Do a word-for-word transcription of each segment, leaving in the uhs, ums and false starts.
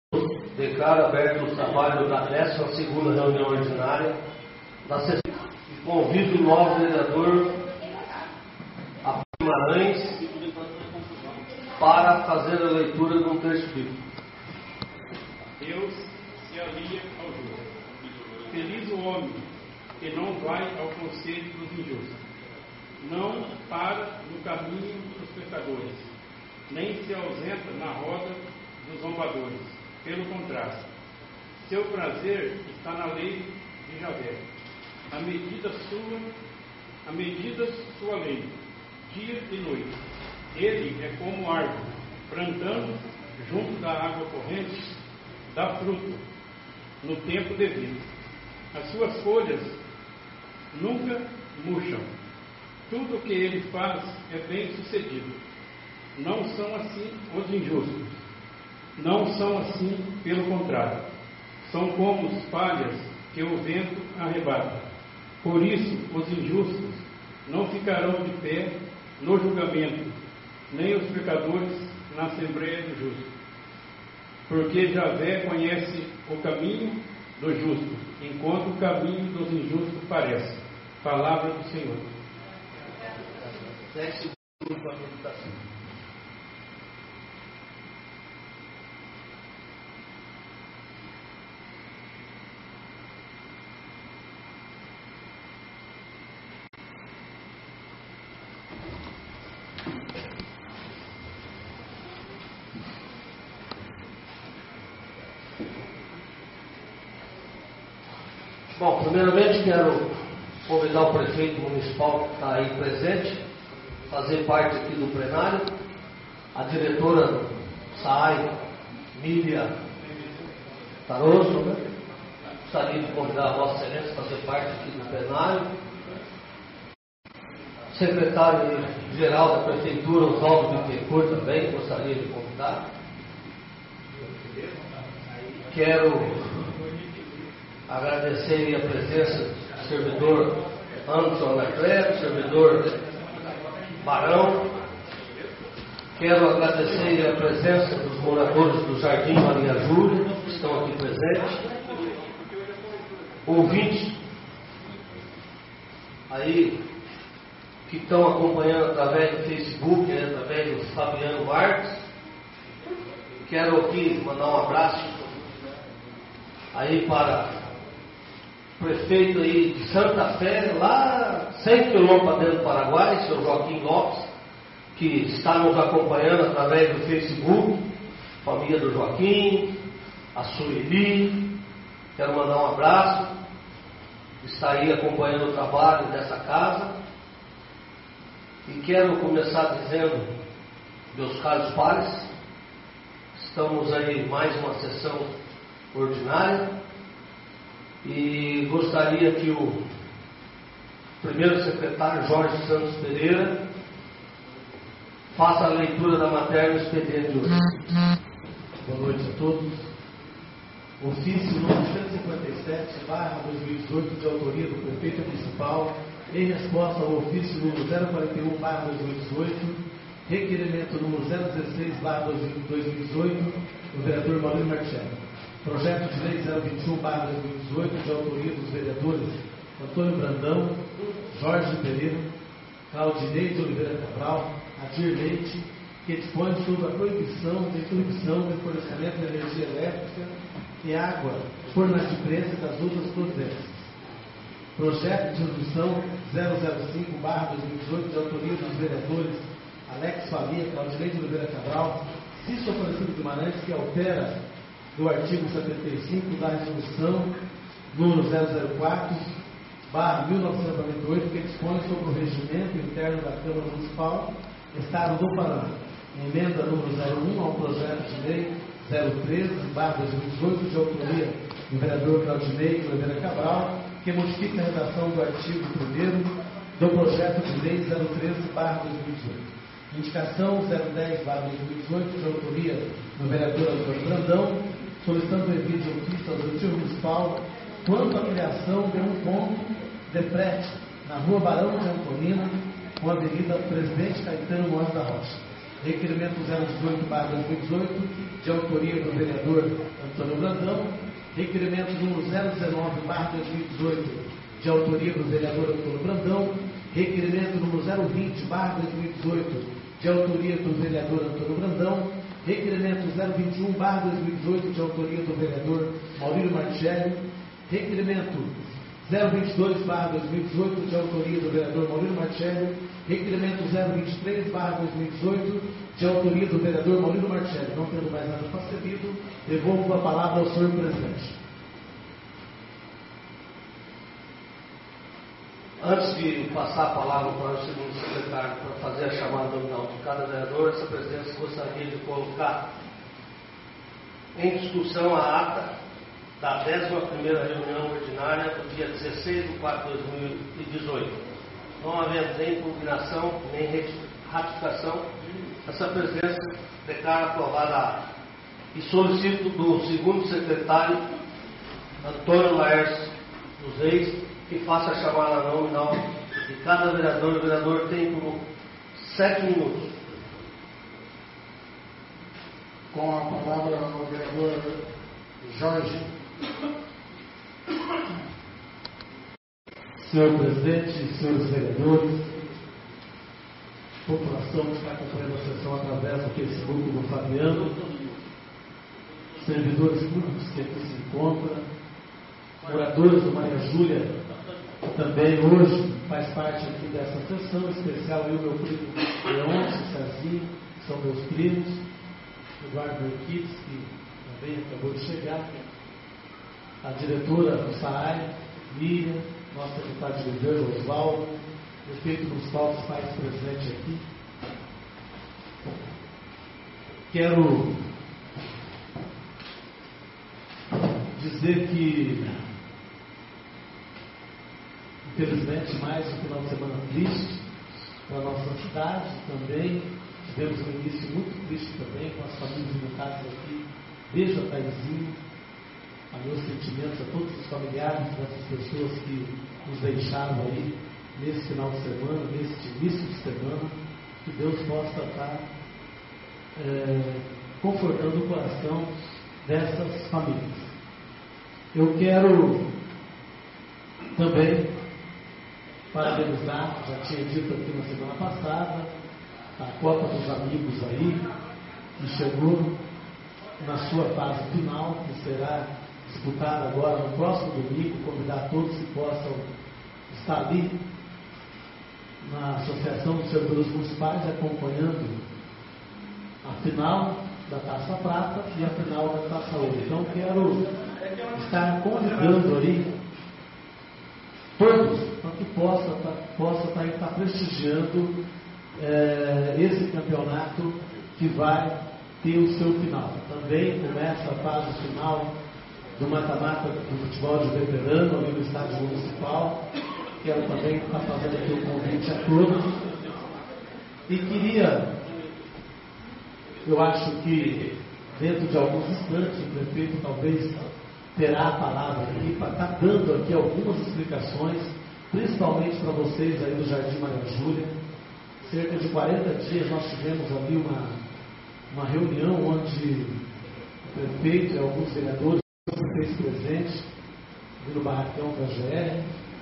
Declaro aberto o trabalho da décima segunda reunião ordinária da sessão e convido o novo vereador a Guimarães para fazer a leitura de um texto bíblico. Deus se alia ao justo. Feliz o homem que não vai ao conselho dos injustos, não para no caminho dos pecadores, nem se ausenta na roda dos zombadores. Pelo contrário, seu prazer está na lei de Javé. A medida sua, a medida sua lei, dia e noite. Ele é como árvore, plantando junto da água corrente, dá fruto no tempo devido. As suas folhas nunca murcham. Tudo o que ele faz é bem sucedido. Não são assim os injustos. Não são assim, pelo contrário. São como os palhas que o vento arrebata. Por isso, os injustos não ficarão de pé no julgamento, nem os pecadores na assembleia do justo. Porque Javé conhece o caminho do justo, enquanto o caminho dos injustos parece. Palavra do Senhor. dez segundos para a meditação. Bom, primeiramente quero convidar o prefeito municipal que está aí presente, fazer parte aqui do plenário, a diretora do S A I, Mília Taroso, né? Gostaria de convidar a Vossa Excelência a fazer parte aqui do plenário, secretário-geral da Prefeitura, Oswaldo Bittencourt, também gostaria de convidar. Quero agradecer a presença do servidor Anderson Leclerc, servidor Barão. Quero agradecer a presença dos moradores do Jardim Maria Júlia, que estão aqui presentes. Ouvintes aí que estão acompanhando através do Facebook, né, através do Fabiano Marques. Quero aqui mandar um abraço aí para prefeito aí de Santa Fé, lá cem quilômetros para dentro do Paraguai, seu Joaquim Lopes, que está nos acompanhando através do Facebook, família do Joaquim, a Sueli. Quero mandar um abraço, está aí acompanhando o trabalho dessa casa. E quero começar dizendo, meus caros pares, estamos aí em mais uma sessão ordinária. E gostaria que o primeiro secretário Jorge Santos Pereira faça a leitura da matéria do expediente de hoje. Boa noite a todos. Ofício número cento e cinquenta e sete, barra dois mil e dezoito, de autoria do prefeito municipal, em resposta ao ofício número zero quarenta e um, barra dois mil e dezoito, requerimento número zero dezesseis, barra dois mil e dezoito, do vereador Maurício Marcelo. Projeto de lei zero vinte e um, barra dois mil e dezoito, de autoria dos vereadores Antônio Brandão, Jorge Pereira, Claudinei de Oliveira Cabral, Adir Leite, que dispõe sobre a proibição de interrupção do fornecimento de energia elétrica e água por inadimplência das outras providências. Projeto de resolução zero zero cinco, barra dois mil e dezoito, de autoria dos vereadores Alex Faria, Claudinei de Oliveira Cabral, Cício Aparecido Guimarães, que altera do artigo setenta e cinco da resolução número zero zero quatro, barra mil novecentos e noventa e oito, que dispõe sobre o regimento interno da Câmara Municipal, Estado do Paraná. Emenda número zero um ao projeto de lei zero treze, barra dois mil e dezoito, de autoria do vereador Claudinei de Oliveira Cabral, que modifica a redação do artigo primeiro do projeto de lei zero treze, barra dois mil e dezoito. Indicação zero dez, barra dois mil e dezoito, de autoria do vereador Antônio Brandão, solicitando o envio de ofício ao Executivo Municipal quanto à criação de um ponto de frete na Rua Barão de Antonina, com a Avenida Presidente Caetano Moraes da Rocha. requerimento zero dezoito barra dois mil e dezoito, de autoria do vereador Antônio Brandão, requerimento número zero dezenove barra dois mil e dezoito, de autoria do vereador Antônio Brandão, requerimento número zero vinte barra dois mil e dezoito, de autoria do vereador Antônio Brandão, requerimento zero vinte e um barra dois mil e dezoito, de autoria do vereador Maurílio Marchelli, requerimento zero vinte e dois barra dois mil e dezoito, de autoria do vereador Maurílio Marchelli, requerimento zero vinte e três barra dois mil e dezoito, de autoria do vereador Maurílio Marchelli. Não tendo mais nada concedido, devolvo a palavra ao senhor presidente. Antes de passar a palavra para o segundo secretário para fazer a chamada nominal de cada vereador, essa presidência gostaria de colocar em discussão a ata da décima primeira reunião ordinária do dia dezesseis de quatro de dois mil e dezoito. Não havendo nem impugnação, nem ratificação, essa presidência declara aprovada a ata. E solicito do segundo secretário, Antônio Laércio dos Reis, que faça a chamada nominal de cada vereador. O vereador tem por sete minutos. Com a palavra o vereador Jorge. Senhor presidente, senhores vereadores, população que está acompanhando a sessão através do Facebook do Fabiano, servidores públicos que aqui se encontram, moradores do Maria Júlia, que também hoje faz parte aqui dessa sessão especial, eu e meu primo Leôncio, Cezinho, que são meus primos, Eduardo Merquites, que também acabou de chegar, a diretora do S A A I, Miriam, nosso secretário de governo, Oswaldo, prefeito dos Paulos faz presente aqui. Quero dizer que, infelizmente, mais um final de semana triste para a nossa cidade também. Tivemos um início muito triste também com as famílias limitadas aqui. Beijo a Taizinho, a meus sentimentos a todos os familiares dessas pessoas que nos deixaram aí nesse final de semana, nesse início de semana. Que Deus possa estar é, confortando o coração dessas famílias. Eu quero também parabenizar, já tinha dito aqui na semana passada, a Copa dos Amigos aí, que chegou na sua fase final, que será disputada agora no próximo domingo. Convidar todos que possam estar ali na Associação dos Servidores Municipais, acompanhando a final da Taça Prata e a final da Taça Ouro. Então quero estar convidando aí todos para que possa possa estar, estar prestigiando é, esse campeonato que vai ter o seu final. Também começa a fase final do mata-mata do futebol de veterano ali no estádio municipal. Quero também estar fazendo aqui o convite a todos. E queria, eu acho que dentro de alguns instantes o prefeito talvez terá a palavra aqui para estar dando aqui algumas explicações, principalmente para vocês aí do Jardim Maria Júlia. Cerca de quarenta dias nós tivemos ali uma, uma reunião onde o prefeito e alguns vereadores se fez presente no barracão da G R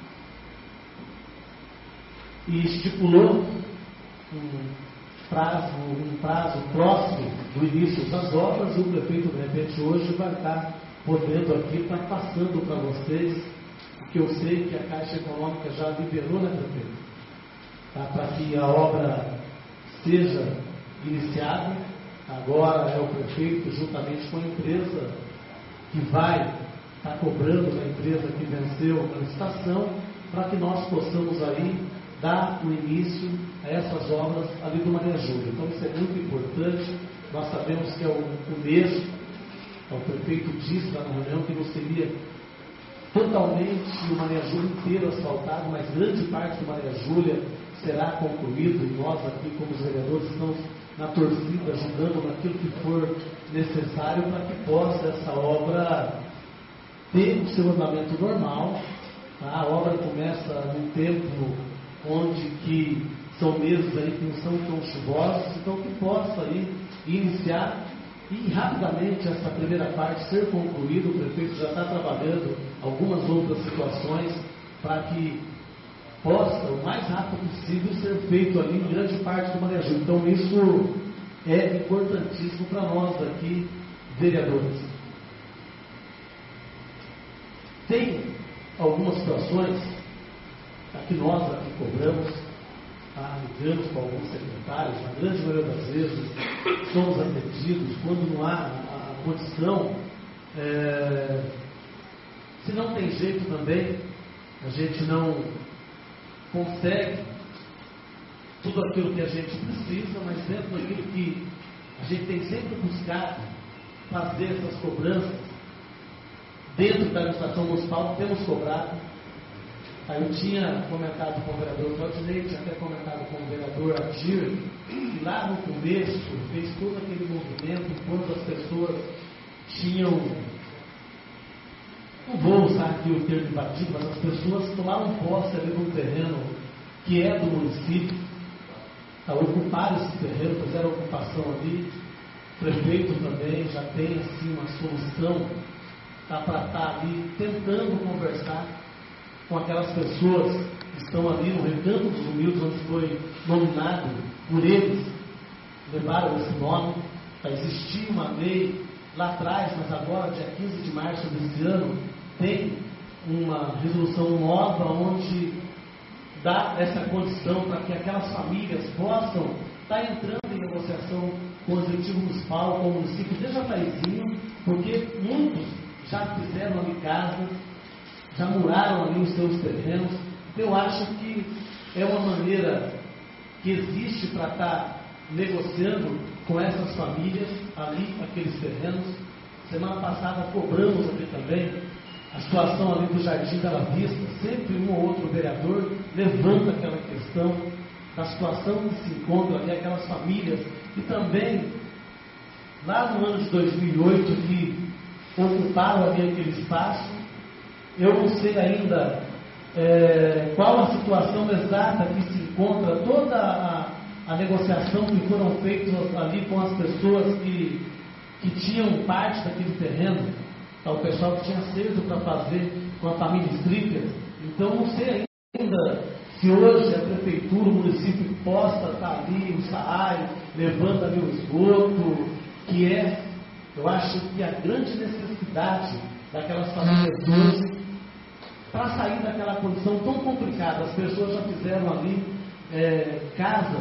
e estipulou um prazo, um prazo próximo do início das obras, e o prefeito de repente hoje vai estar podendo aqui estar passando para vocês o que eu sei que a Caixa Econômica já liberou, né, prefeito? Tá, para que a obra seja iniciada. Agora é o prefeito, juntamente com a empresa, que vai estar cobrando da empresa que venceu a licitação, para que nós possamos aí dar o início a essas obras ali do Maria Júlia. Então isso é muito importante. Nós sabemos que é o, o mês, o prefeito disse lá na reunião que não seria totalmente o Maria Júlia inteiro asfaltado, mas grande parte do Maria Júlia será concluído, e nós aqui como os vereadores estamos na torcida, ajudando naquilo que for necessário para que possa essa obra ter o seu andamento normal. Tá? A obra começa num tempo onde que são meses aí que não são tão chuvosos, então que possa aí iniciar e rapidamente essa primeira parte ser concluída. O prefeito já está trabalhando algumas outras situações para que possa, o mais rápido possível, ser feito ali em grande parte do Maria Júlia. Então isso é importantíssimo para nós aqui, vereadores. Tem algumas situações que nós aqui cobramos, tá? Ligamos para alguns secretários, na grande maioria das vezes somos atendidos quando não há a, a condição, é, se não tem jeito também, a gente não consegue tudo aquilo que a gente precisa, mas dentro daquilo que a gente tem sempre buscado fazer essas cobranças dentro da administração municipal, temos cobrado. Aí eu tinha comentado com o vereador Claudinei, tinha até comentado com o vereador Adir, que lá no começo fez todo aquele movimento, enquanto as pessoas tinham, não vou usar aqui o termo invadido, mas as pessoas tomaram posse ali de um terreno que é do município, tá, ocuparam esse terreno, fizeram ocupação ali. O prefeito também já tem assim uma solução, tá, para estar ali tentando conversar com aquelas pessoas que estão ali no Recanto dos Humildes, onde foi nominado por eles, levaram esse nome. Tá, existia uma lei lá atrás, mas agora, dia quinze de março desse ano, tem uma resolução nova onde dá essa condição para que aquelas famílias possam estar entrando em negociação com o executivo municipal, com o município de Jataizinho, porque muitos já fizeram ali casa, já muraram ali os seus terrenos. Eu acho que é uma maneira que existe para estar negociando com essas famílias ali, aqueles terrenos. Semana passada cobramos aqui também a situação ali do Jardim Bela Vista. Sempre um ou outro vereador levanta aquela questão da situação que se encontra ali, aquelas famílias, e também lá no ano de dois mil e oito que ocuparam ali aquele espaço. Eu não sei ainda é, qual a situação exata que se encontra, toda a, a negociação que foram feitas ali com as pessoas que, que tinham parte daquele terreno, tá, o pessoal que tinha acerto para fazer com a família Stripper. Então não sei ainda se hoje a prefeitura, o município possa estar ali, o S A A I, levando ali o esgoto, que é, eu acho que a grande necessidade daquelas famílias hoje, para sair daquela condição tão complicada. As pessoas já fizeram ali é, casas,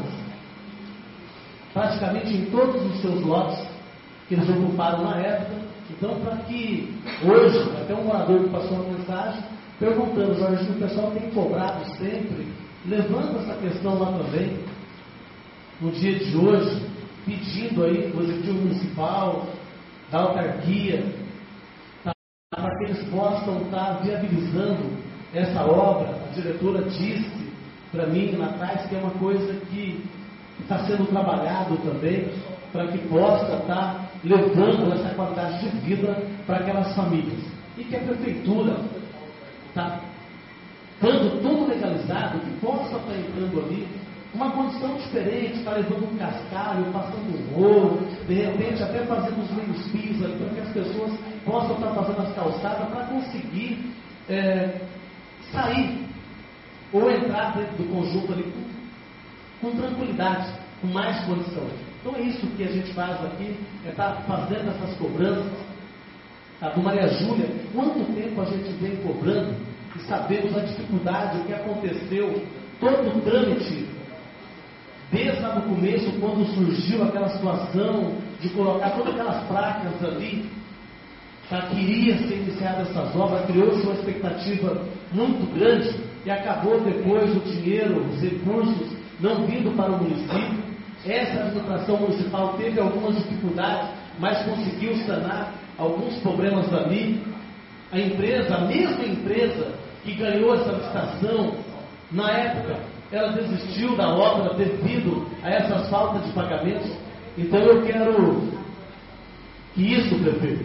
praticamente em todos os seus lotes que eles ocuparam na época. Então, para que hoje, até um morador que passou uma mensagem perguntando, Jorge, o pessoal tem cobrado sempre, levando essa questão lá também, no dia de hoje, pedindo aí o executivo municipal, da autarquia, para que eles possam estar viabilizando essa obra. A diretora disse para mim lá atrás que é uma coisa que está sendo trabalhado também, para que possa estar levando essa qualidade de vida para aquelas famílias. E que a prefeitura está estando tudo legalizado, que possa estar entrando ali uma condição diferente, está levando um cascalho, passando um rolo, de repente até fazendo os meios pisos ali, para que as pessoas possam estar fazendo as calçadas para conseguir é, sair ou entrar dentro do conjunto ali com, com tranquilidade, com mais condição. Então é isso que a gente faz aqui, é estar fazendo essas cobranças. A do Maria Júlia, quanto tempo a gente vem cobrando e sabemos a dificuldade, o que aconteceu, todo o trâmite, desde lá no começo, quando surgiu aquela situação de colocar todas aquelas placas ali, tá, que iria ser iniciada essas obras, criou-se uma expectativa muito grande e acabou depois o dinheiro, os recursos não vindo para o município. Essa administração municipal teve algumas dificuldades, mas conseguiu sanar alguns problemas ali. A empresa, a mesma empresa que ganhou essa licitação, na época, ela desistiu da obra devido a essas faltas de pagamentos. Então eu quero que isso, prefeito,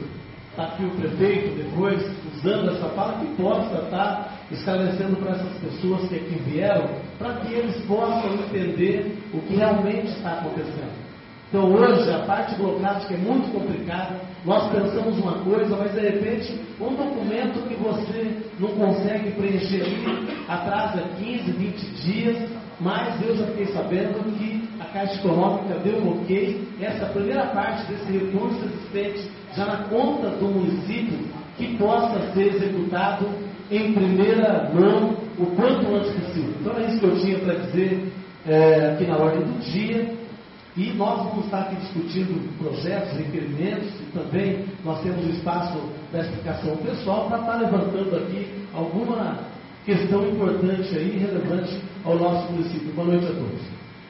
está aqui o prefeito depois, usando essa fala, que possa estar esclarecendo para essas pessoas que aqui vieram, para que eles possam entender o que realmente está acontecendo. Então hoje a parte burocrática é muito complicada, nós pensamos uma coisa, mas de repente um documento que você não consegue preencher ali, atrasa quinze, vinte dias, mas eu já fiquei sabendo que a Caixa Econômica deu um ok, essa primeira parte desse recurso existente já na conta do município, que possa ser executado em primeira mão o quanto antes possível. Então é isso que eu tinha para dizer é, aqui na ordem do dia. E nós vamos estar aqui discutindo projetos, requerimentos, e também nós temos o espaço da explicação pessoal para estar levantando aqui alguma questão importante aí, relevante ao nosso município. Boa noite a todos.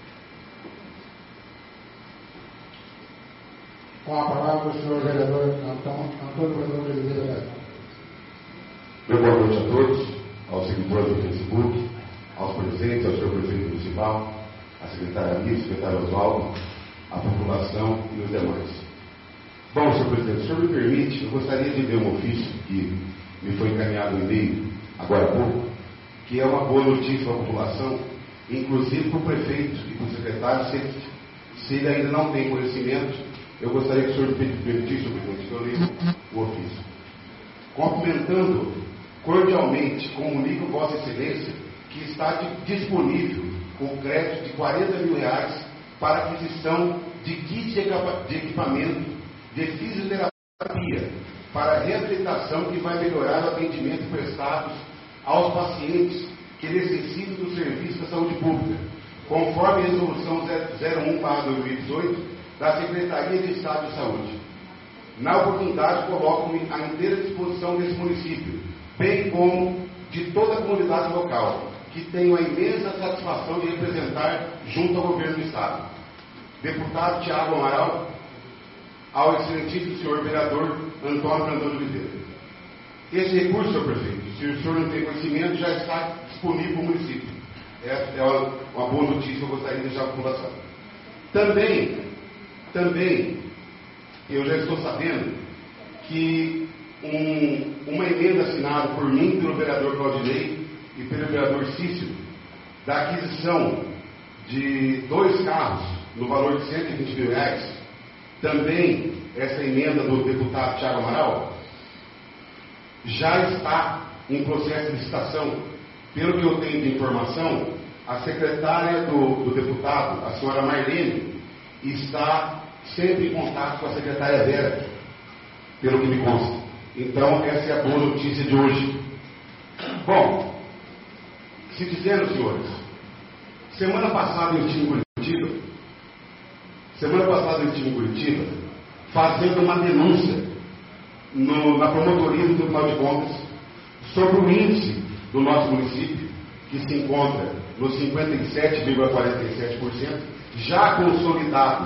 Com a palavra o senhor vereador Antônio Bruno de Oliveira. Boa noite a todos, aos seguidores do Facebook, aos presentes, ao senhor prefeito municipal, a secretária Alice, o secretário Oswaldo, a população e os demais. Bom, senhor presidente, se o senhor me permite, eu gostaria de ler um ofício que me foi encaminhado no e-mail, agora há pouco, que é uma boa notícia para a população, inclusive para o prefeito e para o secretário, se, se ele ainda não tem conhecimento, eu gostaria que o senhor me permitisse, senhor presidente, que eu leia o ofício. Cumprimentando cordialmente, comunico Vossa Excelência que está disponível com crédito de quarenta mil reais para aquisição de kits de equipamento de fisioterapia para reabilitação que vai melhorar o atendimento prestado aos pacientes que necessitam do serviço da saúde pública, conforme a resolução zero um barra dois mil e dezoito da Secretaria de Estado de Saúde. Na oportunidade, coloco-me à inteira disposição desse município, bem como de toda a comunidade local, que tenho a imensa satisfação de representar junto ao governo do Estado. Deputado Tiago Amaral, ao excelentíssimo senhor vereador Antônio Brandão de Oliveira. Esse recurso, senhor prefeito, se o senhor não tem conhecimento, já está disponível para o município. Essa é uma, uma boa notícia que eu gostaria de deixar à população. Também, também, eu já estou sabendo que um, uma emenda assinada por mim, pelo vereador Claudinei e pelo vereador Cícero, da aquisição de dois carros no valor de cento e vinte mil reais, também essa emenda do deputado Tiago Amaral, já está em processo de licitação. Pelo que eu tenho de informação, a secretária do, do deputado, a senhora Marlene, está sempre em contato com a secretária Vera, pelo que me consta. Então, essa é a boa notícia de hoje. Bom, se dizendo, senhores, semana passada eu estive em Curitiba, semana passada eu estive em Curitiba, fazendo uma denúncia no, na promotoria do Tribunal de Contas sobre o índice do nosso município, que se encontra nos cinquenta e sete vírgula quarenta e sete por cento, já consolidado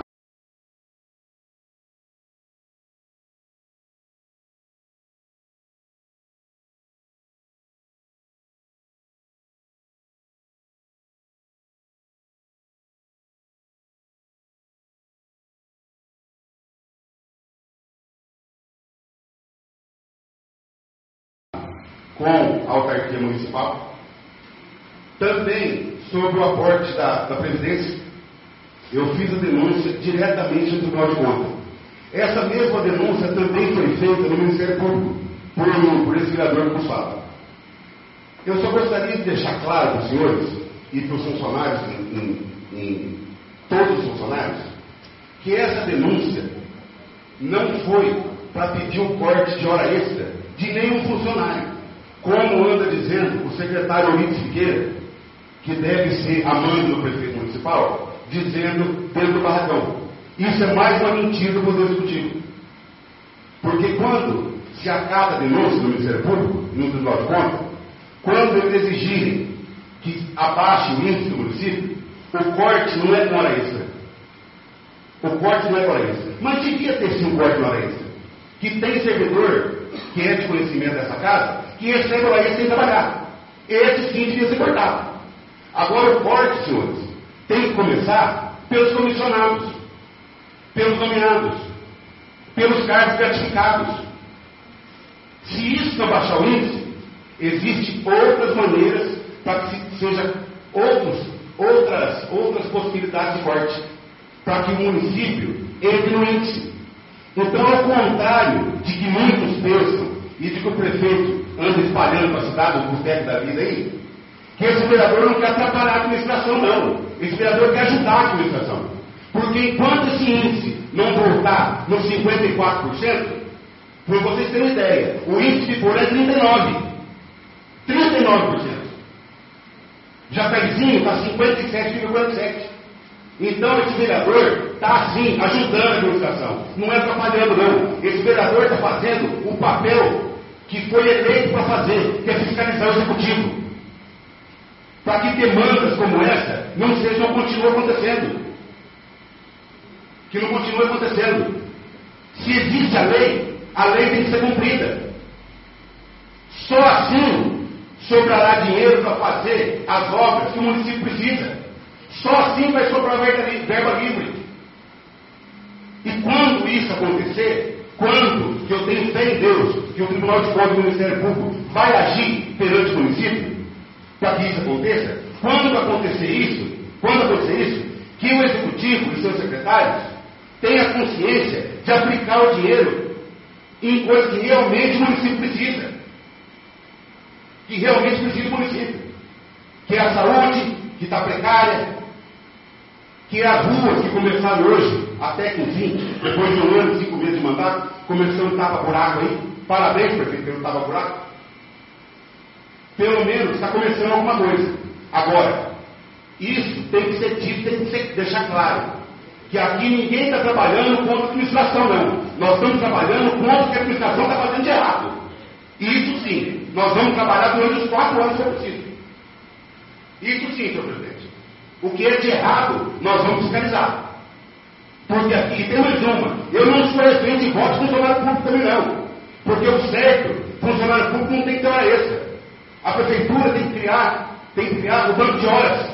com a autarquia municipal. Também sobre o aporte da, da Previdência, eu fiz a denúncia diretamente no Tribunal de Contas. Essa mesma denúncia também foi feita no Ministério Público, por, por esse vereador que nos fala. Eu só gostaria de deixar claro para os senhores e para os funcionários, em, em, em todos os funcionários, que essa denúncia não foi para pedir um corte de hora extra de nenhum funcionário, como anda dizendo o secretário Eurípides Siqueira, que deve ser amando do prefeito municipal, dizendo dentro do barracão. Isso é mais uma mentira do Poder Executivo. Porque quando se acata a denúncia do Ministério Público, no Tribunal de Contas, quando eles exigirem que abaixe o índice do município, o corte não é com hora extra. O corte não é com hora extra. Mas devia ter sim um corte com hora extra. Que tem servidor que é de conhecimento dessa casa, que recebe hora extra sem trabalhar. Esse sim devia ser cortado. Agora o corte, senhores, tem que começar pelos comissionados, pelos nomeados, pelos cargos gratificados. Se isso não baixar o índice, existem outras maneiras para que seja outros, outras, outras possibilidades de corte, para que o município entre no índice. Então, ao contrário de que muitos pensam, e de que o prefeito anda espalhando para a cidade, os botecos da vida aí, que esse vereador não quer atrapalhar a administração, não. Esse vereador quer ajudar a administração. Porque enquanto esse índice não voltar nos cinquenta e quatro por cento, para vocês terem uma ideia, o índice de Porã é trinta e nove por cento. trinta e nove por cento. Japezinho está cinquenta e sete vírgula quarenta e sete por cento. Então esse vereador está assim, ajudando a administração. Não é atrapalhando, não. Esse vereador está fazendo o papel que foi eleito para fazer, que é fiscalizar o executivo. Para que demandas como essa não sejam, continuem acontecendo. Que não continue acontecendo. Se existe a lei, a lei tem que ser cumprida. Só assim sobrará dinheiro para fazer as obras que o município precisa. Só assim vai sobrar verba livre. E quando isso acontecer, quando que eu tenho fé em Deus, que o Tribunal de Contas do Ministério Público vai agir perante o município, para que isso aconteça, quando acontecer isso, quando acontecer isso, que o Executivo e seus secretários tenham consciência de aplicar o dinheiro em coisas que realmente o município precisa. Que realmente precisa do município. Que é a saúde, que está precária, que é as ruas que começaram hoje, até que enfim, depois de um ano, cinco meses de mandato, começando tapa-buraco aí. Parabéns, prefeito, pelo tapa-buraco. Pelo menos está começando alguma coisa. Agora, isso tem que ser dito, tem que ser, deixar claro, que aqui ninguém está trabalhando contra a administração, não. Nós estamos trabalhando contra o que a administração está fazendo de errado. Isso sim, nós vamos trabalhar durante os quatro anos que for preciso. Isso sim, senhor presidente. O que é de errado, nós vamos fiscalizar. Porque aqui tem mais uma. Eu não sou refém de votos de funcionário público também, não. Porque o certo, funcionário público não tem que ter hora extra. A prefeitura tem que criar, tem que criar o banco de horas.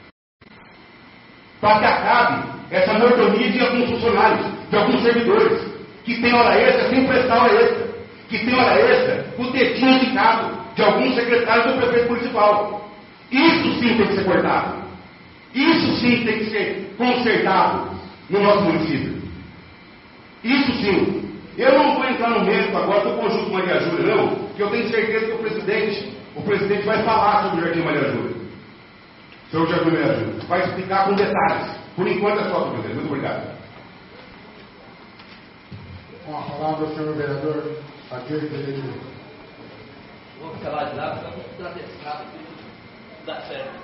Para que acabe essa mordomia de alguns funcionários, de alguns servidores, que tem hora extra sem prestar hora extra. Que tem hora extra com o dedinho indicado de alguns secretários do prefeito municipal. Isso sim tem que ser cortado. Isso sim tem que ser consertado no nosso município. Isso sim. Eu não vou entrar no mérito agora do conjunto Maria Júlia, não, que eu tenho certeza que o presidente, o presidente vai falar sobre o Jardim Maria Júlia. Seu Jardim Maria Júlia. Vai explicar com detalhes. Por enquanto é só, presidente. Muito obrigado. Com a palavra, o senhor vereador Adir Pereira. Vou falar de lá, porque eu vou dar testada aqui. Dá certo.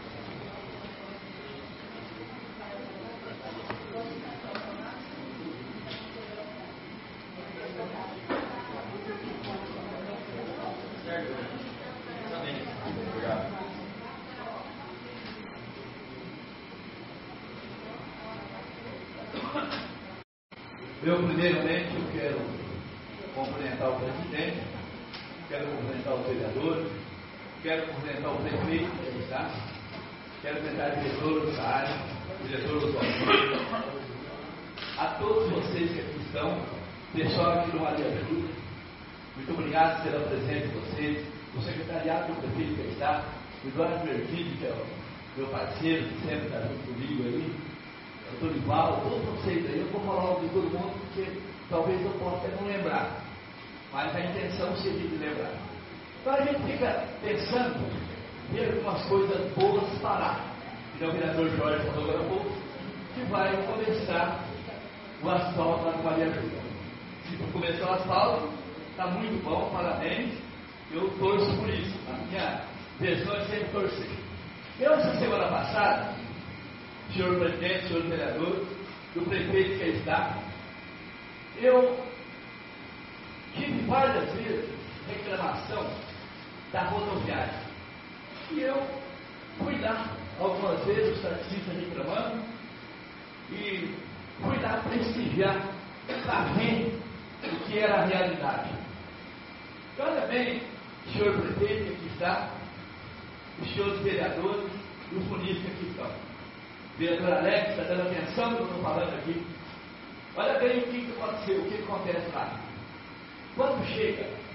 Eu, primeiramente, eu quero cumprimentar o presidente, quero cumprimentar os vereadores, quero cumprimentar o prefeito que aqui está, quero cumprimentar a diretora da área, o diretor dos autores, a todos vocês que aqui estão, pessoal aqui do Maria Júlia, muito obrigado pela presença de vocês, o secretariado do prefeito que aqui está, o Eduardo Mertini, que é o meu parceiro, que sempre está junto comigo aí, o Dorival, todos vocês aí, eu vou falar de todo mundo, porque talvez eu possa não lembrar, mas a intenção seria de lembrar. Então a gente fica pensando, ver algumas coisas boas parar. E o vereador Jorge falou agora há pouco, que vai começar o asfalto lá no Maria Júlia. Se começar o asfalto, está muito bom, parabéns, eu torço por isso. A minha versão é sempre torcer. Eu, essa semana passada, senhor presidente, senhor vereador, do prefeito que aí está, eu tive várias vezes reclamação da rodoviária. E eu fui lá, algumas vezes, os taxistas reclamando, e fui lá prestigiar, para ver o que era a realidade. E olha bem, senhor prefeito que aqui está, os senhores vereadores e os munícipes que aqui estão. O vereador Alex está dando atenção no que eu estou falando aqui. Olha bem o que, que aconteceu, o que, que acontece lá. Quando chega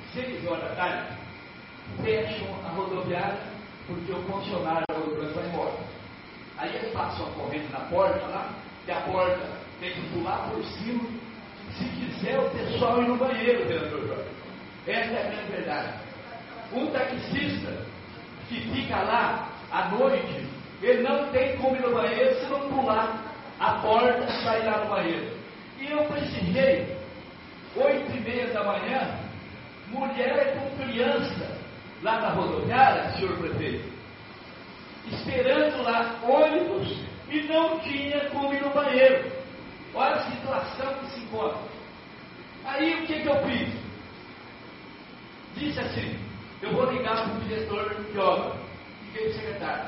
seis horas da tarde, fecham a rodoviária porque o funcionário da Ouro vai embora. Aí eles passam a corrente na porta lá, que a porta tem que pular por cima, se quiser o pessoal ir no banheiro, vereador Jorge. Essa é a grande verdade. Um taxista que fica lá à noite, ele não tem como ir no banheiro se não pular a porta e sair lá no banheiro. E eu precisei, oito e meia da manhã, mulher com criança lá na rodoviária, senhor prefeito, esperando lá ônibus e não tinha como ir no banheiro. Olha a situação que se encontra. Aí o que, que eu fiz? Disse assim, eu vou ligar para o diretor de obra. Fiquei o secretário.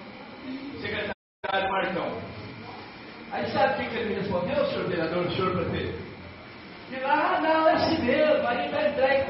Secretário Marcão. Aí sabe o que, que ele me respondeu, senhor vereador, senhor prefeito? E lá, ah, não, é assim mesmo, aí está entregue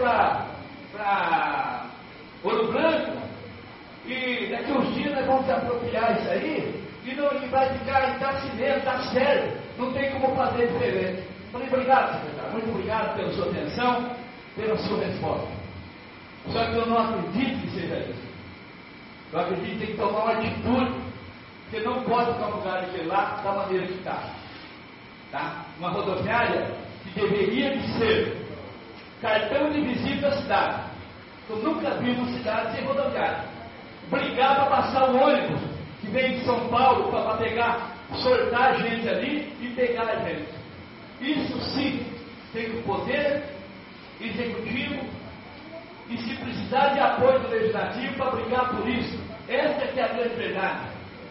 para Ouro Branco, e daqui uns dias nós vamos apropriar isso aí, e, não, e vai ficar, está assim mesmo, está sério, não tem como fazer diferente. Falei, obrigado, secretário, muito obrigado pela sua atenção, pela sua resposta. Só que eu não acredito que seja isso. Eu acredito que tem que tomar uma atitude, porque não pode ficar no lugar daquele lá da maneira que está. Tá? Uma rodoviária que deveria de ser cartão de visita da cidade. Eu nunca vi uma cidade sem rodoviária. Brigar para passar o ônibus que vem de São Paulo para pegar, sortar a gente ali e pegar a gente. Isso sim tem o poder executivo e se precisar de apoio do legislativo para brigar por isso. Essa é que é a grande verdade.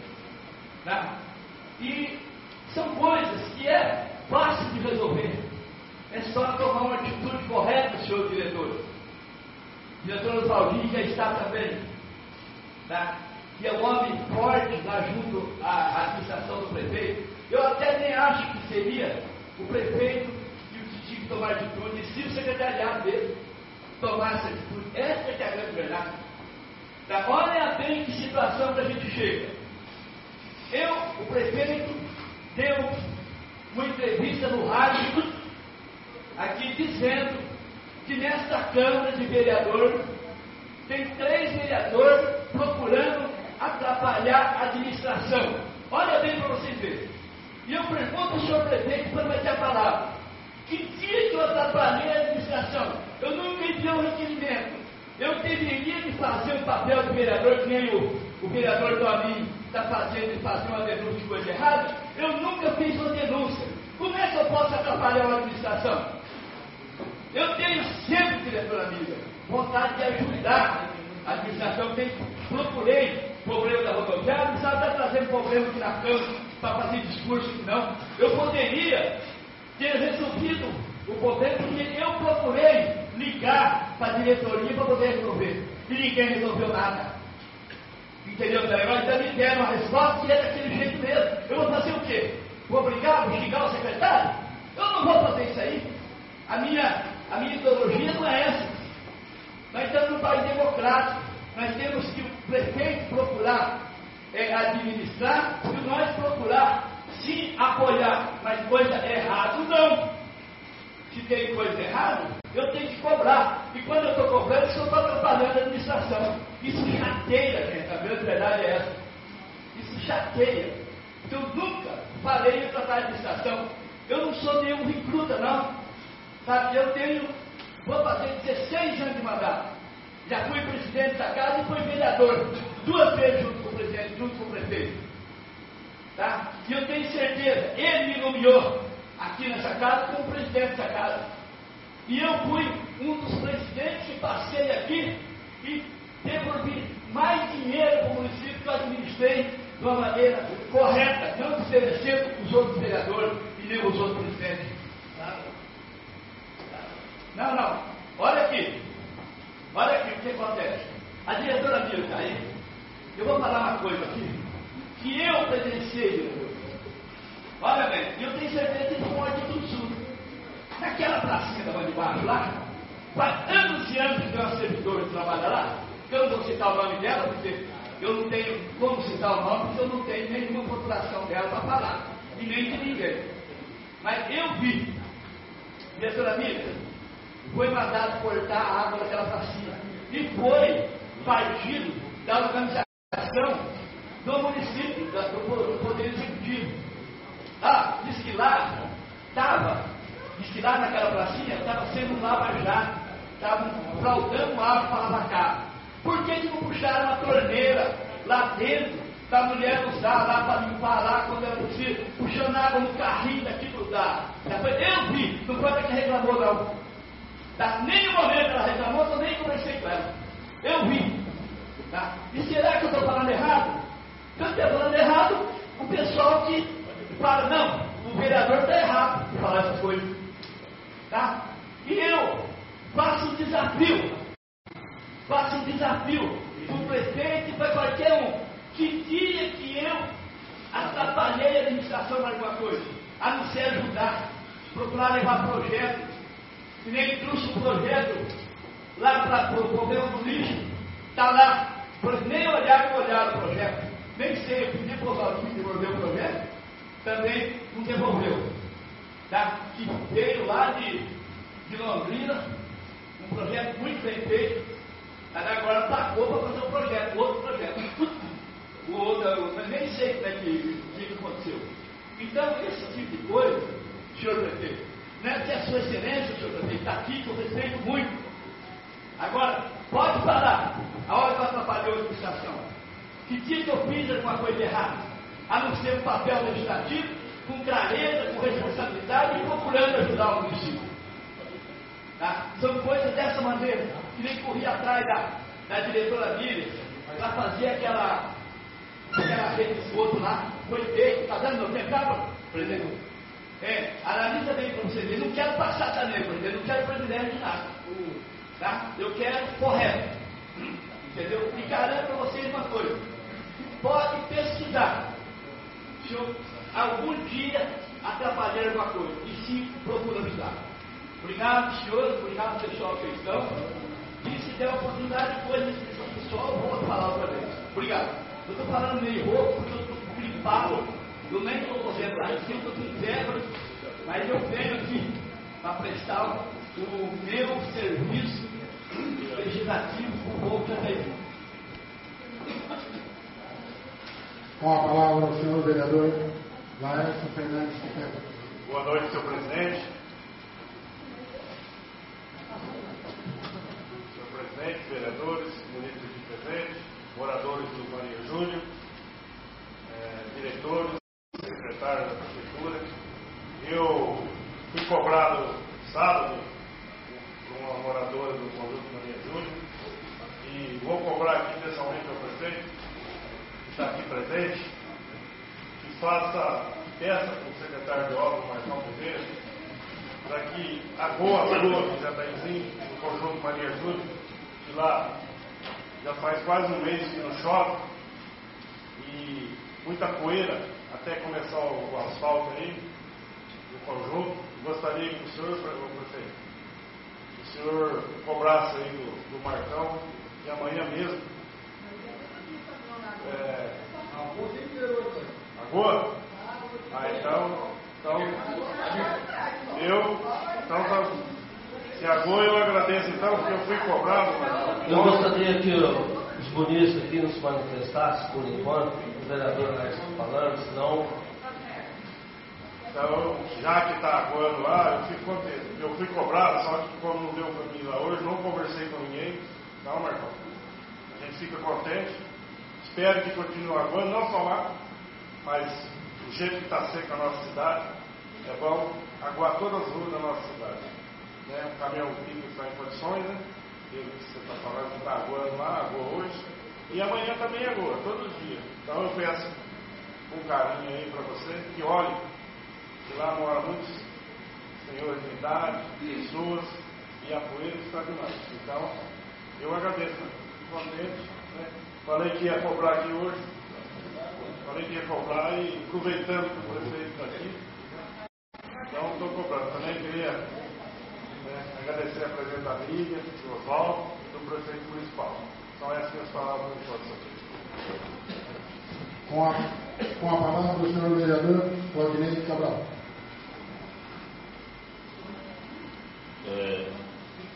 Tá? E são coisas que é fácil de resolver. É só tomar uma atitude correta, senhor diretor. O diretor Oswaldinho já está também. Tá? Que é um homem forte lá junto à administração do prefeito. Eu até nem acho que seria o prefeito que tinha que tomar atitude, e se o secretariado dele tomar essa atitude. Essa que é a grande verdade. Tá? Olha bem que situação que a gente chega. Eu, o prefeito, deu uma entrevista no rádio aqui dizendo que nesta Câmara de Vereador tem três vereadores procurando atrapalhar a administração. Olha bem para vocês verem. E eu pergunto ao senhor prefeito quando vai ter a palavra. Que dia que eu atrapalhei a administração? Eu nunca enviei um requerimento. Eu deveria de fazer um papel de vereador, que nem o, o vereador Toninho está fazendo, de fazer uma denúncia de coisa errada. Eu nunca fiz uma denúncia. Como é que eu posso atrapalhar uma administração? Eu tenho sempre, diretora amiga, vontade de ajudar a administração. Tem, procurei problema da rodoviária, não precisava estar trazendo problema aqui na Câmara para fazer discurso, não. Eu poderia ter resolvido o problema, porque eu procurei ligar para a diretoria para poder resolver. E ninguém resolveu nada. Entendeu? Então me deram uma resposta que é daquele jeito mesmo. Eu vou fazer o quê? Vou brigar, vou xingar o secretário? Eu não vou fazer isso aí. A minha, a minha ideologia não é essa. Nós estamos num país democrático. Nós temos que o prefeito procurar é, administrar e nós procurar se apoiar. Mas coisa errada, não. Se tem coisa errada, eu tenho que cobrar. E quando eu estou cobrando, eu estou atrapalhando a administração. Isso chateia, gente. A grande verdade é essa. Isso chateia. Eu nunca falei em tratar a administração. Eu não sou nenhum recruta, não. Sabe, eu tenho, vou fazer dezesseis anos de mandato. Já fui presidente da casa e fui vereador. Duas vezes junto com o presidente, junto com o prefeito. Tá? E eu tenho certeza, ele me nomeou aqui nessa casa como presidente dessa casa. E eu fui um dos presidentes que passei aqui e devolvi mais dinheiro para o município que eu administrei de uma maneira correta, não desmerecendo os outros vereadores e nem os outros presidentes. Tá? Não, não. Olha aqui. Olha aqui o que acontece. A diretora Mira está aí. Eu vou falar uma coisa aqui que eu presenciei, diretor. Olha bem, eu tenho certeza que foi tudo sul. Naquela pracinha da de baixo lá, faz anos e anos que tem uma servidora que trabalha lá. Eu não vou citar o nome dela, porque eu não tenho como citar o nome, porque eu não tenho nenhuma procuração dela para falar. E nem de ninguém. Mas eu vi, diretora Mira, foi mandado cortar a água daquela pracinha. E foi partido da organização do município, da, do, do Poder Executivo. Ah, diz que lá estava, diz que lá naquela pracinha estava sendo um lava-jato, estavam fraudando água para lavacar. Por que, que não puxaram a torneira lá dentro da mulher usar lá para limpar lá quando era possível, puxando água no carrinho daqui do da. Eu vi, não foi ela que reclamou não. Tá? Nem o momento ela reclamou, eu nem conversei com ela. Eu vi. Tá? E será que eu estou falando errado? Se eu estou falando errado, o pessoal que fala, não, o vereador está errado de falar essas coisas. Tá? E eu faço um desafio, faço um desafio para o prefeito e para qualquer um. Que dia que eu atrapalhei a administração para alguma coisa, a não ser ajudar, procurar levar projeto, e nem trouxe um projeto lá para o problema do lixo, está lá, nem olhar não olharam o projeto, nem sei, eu pedi para o Oswaldinho devolver o projeto, também não devolveu. Tá? Que veio lá de, de Londrina, um projeto muito bem feito, agora pagou para fazer um projeto, outro projeto. O outro, eu nem sei como é que, que aconteceu. Então, esse tipo de coisa, senhor prefeito, não é que a sua excelência, senhor prefeito, está aqui, que eu respeito muito. Agora, pode parar, a hora que eu atrapalhou a administração. Que dia que eu fiz alguma coisa errada? A não ser um papel legislativo, com clareza, com responsabilidade e procurando ajudar o município. Tá? São coisas dessa maneira, que nem corri atrás da, da diretora Miriam, para fazer aquela... aquela rede de esgoto lá, foi feito, está dando meu tempo, tá, presidente? É, analisa bem para você ver, não quero passar também, presidente, não quero presidente de nada, tá? Eu quero correto, entendeu? E garanto para vocês uma coisa, pode pesquisar, se eu algum dia atrapalhar alguma coisa, e se procura ajudar. Obrigado, senhores, obrigado, pessoal, que estão, e se der oportunidade, depois desse pessoal, eu vou falar outra vez. Obrigado. Eu estou falando meio rouco porque eu estou gripado, eu nem estou correndo lá, eu estou com febre, mas eu venho aqui para prestar o meu serviço legislativo para o povo de Jataí. Com a palavra o senhor vereador Laércio Fernandes Quintana. Boa noite, senhor presidente. Senhor presidente, vereadores, munícipes de presente, moradores do Maria Júnior, é, diretores, secretário da prefeitura. Eu fui cobrado sábado por uma moradora do conjunto Maria Júnior e vou cobrar aqui pessoalmente ao prefeito, que está aqui presente, que faça peça com o secretário de obras, Marcão Pereira, para que a Goa, a Goa, que já está em no conjunto Maria Júnior, que lá já faz quase um mês que não chove e muita poeira até começar o, o asfalto aí no conjunto. Gostaria que o senhor, o prefeito, que o senhor cobrasse aí do, do Marcão e amanhã mesmo. É, agora? Ah, então, então eu, então tá. Se agora eu agradeço então, porque eu fui cobrado, mas... Eu gostaria que os munícipes aqui não se manifestassem por enquanto, o vereador lá está falando, senão... Então, já que está aguando lá, eu fico contente. Eu fui cobrado, só que como não deu para mim lá hoje, não conversei com ninguém. Não, Marcão. A gente fica contente. Espero que continue aguando, não só lá, mas do jeito que está seca a nossa cidade, é bom aguar todas as ruas da nossa cidade. Né? O caminhão pico está em condições, né? Ele que você está falando que está aguando lá, aguou hoje. E amanhã também agoa, todos os dias. Então eu peço um carinho aí para você, que olhe, que lá moram muitos senhores de idade, pessoas, e a poeira está demais. Então, eu agradeço, né? Contente, né? Falei que ia cobrar aqui hoje, falei que ia cobrar e aproveitando que o prefeito está aqui, então estou cobrando. Também queria, né, agradecer a presença da Lívia, do Oswaldo e do prefeito municipal. São essas minhas palavras de introdução. Com a, com a palavra do senhor vereador Valdinei Cabral. É,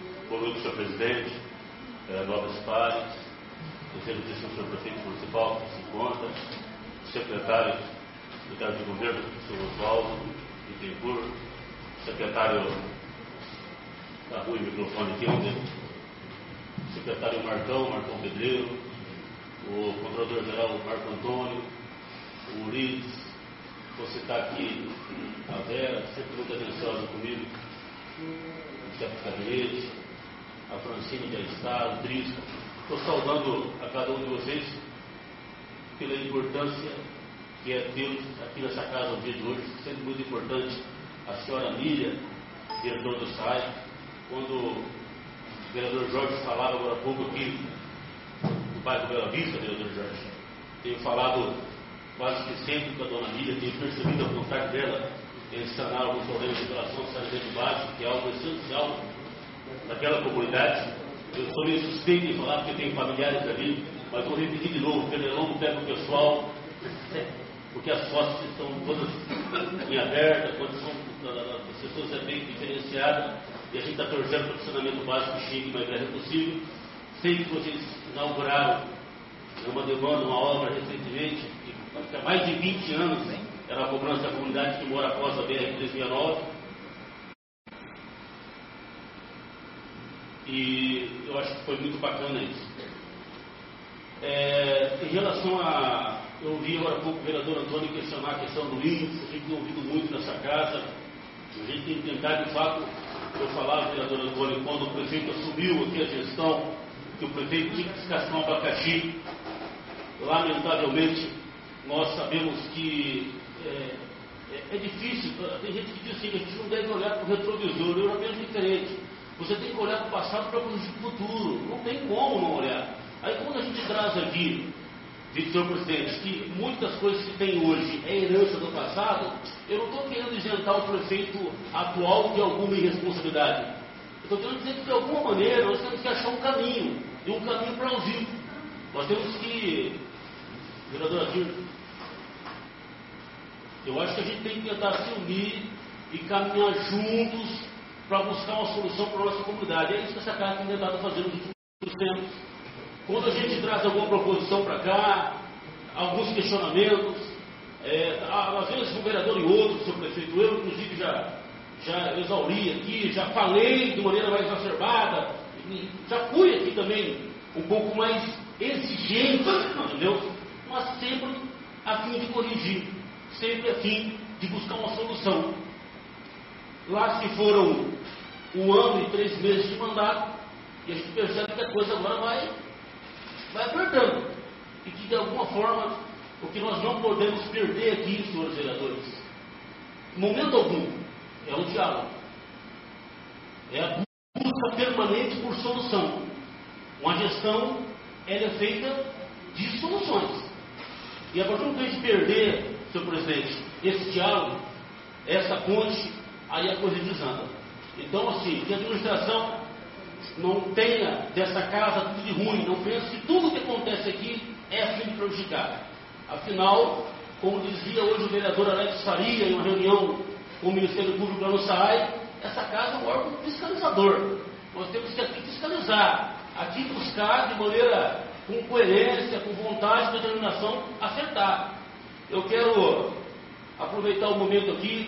noite, senhor presidente, eh, nobres pares, excelentíssimo senhor prefeito municipal que se encontra, secretário secretário de governo, senhor Oswaldo Bittencourt, secretário da rua e microfone aqui, secretário Marcão, Marcão Pedreiro, o controlador-geral Marco Antônio, o Ulides, vou citar aqui a Vera, sempre muito atenciosa comigo, o chefe de gabinete, a Francine de Aistar, o Trisco. Estou saudando a cada um de vocês pela importância que é tê-los aqui nessa casa no dia de hoje, sempre muito importante. A senhora Miriam, diretora do S A I, quando o vereador Jorge falava agora há pouco aqui do bairro Bela Vista, vereador Jorge, tenho falado quase que sempre com a dona Miriam, tenho percebido a vontade dela em sanar alguns problemas de relação ao saneamento básico, que é algo essencial naquela comunidade. Eu sou meio suspeito em falar porque tenho familiares ali, mas vou repetir de novo, Penelongo pega o pessoal, porque as fotos estão todas em aberta, quando são, as pessoas é bem diferenciada, e a gente está torcendo para o saneamento básico chegue o mais breve possível. Sei que vocês inauguraram uma demanda, uma obra recentemente, que há mais de vinte anos era a cobrança da comunidade que mora após a B R trezentos e sessenta e nove. E eu acho que foi muito bacana isso. É, em relação a... Eu ouvi agora há pouco o vereador Antônio questionar a questão do índice, a gente tem ouvido muito nessa casa, a gente tem tentado, de fato, eu falava, vereador Antônio, quando o prefeito assumiu aqui a gestão, que o prefeito tinha que descascar um abacaxi. Lamentavelmente, nós sabemos que é, é, é difícil, tem gente que diz assim, que a gente não deve olhar para o retrovisor, eu já penso diferente. Você tem que olhar para o passado para o futuro, não tem como não olhar. Aí quando a gente traz aqui, senhor presidente, que muitas coisas que tem hoje é herança do passado, eu não estou querendo isentar o prefeito atual de alguma irresponsabilidade. Eu estou querendo dizer que de alguma maneira nós temos que achar um caminho, e um caminho plausível. Nós temos que, vereador Adir, eu acho que a gente tem que tentar se unir e caminhar juntos para buscar uma solução para a nossa comunidade. É isso que essa casa tem tentado fazer nos últimos tempos. Quando a gente traz alguma proposição para cá, alguns questionamentos, é, às vezes um vereador e outro, senhor prefeito, eu inclusive já, já exauri aqui, já falei de maneira mais exacerbada, já fui aqui também um pouco mais exigente, entendeu? Mas sempre a fim de corrigir, sempre a fim de buscar uma solução. Lá se foram um ano e três meses de mandato, e a gente percebe que a coisa agora vai, vai apertando. E que de alguma forma, o que nós não podemos perder aqui, senhores vereadores, em momento algum, é o diálogo. É a busca permanente por solução. Uma gestão, ela é feita de soluções. E a partir do momento que a gente perder, senhor presidente, esse diálogo, essa ponte, aí a coisa desanda. Então, assim, que a administração não tenha dessa casa tudo de ruim, não pense que tudo que acontece aqui é a fim de prejudicar. Afinal, como dizia hoje o vereador Alex Faria em uma reunião com o Ministério Público lá no S A I, essa casa é um órgão fiscalizador. Nós temos que aqui fiscalizar, aqui buscar de maneira com coerência, com vontade, com determinação, acertar. Eu quero aproveitar o momento aqui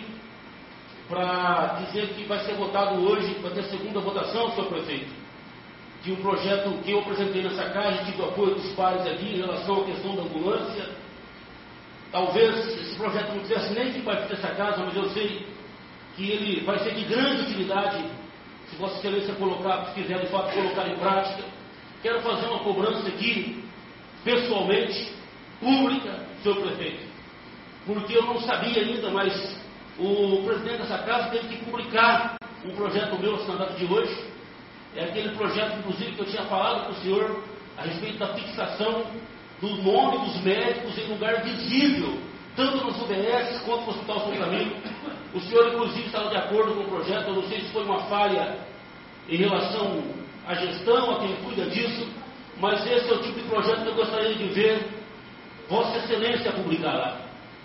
para dizer que vai ser votado hoje, vai ter a segunda votação, senhor prefeito, de um projeto que eu apresentei nessa casa, tive o apoio dos pares aqui em relação à questão da ambulância. Talvez esse projeto não tivesse nem que partir dessa casa, mas eu sei que ele vai ser de grande utilidade, se Vossa Excelência colocar, se quiser de fato colocar em prática. Quero fazer uma cobrança aqui, pessoalmente, pública, senhor prefeito, porque eu não sabia ainda, mas o presidente dessa casa teve que publicar um projeto meu na data de hoje. É aquele projeto, inclusive, que eu tinha falado para o senhor a respeito da fixação do nome dos médicos em lugar visível, tanto nos U B S quanto no Hospital São Camilo. O senhor, inclusive, estava de acordo com o projeto. Eu não sei se foi uma falha em relação à gestão, a quem cuida disso, mas esse é o tipo de projeto que eu gostaria de ver Vossa Excelência publicar lá.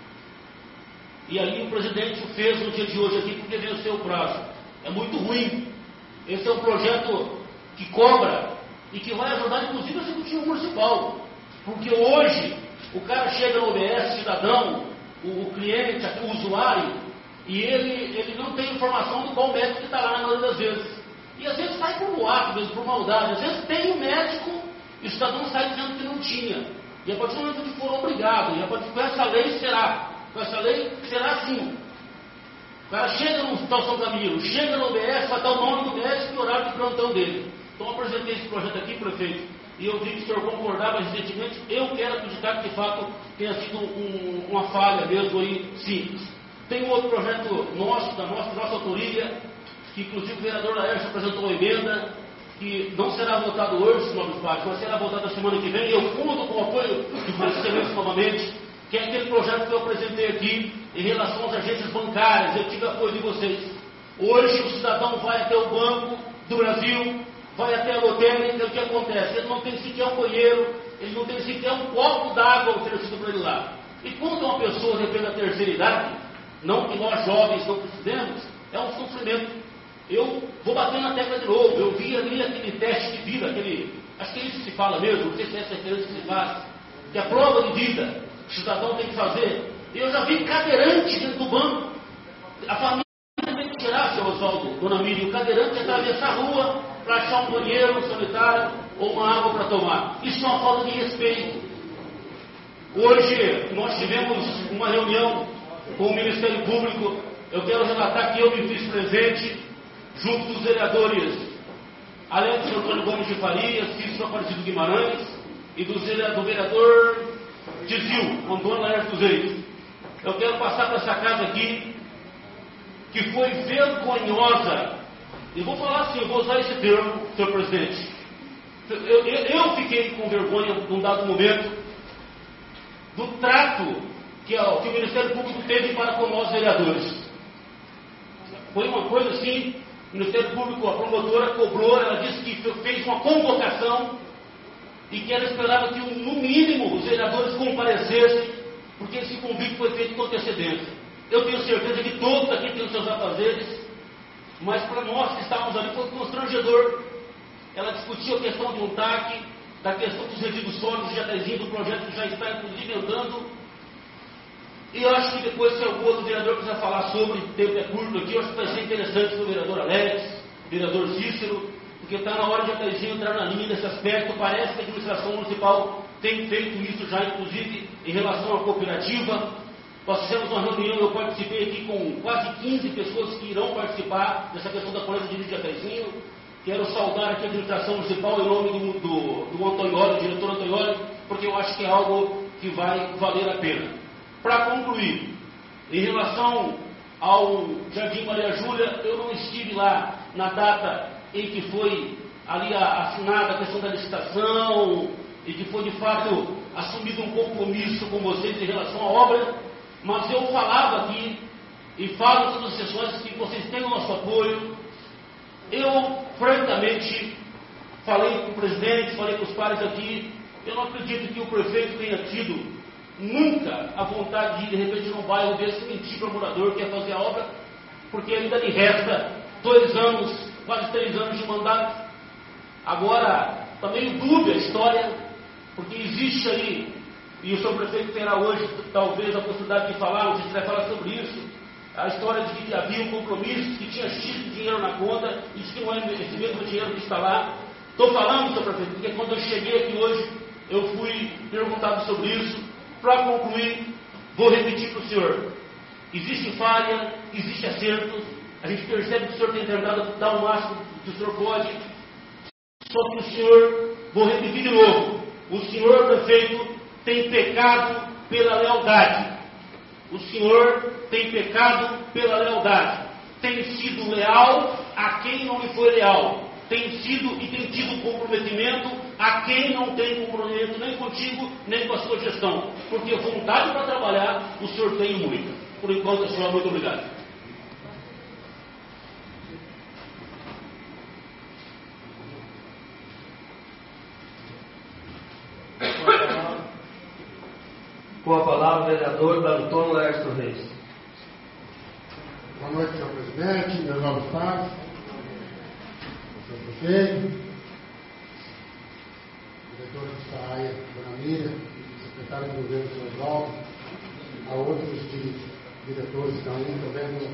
E aí o presidente o fez no dia de hoje aqui porque venceu o prazo. É muito ruim. Esse é um projeto que cobra e que vai ajudar inclusive o executivo municipal. Porque hoje o cara chega no O B S, cidadão, o, o cliente, o usuário, e ele, ele não tem informação do qual médico que está lá na maioria das vezes. E às vezes sai por boato mesmo, por maldade. Às vezes tem um médico e o cidadão sai dizendo que não tinha. E a partir do momento que for obrigado, e a partir com essa lei será. Com essa lei será assim. O cara chega no Hospital São Camilo, chega no O B S, vai dar o nome do médico e o horário de plantão dele. Então eu apresentei esse projeto aqui, prefeito, e eu vi que o senhor concordava recentemente. Eu quero acreditar que de fato tenha sido um, uma falha mesmo aí simples. Tem um outro projeto nosso, da nossa, nossa autoria, que inclusive o vereador Laércio apresentou uma emenda, que não será votado hoje, senhores pais, mas será votado na semana que vem, e eu conto com o apoio de Vossa Excelência novamente, que é aquele projeto que eu apresentei aqui em relação às agências bancárias. Eu tive apoio de vocês. Hoje o cidadão vai até o Banco do Brasil, vai até a lotérica, o que acontece? Ele não tem sequer um banheiro, ele não tem sequer um copo d'água oferecido para ele lá. E quando uma pessoa depende da terceira idade, não que nós jovens não precisemos, é um sofrimento. Eu vou bater na tecla de novo. Eu vi ali aquele teste de vida, aquele, acho que é isso que se fala mesmo, não sei se é essa referência que se faz, que é a prova de vida que o cidadão tem que fazer. Eu já vi cadeirante dentro do banco. A família tem que tirar, seu Oswaldo, dona Miriam, o cadeirante é atravessar a rua para achar um banheiro, um sanitário ou uma água para tomar. Isso é uma falta de respeito. Hoje nós tivemos uma reunião com o Ministério Público. Eu quero relatar que eu me fiz presente junto dos vereadores Alex Antônio Gomes de Faria, Cícero Aparecido Guimarães e do vereador Tizil, Antônio Laércio dos Reis. Eu quero passar para essa casa aqui, que foi vergonhosa, e vou falar assim, eu vou usar esse termo, senhor presidente. Eu, eu, eu fiquei com vergonha num dado momento do trato que, ó, que o Ministério Público teve para com nós vereadores. Foi uma coisa assim. O Ministério Público, a promotora cobrou, ela disse que fez uma convocação e que ela esperava que, no mínimo, os vereadores comparecessem, porque esse convite foi feito com antecedência. Eu tenho certeza que todos aqui têm os seus afazeres, mas para nós que estávamos ali foi constrangedor. Ela discutiu a questão de um T A C, da questão dos resíduos sólidos de Jataizinho, do projeto que já está, inclusive, andando. E eu acho que depois, se algum outro vereador quiser falar sobre, o tempo é curto aqui, eu acho que vai ser interessante para o vereador Alex, vereador Cícero, porque está na hora de Jataizinho entrar na linha desse aspecto. Parece que a administração municipal tem feito isso já, inclusive, em relação à cooperativa. Nós fizemos uma reunião, eu participei aqui com quase quinze pessoas que irão participar dessa questão da coleta de lixo de Jataizinho. Quero saudar aqui a administração municipal em nome do, do, do Antonioli, do diretor Antonioli, porque eu acho que é algo que vai valer a pena. Para concluir, em relação ao Jardim Maria Júlia, eu não estive lá na data em que foi ali assinada a questão da licitação e que foi de fato assumido um compromisso com vocês em relação à obra, mas eu falava aqui e falo em todas as sessões que vocês têm o nosso apoio. Eu, francamente, falei com o presidente, falei com os pares aqui, eu não acredito que o prefeito tenha tido nunca a vontade de ir, de repente, num bairro desse, mentir para o morador que ia fazer a obra, porque ainda lhe resta dois anos, quase três anos de mandato. Agora, está meio dúbia a história, porque existe aí, e o senhor prefeito terá hoje, talvez, a possibilidade de falar, não sei se vai falar sobre isso, a história de que havia um compromisso, que tinha X de dinheiro na conta, e que não é esse mesmo dinheiro que está lá. Estou falando, senhor prefeito, porque quando eu cheguei aqui hoje, eu fui perguntado sobre isso. Para concluir, vou repetir para o senhor: existe falha, existe acerto, a gente percebe que o senhor tem tentado dar o máximo que o senhor pode, só que o senhor, vou repetir de novo, o senhor prefeito tem pecado pela lealdade, o senhor tem pecado pela lealdade, tem sido leal a quem não lhe foi leal, tem sido e tem tido comprometimento a quem não tem comprometimento nem contigo, nem com a sua gestão. Porque vontade para trabalhar, o senhor tem muito. Por enquanto, senhor, muito obrigado. Com a palavra, o vereador Antônio Laércio Reis. Boa noite, senhor presidente, meus novos pares, senhor prefeito, diretores que estão aí, estou vendo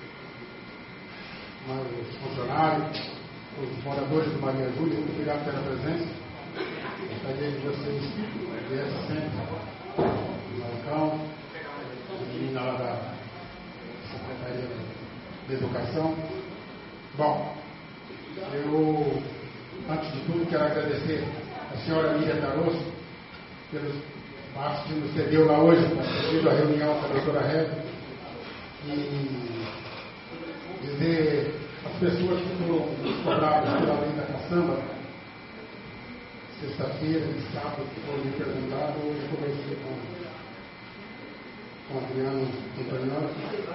os funcionários, os moradores do Maria Júlia, muito obrigado pela presença. Gostaria de vocês viessem sempre no balcão, a menina lá da Secretaria de Educação. Bom, eu, antes de tudo, quero agradecer a senhora Lídia Tarosso pelos passos que nos cedeu lá hoje, para ter a reunião com a doutora Reza, e dizer às pessoas que foram cobradas pela lei da caçamba, sexta-feira e sábado, que foram me perguntados, hoje eu conversei com, com o Adriano Antoniano,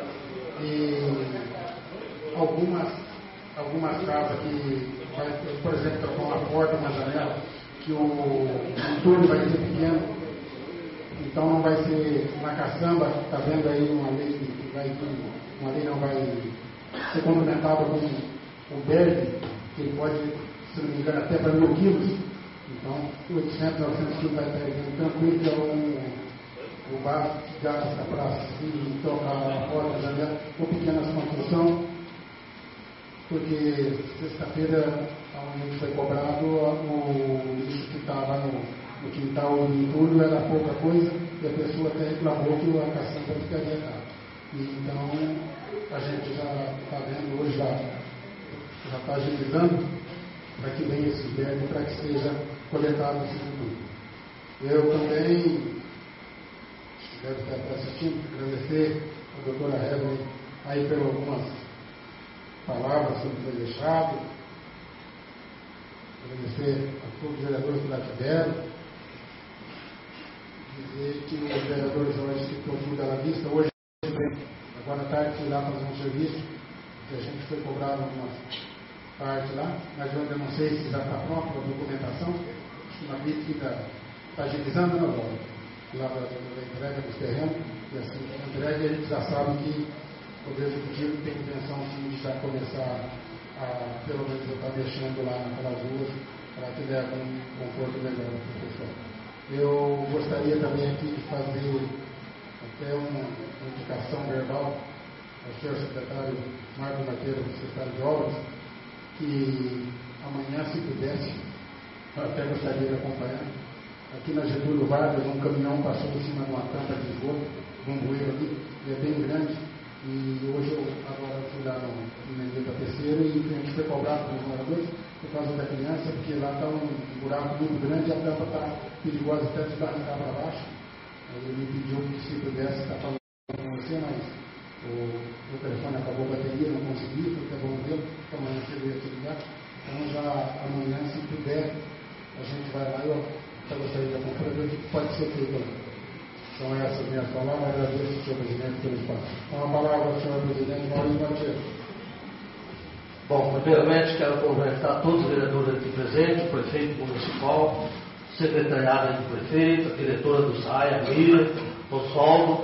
e algumas, algumas casas que, vai, por exemplo, trocar uma porta, uma janela, que o entorno vai ser pequeno, então não vai ser na caçamba, está vendo aí uma lei que vai uma lei não vai ser complementada com o B E R, que ele pode, se não me engano, até para mil quilos. Então, oitocentos, novecentos quilos vai estar aí tranquilo, que é um, o básico que gasta para se tocar a porta, a janela, ou pequenas construções, porque sexta-feira, onde foi cobrado, o lixo que estava no, no quintal do entulho era pouca coisa, e a pessoa até reclamou que a caçamba ficaria caro. Então, a gente já está vendo hoje, já está agilizando para que venha esse verbo, para que seja coletado esse futuro. Eu também, deve estar até assistindo, agradecer a doutora Evelyn aí por algumas palavras sobre o que foi deixado, agradecer a todos os vereadores que lá tiveram, dizer que os vereadores hoje que estão tudo à vista, hoje, agora à tarde, fui lá fazer um serviço, que a gente foi cobrar algumas partes lá, mas eu ainda não sei se já está pronto a documentação, uma vida que está tá agilizando, não, lá da, da entrega dos terrenos, e assim que entrega, a gente já sabe que o Poder Executivo tem intenção sim, de já começar a, pelo menos, eu estar mexendo lá naquelas ruas, para que leve um conforto melhor para o pessoal. Eu gostaria também aqui de fazer até uma, uma indicação verbal ao senhor secretário Marcos Mateiro, secretário de Obras, que amanhã, se pudesse, eu até gostaria de acompanhar, aqui na Getúlio Vargas, um caminhão passou em cima de uma tampa de esgoto, de um bueiro ali, ele é bem grande, e hoje eu agora fui lá no Menino da Terceira e a gente foi cobrado pelos moradores por causa da criança, porque lá está um buraco muito grande e a tampa está perigosa até de arrancar para baixo. Aí ele me pediu que se pudesse estar falando com você, mas o, o telefone acabou a bateria, não consegui, foi até bom ver, que amanhã você veio te ligar. Então já amanhã, se puder, a gente vai lá e eu até gostaria de acompanhar, ver o que pode ser feito lá. Então essas minhas palavras, agradeço, senhor presidente, pelo espaço. Com a palavra ao senhor presidente Maurício Matias. Bom, primeiramente quero cumprimentar todos os vereadores aqui presentes, o prefeito municipal, o secretariado do prefeito, a diretora do S A I, a Miriam, o Soldo,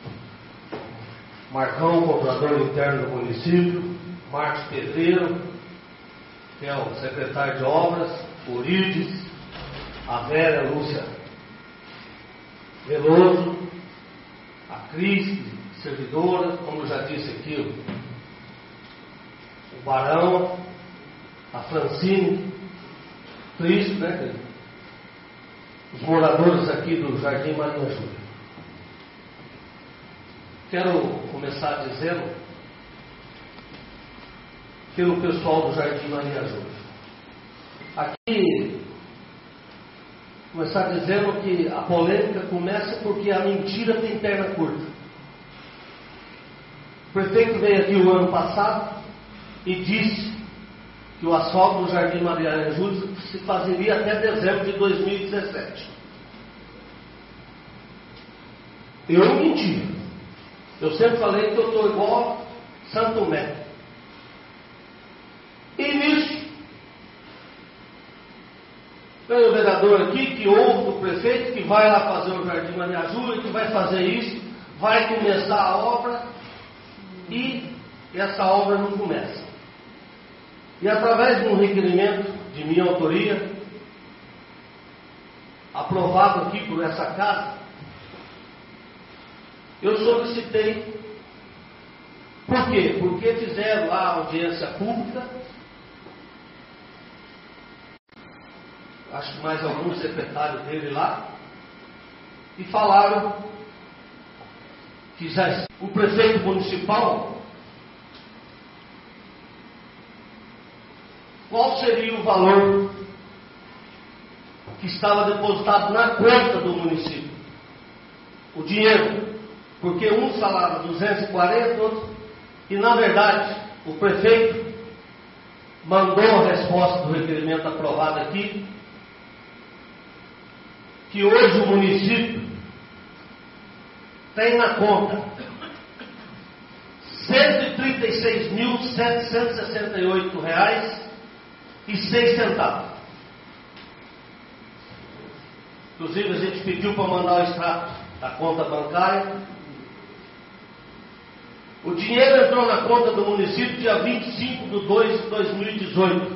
Marcão, controlador interno do município, Marcos Pedreiro, que é o secretário de obras, o Urides, a Vera Lúcia Veloso, a Cris, servidora, como já disse aqui, o Barão, a Francine, triste, né? Os moradores aqui do Jardim Maria Júlia. Quero começar dizendo pelo pessoal do Jardim Maria Júlia. Aqui, começar dizendo que a polêmica começa porque a mentira tem perna curta. O prefeito veio aqui o ano passado e disse que o asfalto do Jardim Maria Júlia se fazeria até dezembro de dois mil e dezessete. Eu menti. Eu sempre falei que eu estou igual Santo Tomé. E nisso, tem o vereador aqui que ouve o prefeito que vai lá fazer o Jardim Maria Júlia, que vai fazer isso, vai começar a obra e essa obra não começa. E através de um requerimento de minha autoria, aprovado aqui por essa casa, eu solicitei Por quê? Porque fizeram lá a audiência pública, acho que mais alguns secretários dele lá, e falaram que já o prefeito municipal, qual seria o valor que estava depositado na conta do município, o dinheiro, porque um falava duzentos e quarenta, outro, e na verdade o prefeito mandou a resposta do requerimento aprovado aqui, que hoje o município tem na conta cento e trinta e seis mil, setecentos e sessenta e oito reais e seis centavos. Inclusive a gente pediu para mandar o extrato da conta bancária. O dinheiro entrou na conta do município dia vinte e cinco de dois de dois mil e dezoito.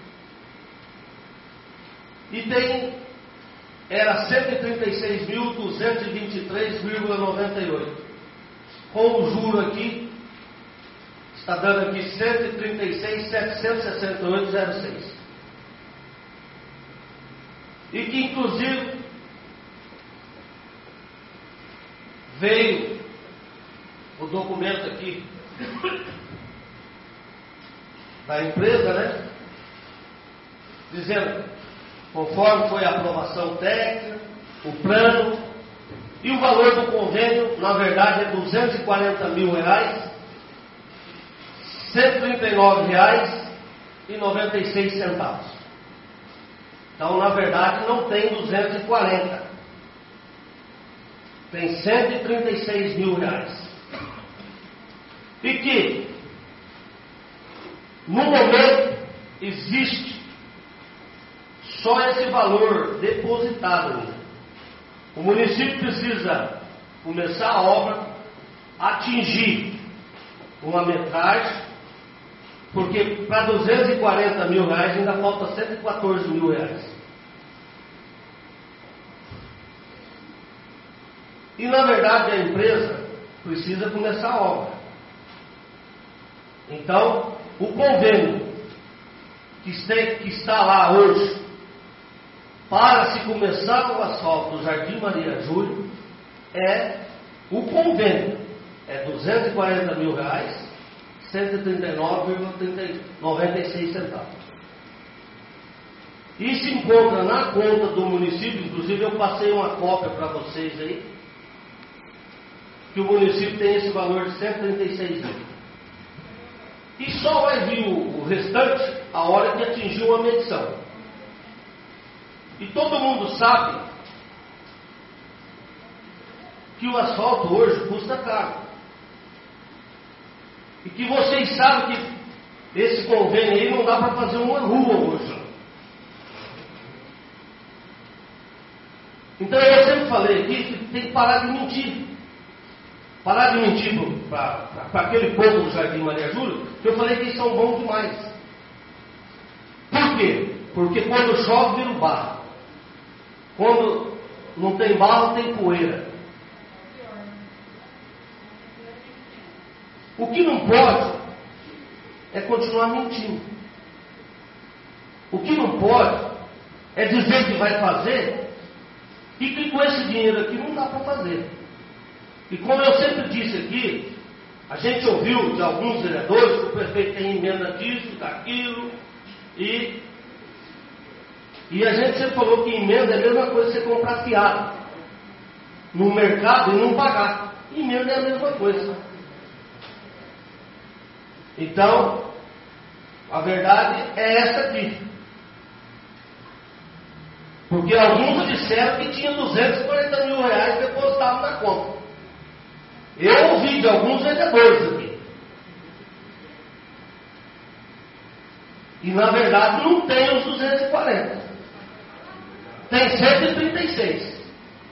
E tem, era cento e trinta e seis mil, duzentos e vinte e três vírgula noventa e oito. Com o juro aqui, está dando aqui cento e trinta e seis mil, setecentos e sessenta e oito vírgula zero seis. E que inclusive veio o documento aqui da empresa, né? Dizendo, conforme foi a aprovação técnica, o plano, e o valor do convênio, na verdade, é duzentos e quarenta mil reais, cento e trinta e nove reais e noventa e seis centavos. Então, na verdade, não tem duzentos e quarenta. Tem cento e trinta e seis mil reais. E que, no momento, existe só esse valor depositado. O município precisa começar a obra, atingir uma metragem, porque para duzentos e quarenta mil reais ainda falta cento e quatorze mil reais. E na verdade a empresa precisa começar a obra. Então, o convênio que está lá hoje para se começar o asfalto do Jardim Maria Júlia é o convênio, é duzentos e quarenta mil reais, cento e trinta e nove vírgula noventa e seis centavos. E se encontra na conta do município, inclusive eu passei uma cópia para vocês aí, que o município tem esse valor de cento e trinta e seis mil. E só vai vir o, o restante a hora que atingiu a medição. E todo mundo sabe que o asfalto hoje custa caro. E que vocês sabem que esse convênio aí não dá para fazer uma rua hoje. Então eu sempre falei aqui que tem que parar de mentir. Parar de mentir para aquele povo do Jardim Maria Júlia, que eu falei que eles são bons demais. Por quê? Porque quando chove vira o barro. Quando não tem barro, tem poeira. O que não pode é continuar mentindo. O que não pode é dizer que vai fazer e que com esse dinheiro aqui não dá para fazer. E como eu sempre disse aqui, a gente ouviu de alguns vereadores que o prefeito tem emenda disso, daquilo, e, e a gente sempre falou que emenda é a mesma coisa que você comprar fiado no mercado e não pagar. Emenda é a mesma coisa. Então, a verdade é essa aqui. Porque alguns disseram que tinha duzentos e quarenta mil reais depositados na conta. Eu ouvi de alguns vendedores aqui. E na verdade não tem os duzentos e quarenta. Tem cento e trinta e seis.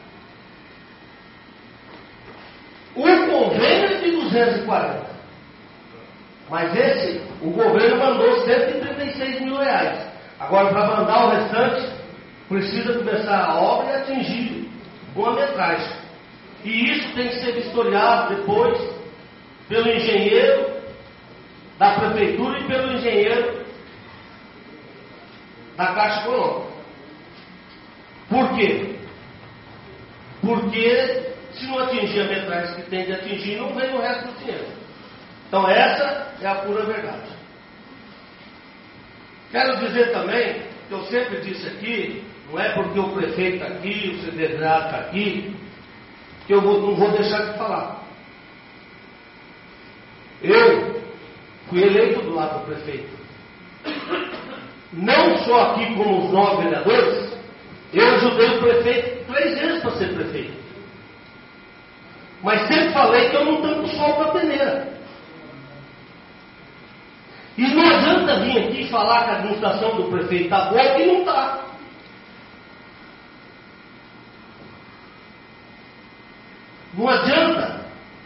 O convênio é de duzentos e quarenta. Mas esse, o governo mandou cento e trinta e seis mil reais. Agora, para mandar o restante, precisa começar a obra e atingir uma metragem. E isso tem que ser vistoriado depois pelo engenheiro da prefeitura e pelo engenheiro da Caixa Econômica. Por quê? Porque se não atingir a metragem que tem de atingir, não vem o resto do dinheiro. Então essa é a pura verdade. Quero dizer também, que eu sempre disse aqui, não é porque o prefeito está aqui, o secretário está aqui, que eu vou, não vou deixar de falar. Eu fui eleito do lado do prefeito. Não só aqui como os nove vereadores, eu ajudei o prefeito três vezes para ser prefeito. Mas sempre falei que eu não tampo sol para a peneira. E não adianta vir aqui falar que a administração do prefeito está boa, que não está. Não adianta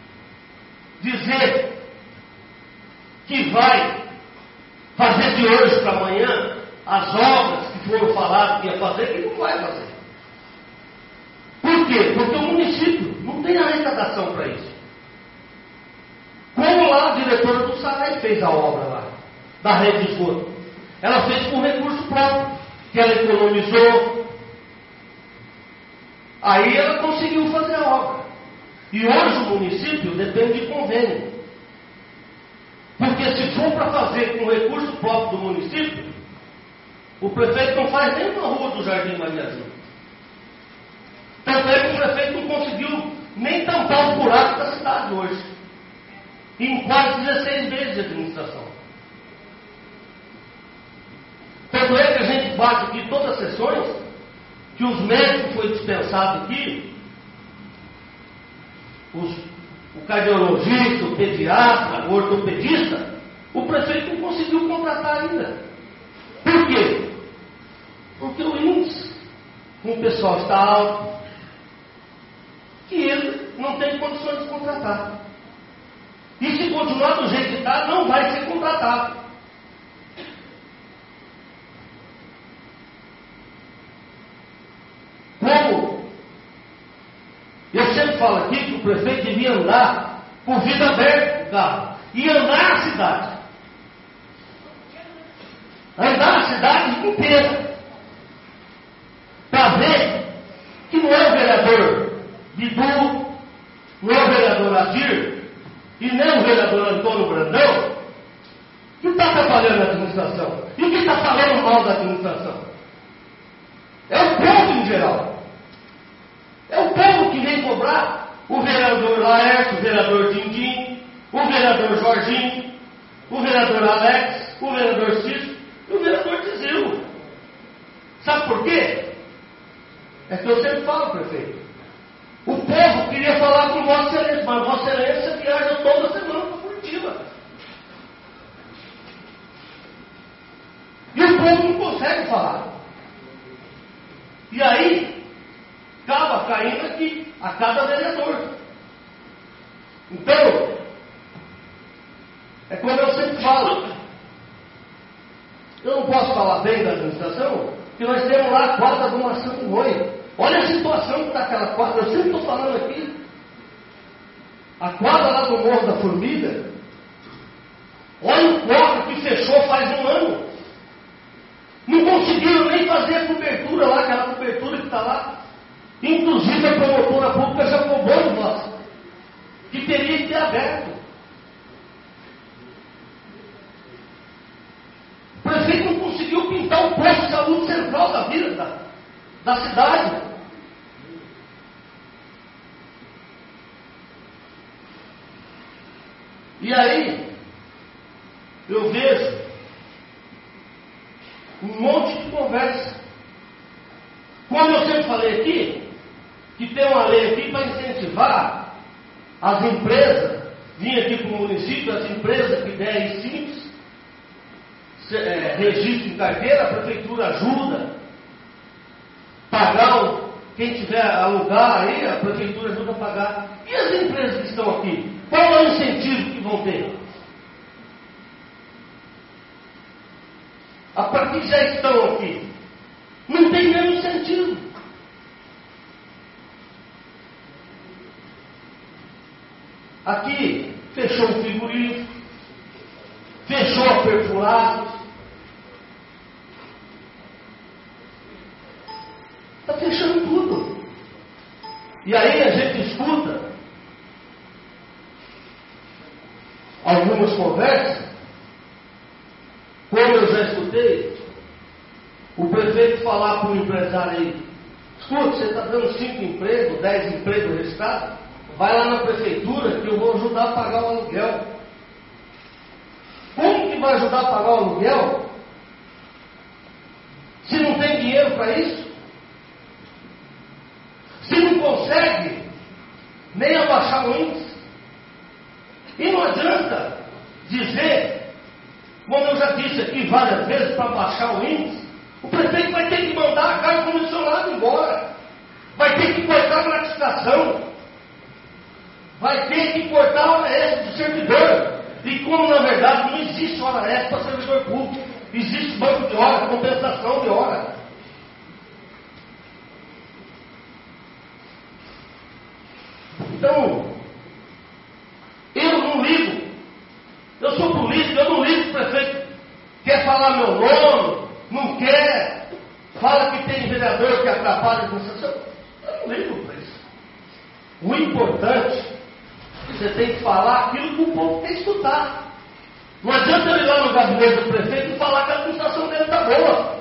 dizer que vai fazer de hoje para amanhã as obras que foram faladas que ia fazer, que não vai fazer. Por quê? Porque o município não tem arrecadação para isso. Como lá a diretora do SARAI fez a obra lá, da rede de esgoto. Ela fez com recurso próprio, que ela economizou. Aí ela conseguiu fazer a obra. E hoje o município depende de convênio. Porque se for para fazer com recurso próprio do município, o prefeito não faz nem uma rua do Jardim Mariazinho. Tanto é que o prefeito não conseguiu nem tampar os buracos da cidade hoje. Em quase dezesseis meses de administração. Tanto é que a gente bate aqui todas as sessões, que os médicos foram dispensados aqui, os, o cardiologista, o pediatra, o ortopedista, o prefeito não conseguiu contratar ainda. Por quê? Porque o índice com o pessoal está alto, que ele não tem condições de contratar. E se continuar do jeito que está, não vai ser contratado. Como eu sempre falo aqui que o prefeito devia andar com vida aberta no carro e andar na cidade. Andar na cidade inteira. Para ver que não é o vereador Bidu, não é o vereador Adir e nem o vereador Antônio Brandão que está atrapalhando a administração e que está falando mal da administração. É o povo em geral. É o povo que vem cobrar o vereador Laércio, o vereador Dindim, o vereador Jorginho, o vereador Alex, o vereador Cícero e o vereador Tizil. Sabe por quê? É que eu sempre falo, prefeito. O povo queria falar com Vossa Excelência, mas Vossa Excelência viaja toda semana para Curitiba. E o povo não consegue falar. E aí, acaba caindo aqui, a cada vereador. Então, é como eu sempre falo. Eu não posso falar bem da administração, porque nós temos lá a quadra do Maçã de Noia. Olha a situação que está aquela quadra, eu sempre estou falando aqui. A quadra lá do Morro da Formiga, olha o quadro que fechou faz um ano. Não conseguiram nem fazer a cobertura lá, aquela cobertura que está lá. Inclusive a promotora pública já cobrou de nós, que teria que ter aberto. O prefeito não conseguiu pintar o posto de saúde central da vila, da, da cidade. E aí, eu vejo um monte de conversa. Como eu sempre falei aqui, que tem uma lei aqui para incentivar as empresas, vir aqui para o município, as empresas que derem simples, é, registro em carteira, a prefeitura ajuda, pagar, o, quem tiver alugar aí, a prefeitura ajuda a pagar. E as empresas que estão aqui? Qual é o incentivo que vão ter? A partir que já estão aqui, não tem nenhum sentido. Aqui, fechou o frigorífico, fechou a perfurados. Está fechando tudo. E aí a gente escuta algumas conversas, como eu já escutei, o prefeito falar para o empresário aí: escuta, você está dando cinco empregos, dez empregos registrados, vai lá na prefeitura que eu vou ajudar a pagar o aluguel. Como que vai ajudar a pagar o aluguel se não tem dinheiro para isso? Se não consegue nem abaixar o índice? E não adianta dizer, como eu já disse aqui várias vezes, para baixar o índice, o prefeito vai ter que mandar a carga comissionada embora, vai ter que cortar a gratificação, vai ter que cortar a hora extra do servidor. E como na verdade não existe hora extra para servidor público, existe banco de hora, compensação de hora. Então, eu não ligo, eu sou político, eu não ligo para o prefeito, quer falar meu nome, não quer, fala que tem vereador que atrapalha a administração, eu não ligo para isso. O importante, você tem que falar aquilo que o povo quer escutar. Não adianta eu ir lá no gabinete do prefeito e falar que a administração dele está boa.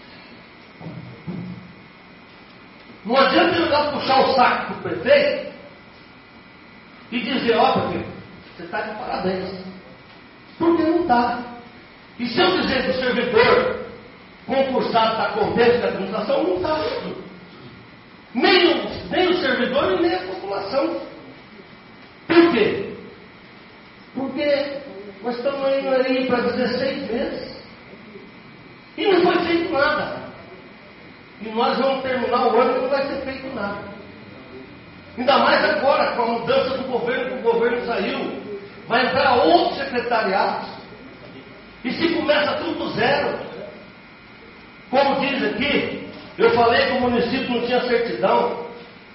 Não adianta eu ir lá puxar o saco do prefeito e dizer: ó, prefeito, você está de parabéns. Porque não está. E se eu dizer que o servidor concursado está contente com a administração, não está. Nem o, nem o servidor e nem a população. Por quê? Porque nós estamos indo aí para dezesseis meses e não foi feito nada. E nós vamos terminar o ano e não vai ser feito nada. Ainda mais agora, com a mudança do governo, que o governo saiu, vai entrar outros secretariados. E se começa tudo do zero, como diz aqui, eu falei que o município não tinha certidão.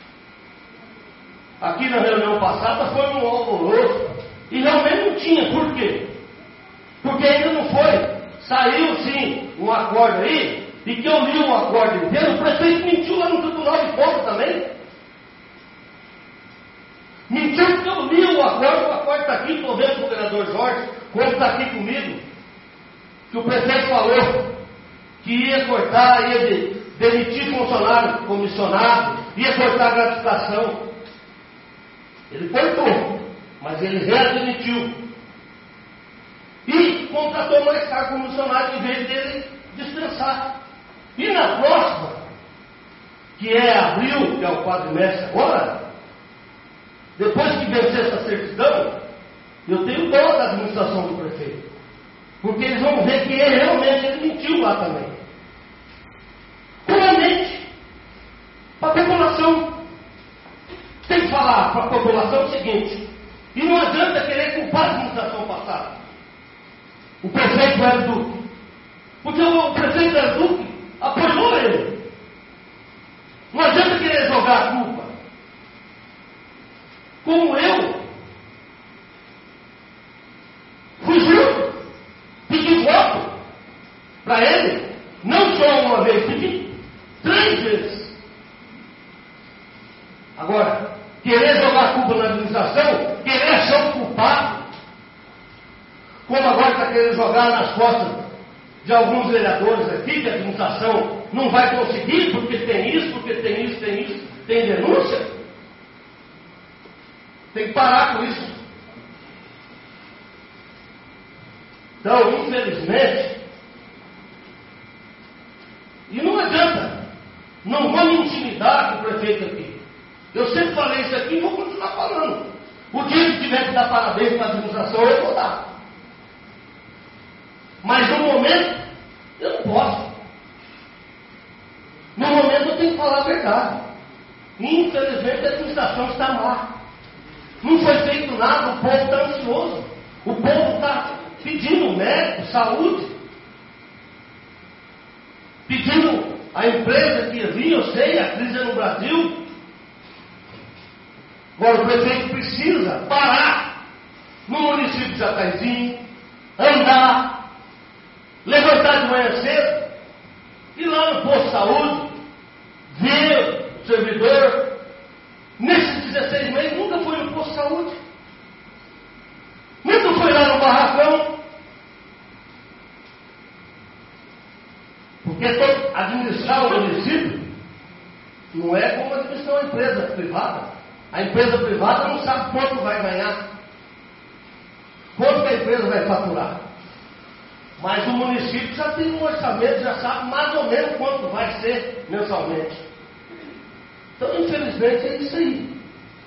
Aqui na reunião passada foi um alvoroço. E realmente não tinha. Por quê? Porque ainda não foi. Saiu sim um acordo aí, e que eu li o acordo inteiro, o prefeito mentiu lá no Tribunal de Contas também. Mentiu porque eu li o acordo, o acordo está aqui, estou vendo com o vereador Jorge, como está aqui comigo, que o prefeito falou que ia cortar, ia de, demitir funcionário comissionado, ia cortar a gratificação. Ele cortou, mas ele readmitiu. E contratou mais cargo comissionário em vez dele dispensar. E na próxima, que é abril, que é o quadrimestre agora, depois que vencer essa certidão, eu tenho dó da administração do prefeito. Porque eles vão ver que ele realmente ele mentiu lá também. Realmente, para a população. Tem que falar para a população o seguinte: e não adianta querer culpar a administração passada. O prefeito era Duque. Porque o prefeito era Duque apoiou ele. Não adianta querer jogar a culpa. Como eu fui junto, pedi voto para ele, não só uma vez, pedi três vezes. Agora, querer jogar a culpa na administração, querer achar um culpado, como agora está querendo jogar nas costas de alguns vereadores aqui, que a administração não vai conseguir, porque tem isso, porque tem isso, tem isso, tem denúncia. Tem que parar com isso. Então, infelizmente, e não adianta, não vou me intimidar com o prefeito aqui. Eu sempre falei isso aqui e vou continuar falando. O dia que tiver que dar parabéns para a administração, eu vou dar. Mas no momento, eu não posso. No momento eu tenho que falar a verdade. Infelizmente a administração está má. Não foi feito nada, o povo está ansioso. O povo está pedindo médico, saúde. Pedindo a empresa que ia vir, eu sei, a crise é no Brasil. Agora o prefeito precisa parar no município de Jataizinho, andar, levantar de manhã cedo, ir lá no posto de saúde, ver o servidor. Nesses dezesseis meses nunca foi no posto de saúde, nunca foi lá no barracão, porque todo, administrar o município não é como administrar uma empresa privada. A empresa privada não sabe quanto vai ganhar, quanto que a empresa vai faturar. Mas o município já tem um orçamento, já sabe mais ou menos quanto vai ser mensalmente. Então, infelizmente, é isso aí.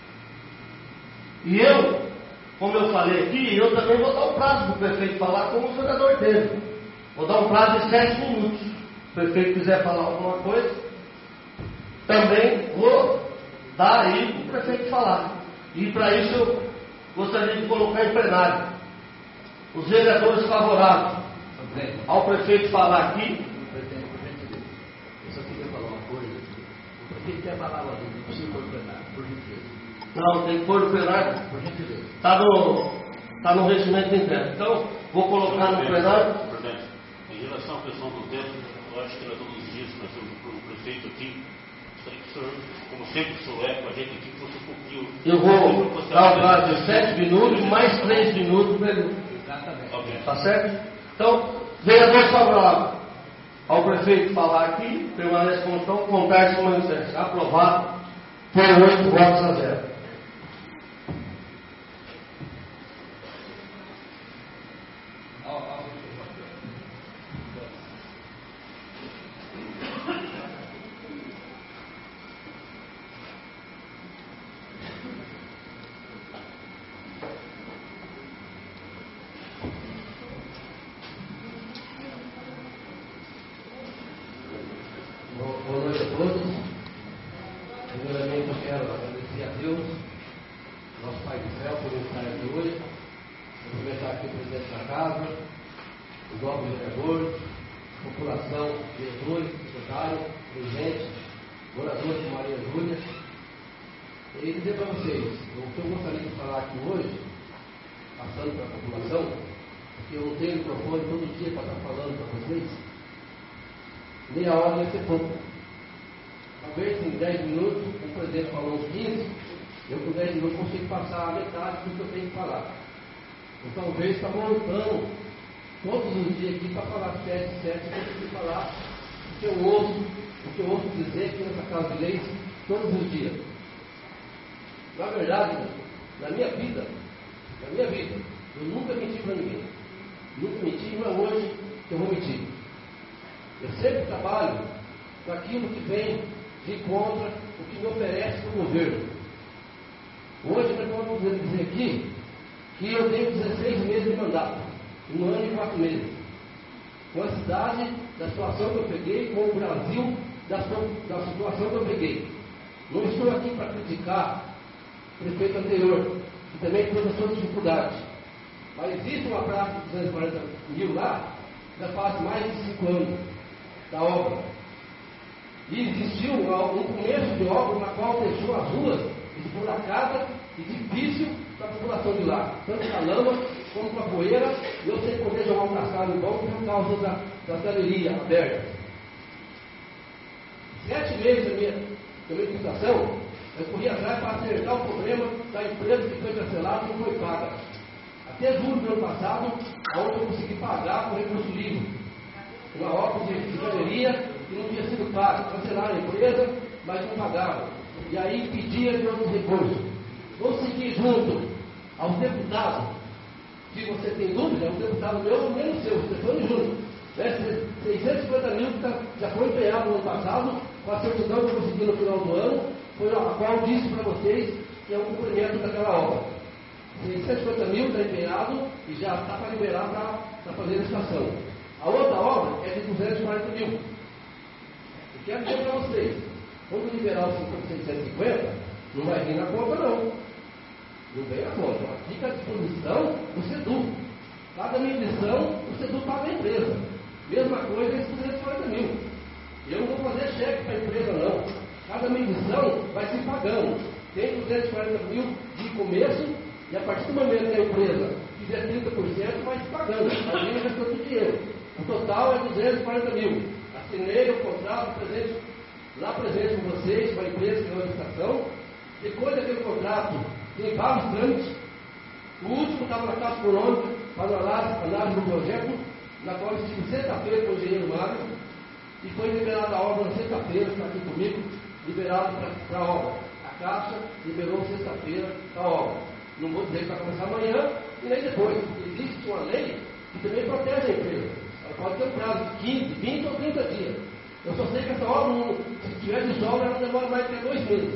E eu, como eu falei aqui, eu também vou dar um prazo para o prefeito falar como o vereador teve. Vou dar um prazo de sete minutos. Se o prefeito quiser falar alguma coisa, também vou dar aí para o prefeito falar. E para isso eu gostaria de colocar em plenário os vereadores favoráveis ao prefeito falar aqui. Eu só queria falar uma coisa. O prefeito quer falar lá, não precisa pôr no plenário, por gentileza. Não, tem que pôr no plenário. Por gentileza. Está no, tá no regimento interno. Então, vou colocar no plenário. Presidente, em relação à questão do tempo, eu acho que nós todos os dias nós temos o prefeito aqui. Gostaria que o senhor, como sempre o senhor é, com a gente aqui, fosse um pouquinho. Eu vou dar um prazo de sete minutos, mais três minutos para ele. Exatamente. Ok. Tá certo? Então, vereador favorável ao prefeito falar aqui, permanece como estão, conversa com o manifesto. Aprovado por oito votos a zero. Boa noite a todos. Primeiramente eu quero agradecer a Deus, nosso Pai do Céu, por estar aqui hoje. Cumprimentar aqui o presidente da casa, os novos vereadores, população, diretores, secretários, dirigentes, moradores de Maria Júlia. E dizer para vocês, o que eu gostaria de falar aqui hoje, passando para a população, porque eu não tenho microfone todo dia para estar falando para vocês, meia hora vai ser pouco. Talvez em dez minutos, o presidente falou uns quinze, eu com dez minutos consigo passar a metade do que eu tenho que falar. Então, talvez está voltando todos os dias aqui para falar sete, sete, eu tenho que falar o que eu ouço, o que eu ouço dizer aqui nessa casa de leis todos os dias. Na verdade, na minha vida, na minha vida, eu nunca menti para ninguém. Nunca menti, não é hoje que eu vou mentir. Eu sempre trabalho para aquilo que vem de contra o que me oferece o governo. Hoje nós vamos dizer aqui que eu tenho dezesseis meses de mandato, um ano e quatro meses. Com a cidade, da situação que eu peguei, com o Brasil, da, da situação que eu peguei. Não estou aqui para criticar o prefeito anterior, que também teve as suas dificuldades. Mas existe uma praça de duzentos e quarenta mil lá, já faz mais de cinco anos da obra. E existiu um começo de obra na qual deixou as ruas esburacadas e difícil para a população de lá, tanto para a lama como para a poeira, e eu sem poder jogar um cascalho bom por causa da, da galeria aberta. Sete meses da minha, da minha administração, eu corri atrás para acertar o problema da empresa que foi cancelada e não foi paga. Até julho do ano passado, aonde eu consegui pagar com recurso livre uma obra de, de galeria que não tinha sido paga. Cancelaram a empresa, mas não pagavam. E aí pedia de outros recursos. Vou seguir junto aos deputados. Se você tem dúvida, o deputado meu é o menos seu, Stefano Júnior. Né? seiscentos e cinquenta mil que tá, já foi empenhado no ano passado, com a certidão que eu consegui no final do ano, foi a qual eu disse para vocês que é o cumprimento daquela obra. seiscentos e cinquenta mil está empenhado e já está para liberar para fazer a estação. A outra obra é de duzentos e quarenta mil. Eu quero dizer para vocês, quando liberar os seiscentos e cinquenta, não vai vir na conta não. Não vem na conta. Fica à disposição do SEDU. Cada medição, o SEDU paga a empresa. Mesma coisa esses duzentos e quarenta mil. Eu não vou fazer cheque para a empresa não. Cada medição vai se pagando. Tem duzentos e quarenta mil de começo E a partir do momento que a empresa fizer trinta por cento, vai se pagando, vai vir o restante do dinheiro. O total é duzentos e quarenta mil. Assinei o contrato presente, lá presente com vocês, com a empresa que é uma licitação. Depois daquele contrato, tem vários trâmites. O último estava na Caixa Econômica, para a análise do projeto, na qual eu estive sexta-feira com o engenheiro Mário, e foi liberada a obra na sexta-feira, está aqui comigo, liberado para a obra. A Caixa liberou sexta-feira a obra. Não vou dizer que vai começar amanhã e nem depois. Existe uma lei que também protege a empresa. Ela pode ter um prazo de quinze, vinte ou trinta dias. Eu só sei que essa obra, se tiver de sobra, ela demora mais que dois meses.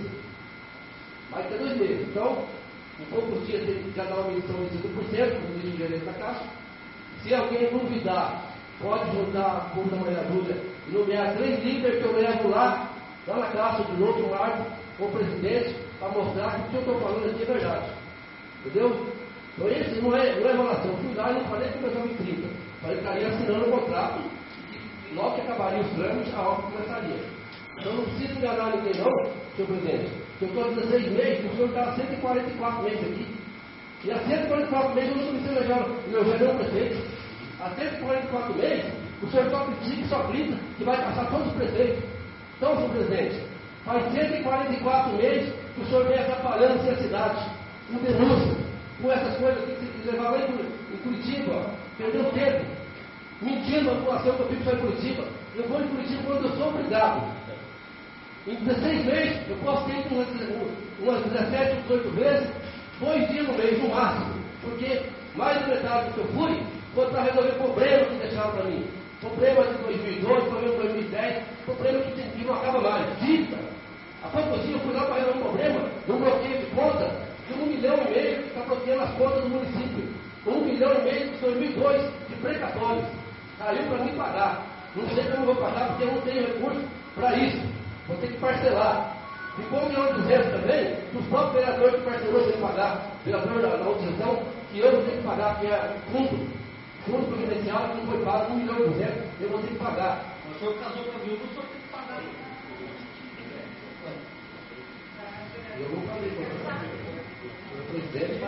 Mais que dois meses. Então, em poucos dias ele já dá uma medição de cinco por cento, como diz o gerente da Caixa. Se alguém duvidar, pode juntar a Fundo da Maria Júlia e nomear três líderes que eu levo lá, lá na Caixa de novo, Marco, com o presidente, para mostrar que o que eu estou falando aqui é verdade. Entendeu? Então, esse não é, não é enrolação. Eu fui lá e não falei que começava em trinta. Falei que estaria assinando o contrato e logo que acabaria os trâmites, a obra começaria. Então, não precisa enganar ninguém, não, senhor presidente. Eu estou há dezesseis meses, o senhor está há cento e quarenta e quatro meses aqui. E há cento e quarenta e quatro meses eu não comecei a eleger meu gerente prefeito. Há cento e quarenta e quatro meses, o senhor só critica e só grita que vai passar todos os prefeitos. Então, senhor presidente, faz cento e quarenta e quatro meses que o senhor vem atrapalhando a cidade, com denúncia, com essas coisas que se levaram em Curitiba, perdeu tempo, mentindo a população que eu fico só em Curitiba. Eu vou em Curitiba quando eu sou obrigado. Em dezesseis meses, eu posso ter ido umas, umas dezessete, dezoito vezes, dois dias no mês, no máximo. Porque mais de metade do que eu fui foi para resolver problemas que deixaram para mim. Problemas de dois mil e doze, problemas de dois mil e dez, problemas que, que não acaba mais. Dívida. Há poucos dias eu fui lá para resolver um problema de um bloqueio de conta de um milhão e meio que está bloqueando as contas do município. Um milhão e meio de dois mil e dois de precatórios. Caiu para mim pagar. Não sei como eu vou pagar porque eu não tenho recurso para isso. Vou ter que parcelar. Ficou um milhão e duzentos também, que os próprios vereadores que parcelou sem pagar, vereador da, da oposição, que eu vou ter que pagar, que é fundo, fundo providencial, que não foi pago, um milhão e duzentos, eu vou ter que pagar. O senhor casou com a viúva, o senhor tem que pagar. Eu não falei com o presidente,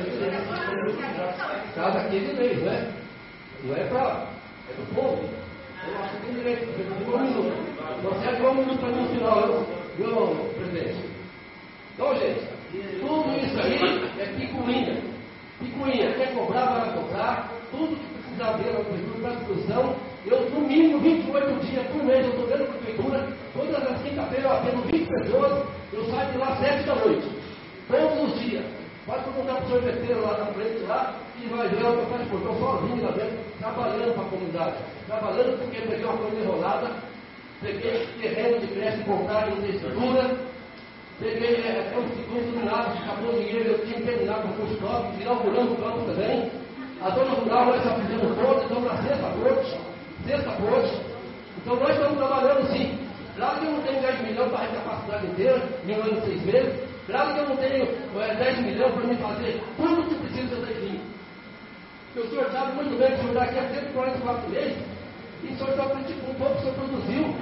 mas casa aqui de lei, não é? Não é para. É do povo. Eu acho que tem direito, você tem um minuto. Você é um minuto para mim no final, viu, presidente? Então, gente, tudo isso aí é picuinha. Picuinha, quer cobrar, vai cobrar. Tudo que precisar ver na prefeitura para discussão. Eu, no mínimo, vinte e oito dias por mês, eu estou dentro da prefeitura. Todas as quinta-feiras eu atendo vinte pessoas. Eu saio de lá sete da noite. Todos os dias. Pode perguntar para o sorveteiro lá na frente, lá, que vai ver o que eu faço por eu sozinho lá dentro, trabalhando para a comunidade. Trabalhando porque eu peguei uma coisa enrolada, peguei terreno de creche comprado em estrutura, peguei é, é, um segundo iluminado, acabou o dinheiro, eu tinha que terminar com o curso top, inaugurando o campo também. A dona rural nós já fizemos todos, estamos na sexta ponte, sexta ponte. Então nós estamos trabalhando sim. Claro que eu não tenho dez milhões para a capacidade inteira, mil anos e seis meses. Claro que eu não tenho é, dez milhões para me fazer tudo que precisa daqui. Porque o senhor sabe muito bem que o senhor está aqui há cento e quarenta e quatro meses e o senhor está criticando um pouco que o senhor produziu.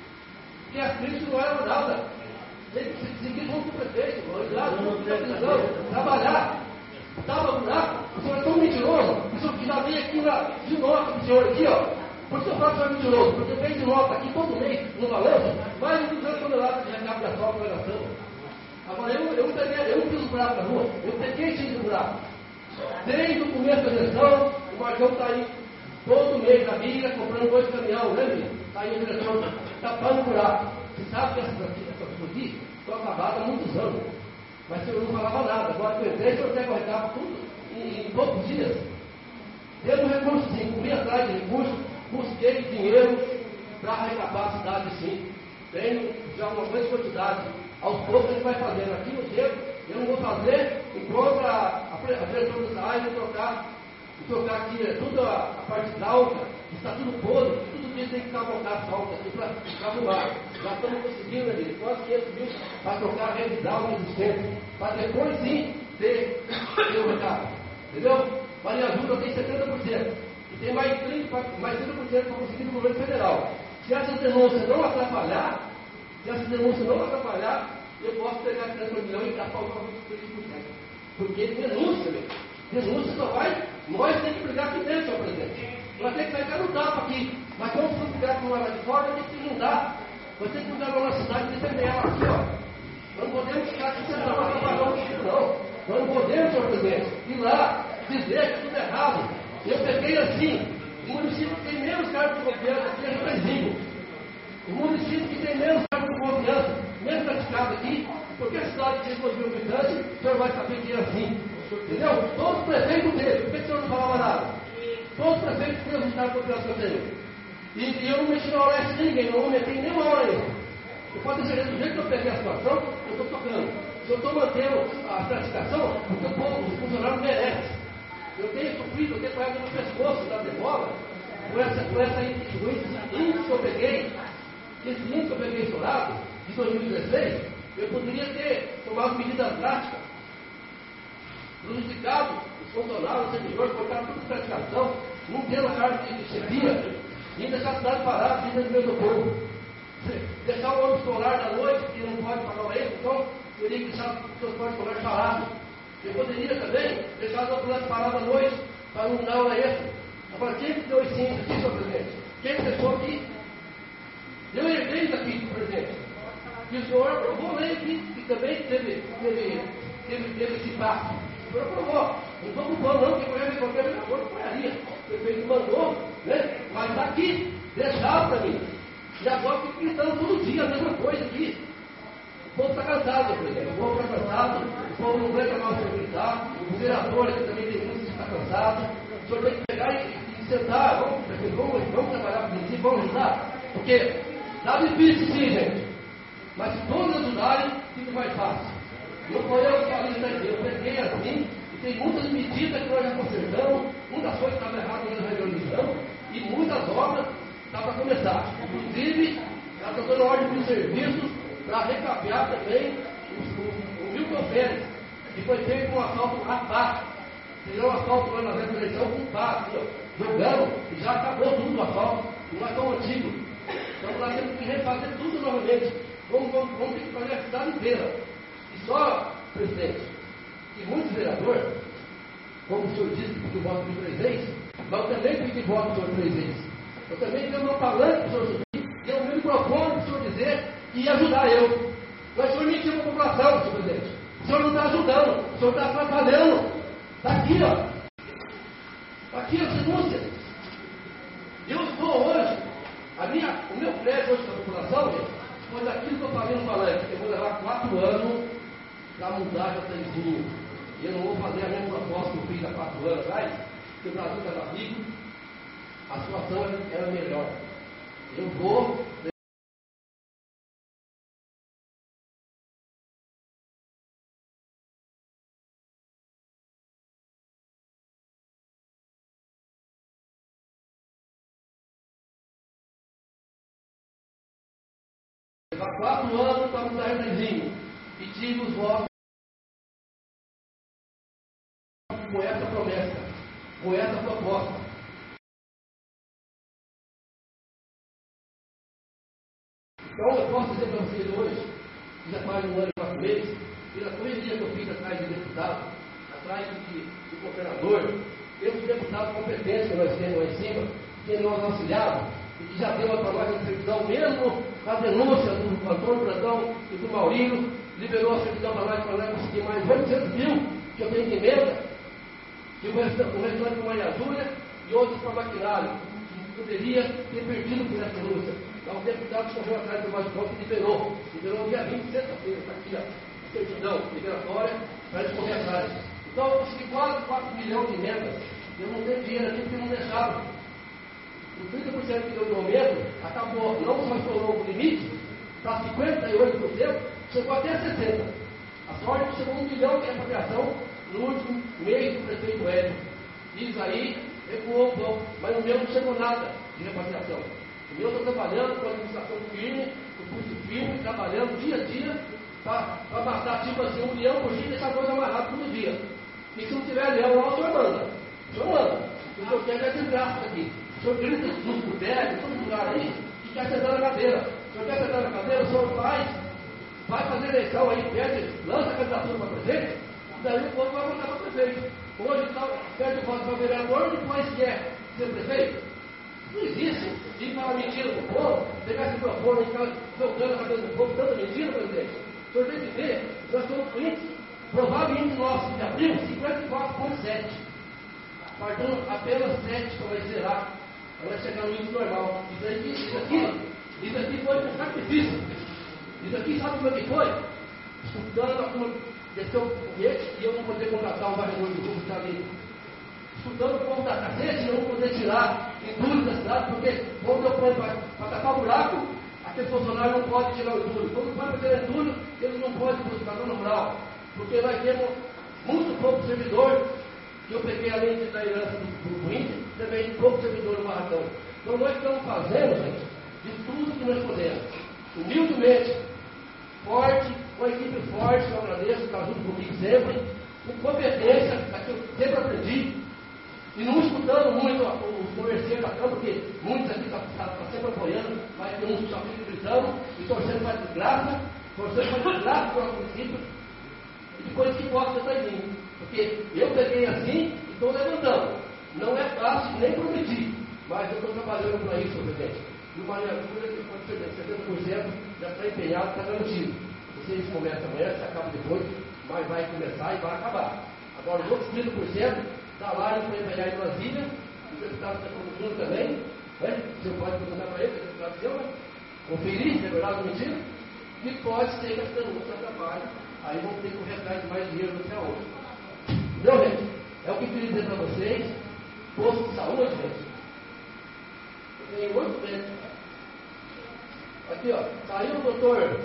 Que as críticas não eram nada. Tem que seguir junto com o prefeito, olhar junto com a televisão, trabalhar. Estava buraco, o senhor é tão mentiroso, o senhor já veio aqui na, de nota do senhor aqui, ó. Por que eu falo que o senhor é mentiroso? Porque vem de nota aqui todo mês, no balanço, mais de duzentas toneladas de recado da sua operação. Agora, eu, eu, peguei, eu não fiz o buraco na rua, eu peguei cheio de buraco. Desde o começo da eleição, o Marcão está aí todo mês na mídia, comprando dois caminhões, né, menino? Está aí o diretor tapando o buraco. Você sabe que essas aqui, essas aqui, estão acabadas há muitos anos. Mas eu não falava nada. Agora que eu entrei, eu pego o recado tudo em, em poucos dias. Teve um recurso sim, corri atrás de recursos, busquei dinheiro para arrecadar a cidade sim. Tenho já uma grande quantidade. Aos poucos a gente vai fazendo. Aqui no tempo, eu não vou fazer enquanto a, a, a diretora do salário vai trocar, trocar aqui tudo a, a parte hidráulica, está tudo podre, tudo que tem que ficar voltado solta aqui para arrumar. Já estamos conseguindo ali, quase quinhentos mil para trocar a rede hidráulica existente, para depois sim ter, ter o mercado. Entendeu? Maria Ajuda tem setenta por cento. E tem mais trinta por cento, mais trinta por cento para conseguir no governo federal. Se essas denúncias não atrapalhar, se essa denúncia não atrapalhar, eu posso pegar trinta milhões e dar para o vinte por cento. Porque denúncia, meu. Denúncia só vai, nós temos que brigar aqui dentro, senhor presidente. Nós temos que sair no tapa aqui. Mas como for brigar com ela de fora, tem que se juntar. Nós temos que mudar a nossa cidade e defender ela aqui, ó. Nós não podemos ficar aqui sentado para trabalhar no Chico, não. Nós não podemos, senhor presidente, ir lá dizer que tudo é errado. Eu peguei assim, o município que tem menos cargos de confiança aqui é Represinho. O município que tem menos cargos de confiança, menos praticado aqui, porque a cidade de dois mil habitantes, o senhor vai saber que é assim. Entendeu? Todos os prefeitos dele, por que o senhor não falava nada? Todos os prefeitos têm resultado de confiança dele. E, e eu não mexi na hora de ninguém, não meti nenhuma hora nisso. Eu posso ter certeza, do jeito que eu peguei a situação, eu estou tocando. Se eu estou mantendo a certificação, porque o povo, os funcionários merecem. Eu tenho sofrido, eu tenho correndo no pescoço da demora, com essa, com essa índice que eu peguei, esse índice que eu peguei estourado, de dois mil e dezesseis, eu poderia ter tomado medidas drásticas, prejudicado os funcionários, o servidor, cortar toda a certificação, não ter o cargo de chefia, e deixar a cidade parada, vida do meio do povo. Deixar o ônibus escolar da noite, que não pode pagar o eixo, então teria que deixar o transporte escolar parado. Eu poderia também deixar as ambulâncias paradas à noite para não dar aula extra. Agora, quem que deu esse índice aqui, senhor presidente? Quem que deixou aqui? Eu herdei isso aqui, senhor presidente. E o senhor aprovou a lei aqui, que também teve, teve, teve, teve esse impacto. O senhor aprovou. Não estou culpando, não, que qualquer qualquer vereador não apoiaria. O prefeito mandou, né? Mas está aqui, deixado para mim. E agora fico gritando todo dia a mesma coisa aqui. O povo está cansado, senhor presidente. O povo está cansado, o povo não aguenta mais o gritar. Os vereadores que também tem muitos que estão cansados. O senhor tem que pegar e, e sentar, vamos, prefeito, vamos, vamos trabalhar com o município, vamos ajudar. Porque está difícil sim, gente. Mas se todos ajudarem, fica mais fácil. Não foi eu que falei isso aqui, eu peguei assim, e tem muitas medidas que nós já consertamos, muitas coisas que estavam erradas nós reorganizamos, e muitas obras estão para começar. Inclusive, já estou dando ordem de serviços para recapear também o, o Milton Pérez, que foi feito um asfalto a pá. Tirou o asfalto lá na vez da eleição com pá, assim, ó, jogando, e já acabou tudo o asfalto, não é tão antigo. Então nós temos que refazer tudo novamente. Vamos, vamos, vamos ter que fazer a cidade inteira. E só, presidente, que muitos vereadores, como o senhor disse, que voto de três vezes, mas eu também pedi voto do senhor três vezes. Eu também dei o meu palanque para o senhor subir, dei o meu microfone para o senhor dizer que ia ajudar eu. Mas o senhor mentiu para a população, senhor presidente. O senhor não está ajudando, o senhor está atrapalhando. Está aqui, ó. Está aqui a denúncia. Eu estou hoje, a minha, o meu prédio hoje da população, gente, foi daquilo que eu falei no palanque. Eu vou levar quatro anos para mudar de trenzinho. E eu não vou fazer a mesma proposta que eu fiz há quatro anos atrás, que o Brasil estava rico, a situação era melhor. Eu vou. Há quatro anos para mudar de trenzinho. E tive os votos com essa promessa, com essa proposta. Então eu posso dizer para vocês hoje, que já faz um ano e quatro meses, pela correria que eu fiz atrás de deputado, atrás de, de governador, temos deputados competentes que nós temos lá em cima, que nos auxiliaram, e que já deu para nós a certidão, mesmo a denúncia do Antônio Brandão e do Maurílio, liberou a certidão para nós, para nós conseguir mais oitocentos mil, que eu tenho de emenda, que o restante para Maria Júlia e outros para maquinário, que poderia ter perdido por essa denúncia. Então o deputado correu atrás do mais ponto e liberou. Liberou no dia vinte, sexta-feira, está aqui a certidão liberatória, para eles correr atrás. Então eu consegui quase quatro milhões de emendas. Eu não tenho dinheiro aqui porque não deixaram. O trinta por cento que deu de aumento acabou, não só estourou o limite, para cinquenta e oito por cento, chegou até sessenta por cento. A sorte é que chegou um milhão de repatriação no último mês do prefeito Hélio. Isso aí recuou um pouco, mas no meu não chegou nada de repatriação. O meu está trabalhando com a administração firme, com o curso firme, trabalhando dia a dia para matar tipo assim, um leão por dia e deixar a coisa amarrada todo dia. E se não tiver leão lá, o senhor manda. O senhor manda. O senhor quer que é desgraça aqui. O senhor grita nos botecos, todo lugar aí, e quer sentar na cadeira. O senhor quer sentar na cadeira, o senhor faz, vai fazer eleição aí, pede, lança a candidatura para presidente, daí o povo vai votar para prefeito. Hoje está perde o voto para vereador, depois quer ser prefeito. Não existe. Ir falar mentira para o povo, pegar esse microfone e ficar jogando na cabeça do povo, tanta mentira, presidente. O senhor tem que ver, nós estamos com índice, provável índice nosso de abril, cinquenta e quatro vírgula sete. Faltando apenas sete para vai zerar, para chegar no índice normal. Isso, aí, isso, aqui, isso aqui foi um sacrifício. Isso aqui, sabe como é que foi? Estudando a turma, desceu o foguete e eu não poder contratar um varredor de rua que está ali. Estudando o povo da cacete e eu não poder tirar entulho da cidade, porque quando eu ponho para tapar o buraco, aquele funcionário não pode tirar o entulho. Quando põe para tirar o entulho, ele não pode buscar no rural, porque nós temos muito pouco servidor, que eu peguei além da herança do grupo índio, também pouco servidor no barracão. Então nós estamos fazendo, gente, de tudo que nós podemos. Humildemente, forte, com a equipe forte, eu agradeço, está junto comigo sempre, com competência, que eu sempre aprendi, e não escutando muito os comerciantes da Câmara, porque muitos aqui estão tá, tá sempre apoiando, mas tem uns que só ficam gritando e torcendo para desgraça, torcendo para desgraça para o município, e depois que possa estar vindo. Porque eu peguei assim e estou levantando. Não é fácil, nem prometi, mas eu estou trabalhando para isso, presidente. E uma viatura que pode ser setenta por cento já está empenhado, está garantido. Vocês começam amanhã, se acaba depois, mas vai começar e vai acabar. Agora, os outros trinta por cento está lá para empenhar em Brasília, o deputado está produzindo também, né? Você pode perguntar para ele, o deputado seu, né? Conferir se é verdade ou mentira, e pode ser que essa denúncia atrapalhe, aí vão ter que correr atrás de mais dinheiro do que a outra. Entendeu, gente? É o que eu queria dizer para vocês, posto de saúde, gente. Eu tenho oito meses. Aqui, ó, saiu o doutor,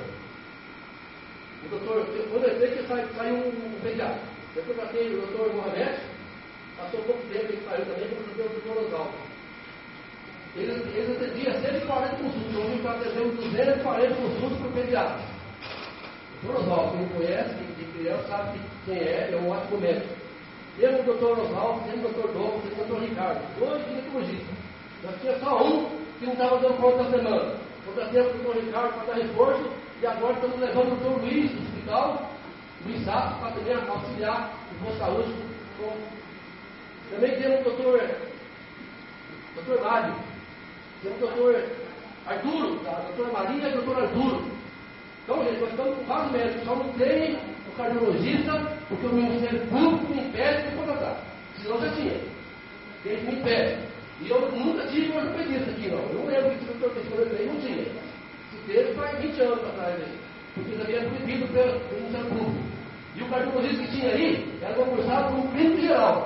o doutor, quando eu sei que saiu, saiu um pediatra. Depois eu tratei o doutor Mohamed, passou pouco tempo, ele saiu também, quando eu o doutor Oswaldo. Eles, eles atendiam cento e quarenta consultas, hoje está atendendo duzentos e quarenta consultas por pediatra. O doutor Oswaldo, quem conhece, quem criança, sabe quem é, é um ótimo médico. Temos o doutor Oswaldo, temos o doutor Douglas, temos o doutor Ricardo, dois ginecologistas. Nós tínhamos só um que não estava dando conta da semana. Contratemos o doutor Ricardo para dar reforço e agora estamos levando o doutor Luiz do hospital, Luiz Sato, para também auxiliar o posto de saúde. Com... Também temos o doutor, doutor Mário, temos o doutor Arturo, a doutora Maria e o doutor Arturo. Então, gente, nós estamos com vários médicos, só não tem o cardiologista, porque o Ministério Público me impede de contratar. Senão já tinha. Eles me impedem. E eu nunca tive um ortopedista aqui, não. Eu não lembro que o doutor Pessoa aí não tinha. Se teve, faz vinte anos atrás aí. Porque também é proibido pelo Ministério Público. E o cardiologista que tinha aí era concursado por um clínico geral.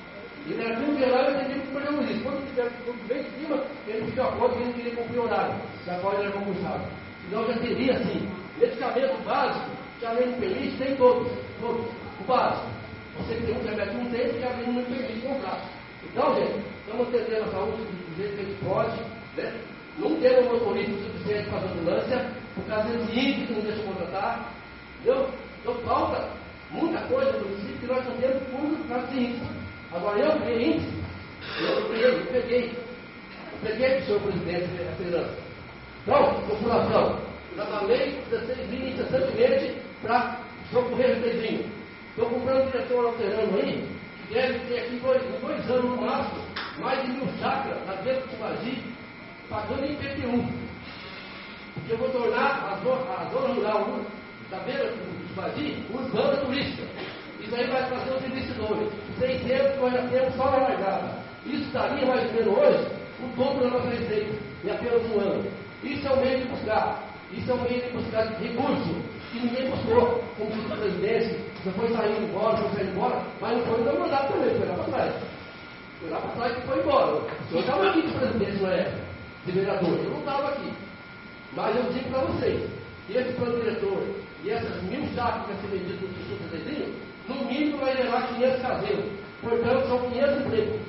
Ele era clínico geral e atendia com o cardiologista. Quando tiver tudo bem em cima, ele fica a conta que ele queria cumprir o horário, da qual ele era concursado. Senão já teria, assim, medicamento básico, que a lei não permite, tem todos, todos. O básico. Você que tem um remédio não tem, porque a lei não permite comprar. Então, gente, estamos atendendo a saúde do jeito que a gente pode, né? Não temos motorista suficiente para a ambulância, por causa desse índice que não deixa contratar, entendeu? Então falta muita coisa no município que nós não temos por causa desse índice. Agora, eu criei índice, eu criei, eu peguei, eu peguei do senhor presidente essa herança. Então, população, eu trabalhei dezesseis mil incessantemente para socorrer os vizinhos. Estou comprando um diretor alterando aí, que deve ter aqui dois, dois anos no máximo, mais de mil chacras lá dentro do Bagi, pagando em I P T U. Porque eu vou tornar a zona, a zona rural da beira do Bagi urbana turística. Isso aí vai trazer os investidores. seiscentos nós já temos só na largada. Isso daria mais ou menos hoje o dobro da nossa receita em apenas um ano. Isso é o meio de buscar. Isso é o meio de buscar recursos que ninguém buscou, como disse o presidente, já foi saindo embora, foi saindo embora, mas não foi no mandato também, foi lá para trás. Foi lá para trás que foi embora. Eu estava aqui de presidente na época, de vereador, eu não estava aqui. Mas eu digo para vocês, que esse plano diretor e essas mil sacos que vai ser vendido no Instituto Zezinho, no mínimo vai levar quinhentos caseiros. Portanto, são quinhentos empregos.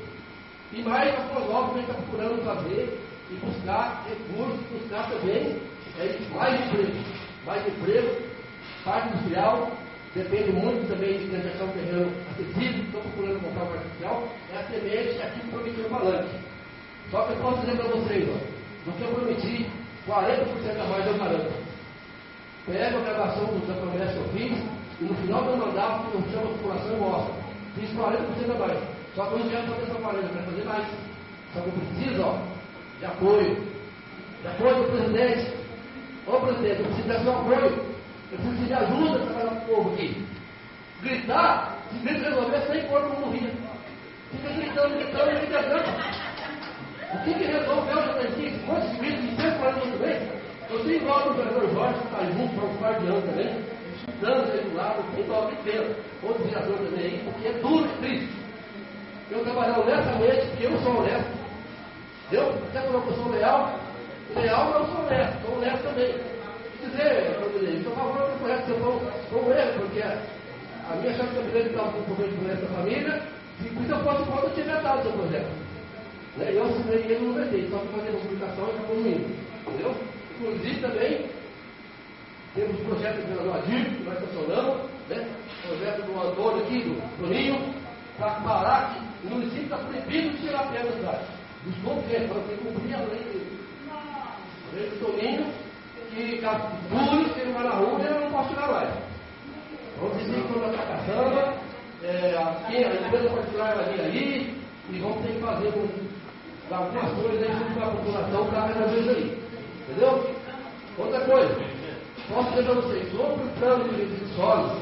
E mais a Prosópolis que a gente está procurando fazer e buscar recursos, buscar também é, mais emprego. Mais emprego, parte industrial, depende muito também de injeção de terreno acessível, estão procurando comprar parte industrial, é a semente aqui que prometi no palanque. Só que eu posso dizer para vocês, ó, do que eu prometi, quarenta por cento a mais eu garanto. Pega a gravação da promessa que eu fiz, E no final do mandato, eu chamo a população e mostro. Fiz quarenta por cento a mais. Só que eu não quero fazer essa quarenta, eu quero fazer mais. Só que eu preciso, ó, de apoio. De apoio do presidente. Ô presidente, eu preciso do seu apoio. Eu preciso de ajuda para trabalhar com o povo aqui. Gritar, se grita resolver, sem corpo não morria. Fica gritando, gritando, grita grande. O que que resolve hoje aqui? Esse monte de grito de cento e quarenta muito bem. Eu tenho igual do vereador Jorge, que está junto para o guardião também, estudando aí do lado, tem igual que pena. Outro vereador também aí, porque é duro e triste. Eu trabalhar honestamente, porque eu sou honesto. Eu até falou que eu sou leal. Leal, mas eu sou honesto, sou honesto também. Dizer, eu sou a favor do projeto de São Paulo, ele, porque a minha chefe de gabinete estava com um problema de doença da família, e se eu fosse contra, eu tinha vetado o seu projeto. Né? Eu assinei ele no vetei, só para fazer a publicação e acabou no indo. Entendeu? Inclusive também, temos o projeto do vereador Adir, que nós estacionamos, né? O projeto do Antônio aqui, do Toninho, para parar que o município está proibido de tirar a pedra da cidade. Dos governos, para ter que cumprir a lei. A lei do Toninho, que caso dure, se ele vai na rua, ele não pode tirar mais. Vamos dizer que quando está caçamba, é, aqui, a empresa particular vai vir aí, e vamos ter que fazer um, algumas coisas aí junto com a população para resolver isso aí. Entendeu? Outra coisa, posso dizer para vocês, sobre o plano de resíduos sólidos,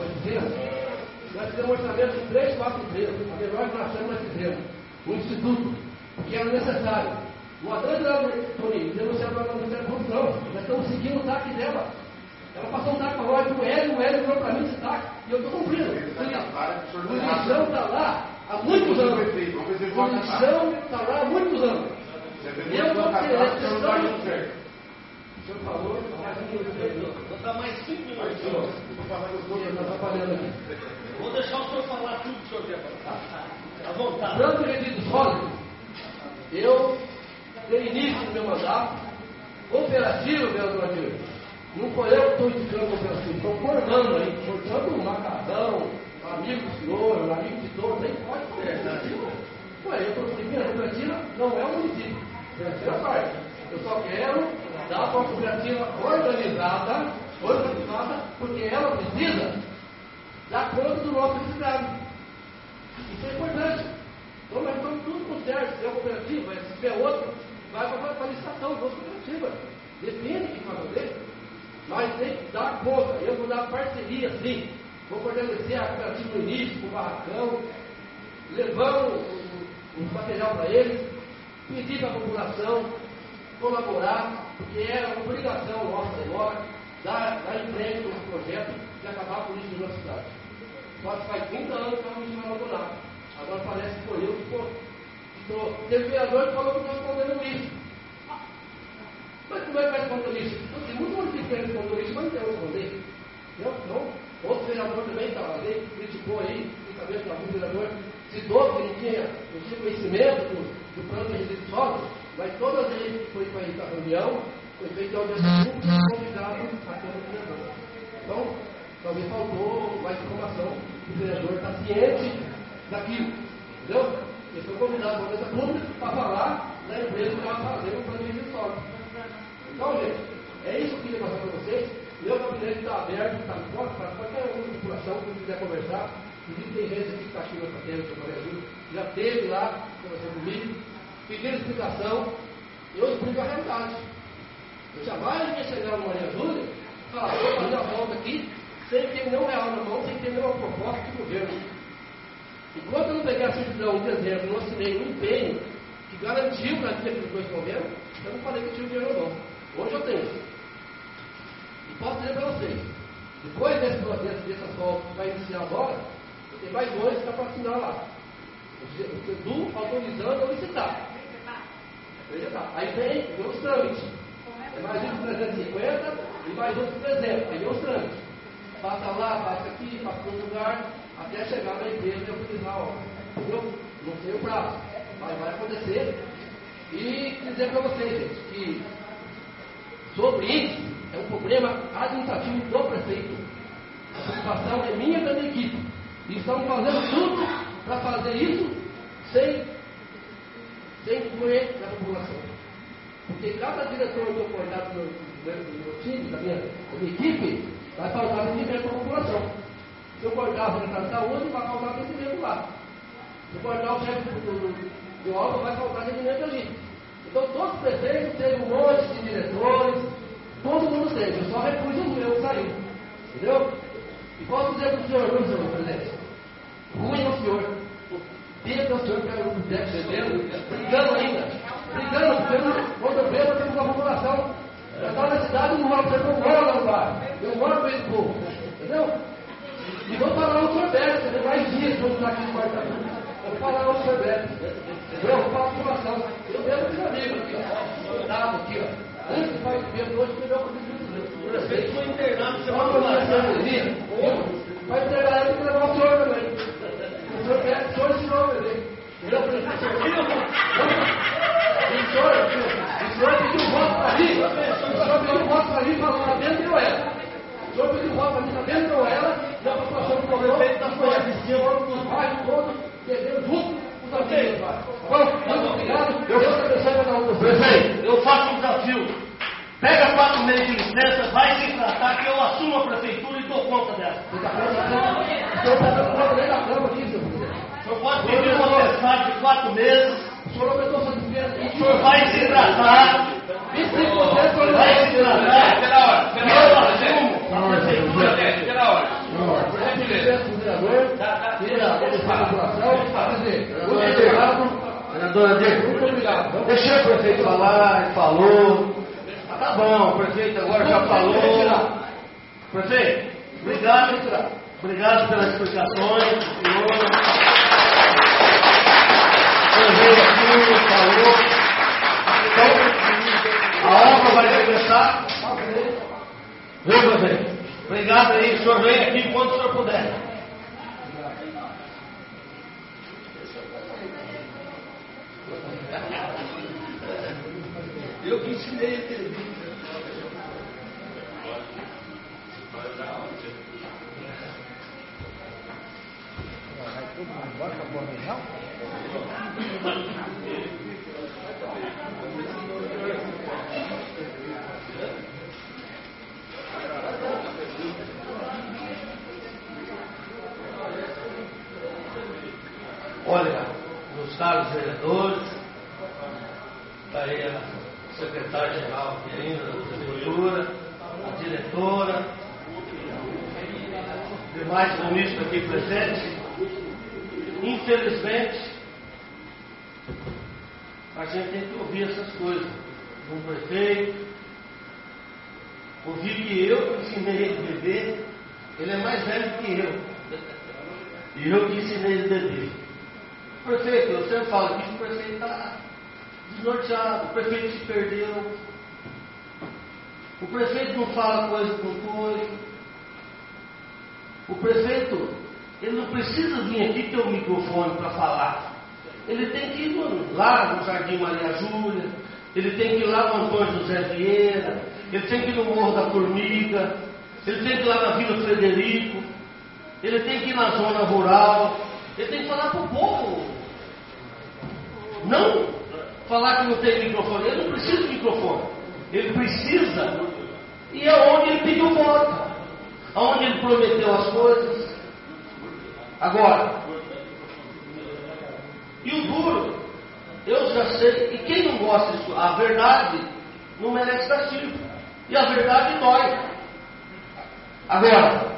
nós fizemos um orçamento de três, quatro empresas, a melhor fração nós fizemos, o Instituto, porque era necessário. Não adianta, Toninho, denunciar para o Ministério Público, não. Nós estamos seguindo o T A C dela. Ela passou um T A C para nós do Hélio, o Hélio virou para mim esse T A C, e eu estou cumprindo. O lixão está lá há muitos anos. O lixão está lá há muitos anos. Eu não quero. O senhor falou, mais um minuto. Vou dar mais cinco minutos. Estou atrapalhando aqui. Vou deixar o senhor falar tudo que o senhor quer falar. À vontade. Plano de resíduos sólidos, eu dei início no meu mandato, cooperativo, vereador Adir. Não foi eu que estou indicando cooperativo, estou formando aí, formando um macadão, amigo do senhor, amigo de todos, nem pode conversar. Ué, eu estou dizendo, a cooperativa não é o município, é a terceira parte. Eu só quero dar para a cooperativa organizada, organizada, porque ela precisa dar conta do nosso necessidade. Isso é importante. Então nós estamos tudo com certo. Se é cooperativa, se tiver outro, vai para a licitação de outra cooperativa. Depende de quem vai fazer. Mas tem que dar conta. Eu vou dar parceria, sim. Vou fortalecer a cooperativa no início, com o barracão, levando o, o material para eles, pedir para a população colaborar, porque é uma obrigação nossa agora, dar, dar emprego nesse projeto de acabar com o lixo da nossa cidade. Só que faz trinta anos que a gente vai abandonar. Agora parece que foi eu que estou. Teve vereador que falou que estou respondendo isso. Mas como é que vai responder isso? Então, tem muito município que respondeu isso, mas não tem onde responder. Não, não. Outro vereador também estava ali, criticou aí, principalmente que algum vereador citou que ele tinha, não tinha conhecimento do, do plano de resíduos sólidos, mas todas as vezes que foi para a reunião, foi feita a audiência pública e convidado a Câmara de Vereadores. Então, talvez faltou mais informação. O vereador está ciente daquilo, entendeu? Eu sou convidado para a audiência pública para falar da empresa que estava fazendo o plano de resíduos sólidos. Então, gente, é isso que eu queria passar para vocês. Meu gabinete está aberto, está pronto para qualquer uma população que quiser conversar. Inclusive, tem gente aqui que está aqui na Patente, que eu já esteve lá, conversando comigo, pedindo explicação. Eu explico a realidade. Eu jamais ia chegar no Maria Júlia e falar, vou fazer a volta aqui, sem ter nenhum real na mão, sem ter nenhuma proposta de governo. Enquanto eu não peguei a certidão em dezembro, não assinei um empenho que garantiu para aqueles dois governos, eu não falei que eu tinha o dinheiro ou não. Hoje eu tenho. E posso dizer para vocês, depois desse processo, desse asfalto que vai iniciar agora, tem mais dois que está para assinar lá. O SEDU autorizando a licitar. Aí vem os trâmites. É mais um de trezentos e cinquenta e mais outro de trezentos. Aí vem os trâmites. Passa lá, passa aqui, passa para outro lugar, até chegar na empresa e autorizar a obra. Entendeu? Não sei o prazo, mas vai acontecer. E dizer para vocês, gente, que sobre isso é um problema administrativo do prefeito. A preocupação é minha e da minha equipe. E estamos fazendo tudo para fazer isso sem, sem influir na população. Porque cada diretor que eu acordar do, do, do meu time, da minha, da minha equipe, vai faltar respeito para a população. Se eu cortar o secretário de saúde, vai faltar atendimento lá. Se eu cortar o chefe do, do, do obra, vai faltar atendimento ali. Então, todos os prefeitos têm um monte de diretores, todo mundo tem. Eu só repus o meu que saiu. Entendeu? E posso dizer para o senhor, meu senhor, presidente, ruim é o senhor. Diga para o senhor que era o Deco bebendo, brigando ainda. Brigando, porque quando bebo, temos uma população. Eu estava na cidade, não moro, eu não moro lá no bar. Eu moro no meio do povo. Entendeu? E vou falar o senhor Beto, você tem mais dias para estar aqui no quarta-feira. Vou falar o senhor Beto. Eu vou falar a população. Eu bebo com amigo aqui, ó. Dado aqui, ó. Antes de fazer o bebo, hoje melhor que o prefeito foi internado, você vai falar vai entregar ele e levar o senhor também. O senhor quer, o senhor ensinou a beber. Entendeu? O senhor, o senhor pediu voto para mim, o senhor pediu voto para mim, falou lá dentro eu era. O senhor pediu voto para mim, lá dentro eu era, e a população do problema, o senhor nos bairros todos, perdeu junto os amigos. Bom, muito obrigado, eu vou agradecer a cada um de vocês. Prefeito, eu faço um desafio. Pega quatro meses de licença, vai se tratar que eu assumo a prefeitura e dou conta dela. Você está dando conta nem da cama aqui, seu presidente. O senhor pode pedir uma cessagem de quatro meses. O senhor aumentou sua despesa. O senhor vai se tratar. vinte e cinco por cento vai se tratar. Pela hora. Que eu assumo a prefeitura. Pela hora. vinte por cento do vereador, tira a população, muito obrigado. Vereadora Diego, Muito obrigado. deixa o prefeito falar, ele falou. Tá bom, o prefeito agora já falou. Prefeito, obrigado, obrigado pelas explicações, senhor. Você veio aqui, falou. Então, a obra vai começar. Viu, prefeito? Obrigado aí, o senhor vem aqui quando o senhor puder. Eu que ensinei aquele vídeo. Agora acabou a reunião? Olha, meus caros vereadores, está aí a secretária-geral aqui ainda da prefeitura, a diretora, demais ministros aqui presentes. Infelizmente, a gente tem que ouvir essas coisas. Um prefeito, ouvir que eu ensinei ele a beber, ele é mais velho que eu. E eu que ensinei ele a beber. Prefeito, eu sempre falo que o prefeito está desnorteado, o prefeito se perdeu. O prefeito não fala coisa com coisa. O prefeito, ele não precisa vir aqui ter o microfone para falar. Ele tem que ir lá no Jardim Maria Júlia, ele tem que ir lá no Antônio José Vieira, ele tem que ir no Morro da Formiga, ele tem que ir lá na Vila Frederico, ele tem que ir na zona rural, ele tem que falar para o povo. Não falar que não tem microfone. Ele não precisa de microfone. Ele precisa. E é onde ele pediu voto. Onde ele prometeu as coisas. Agora, e o duro, eu já sei, e quem não gosta disso, a verdade não merece castigo. E a verdade dói. Agora,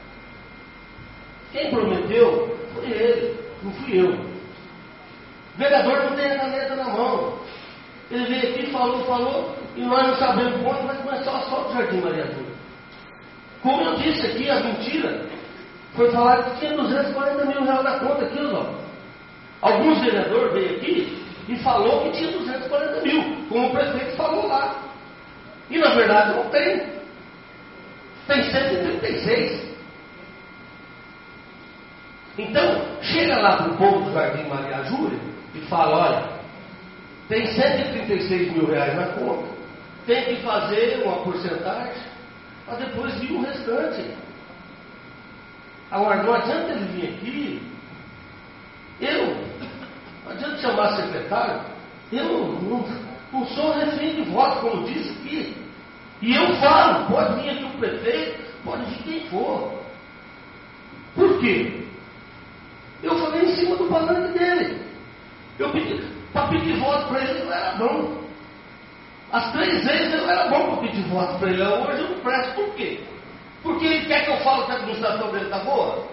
quem prometeu foi ele, não fui eu. O vereador não tem a caneta na mão. Ele veio aqui, falou, falou, e nós não sabemos quando vai começar o asfalto do Jardim Maria Júlia. Como eu disse aqui, a mentira foi falar que tinha duzentos e quarenta mil reais na conta aqui, ó. Alguns vereadores veio aqui e falou que tinha duzentos e quarenta mil, como o prefeito falou lá. E na verdade não tem. Tem cento e trinta e seis. Então, chega lá para o povo do Jardim Maria Júlia e fala, olha, tem cento e trinta e seis mil reais na conta, tem que fazer uma porcentagem para depois vir o restante. Agora, não adianta ele vir aqui, eu, não adianta chamar secretário, eu não, não sou refém de voto, como disse aqui. E eu falo, pode vir aqui o prefeito, pode vir quem for. Por quê? Eu falei em cima do palanque dele. Eu pedi, para pedir voto para ele, não era bom. As três vezes eu era bom para pedir voto para ele. Hoje eu não presto. Por quê? Porque ele quer que eu fale que a administração dele está boa?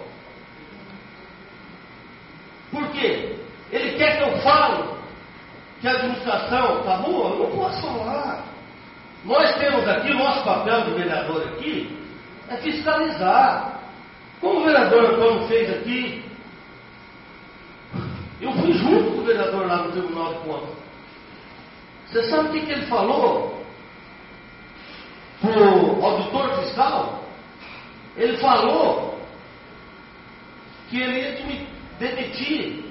Por quê? Ele quer que eu fale que a administração está boa? Eu não posso falar. Nós temos aqui, nosso papel de vereador aqui, é fiscalizar. Como o vereador Antônio fez aqui, eu fui junto com o vereador lá no Tribunal de Contas. Você sabe o que, que ele falou para o auditor fiscal? Ele falou que ele ia demitir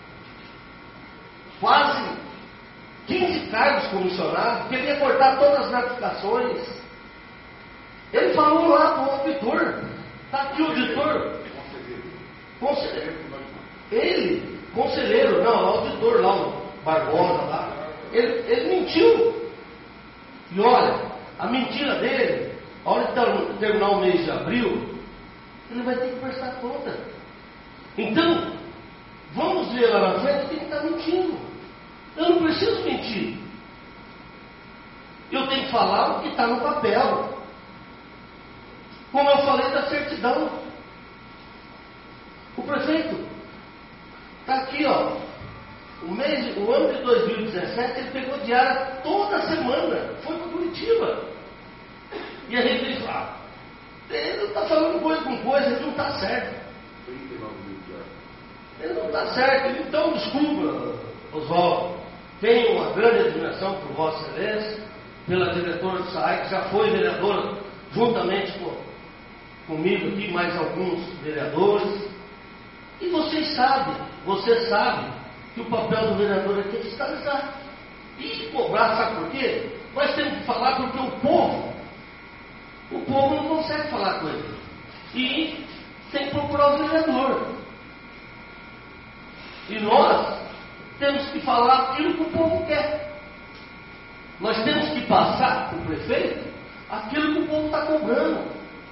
quase quinze cargos comissionados, que ele ia cortar todas as gratificações. Ele falou lá para o auditor. Está aqui o auditor. Conselheiro. Ele, conselheiro, não, o auditor lá, o Barbosa lá. Ele, ele mentiu. E olha, a mentira dele, a hora de terminar o mês de abril, ele vai ter que prestar conta. Então, vamos ver lá na frente quem está mentindo. Eu não preciso mentir. Eu tenho que falar o que está no papel. Como eu falei da certidão. O prefeito está aqui, ó. O, mês, o ano de dois mil e dezessete, ele pegou diária toda semana. Foi para Curitiba. E a gente diz, ah, ele não está falando coisa com coisa, ele não está certo. Ele não está certo. Então, desculpa, Oswaldo. Tenho uma grande admiração por Vossa Excelência, pela diretora do S A I, que já foi vereadora, juntamente com, comigo aqui, mais alguns vereadores. E vocês sabem, você sabe, que o papel do vereador aqui é fiscalizar. E cobrar, sabe por quê? Nós temos que falar porque o povo, o povo não consegue falar com ele. E tem que procurar o vereador. E nós temos que falar aquilo que o povo quer. Nós temos que passar para o prefeito aquilo que o povo está cobrando.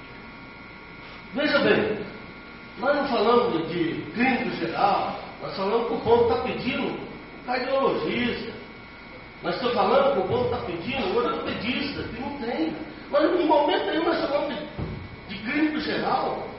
Veja bem, nós não falamos de clínico geral, nós falamos que o povo está pedindo um cardiologista, nós estamos falando que o povo está pedindo um ortopedista, que não tem. Mas em momento nenhum nós falamos de, de clínico geral.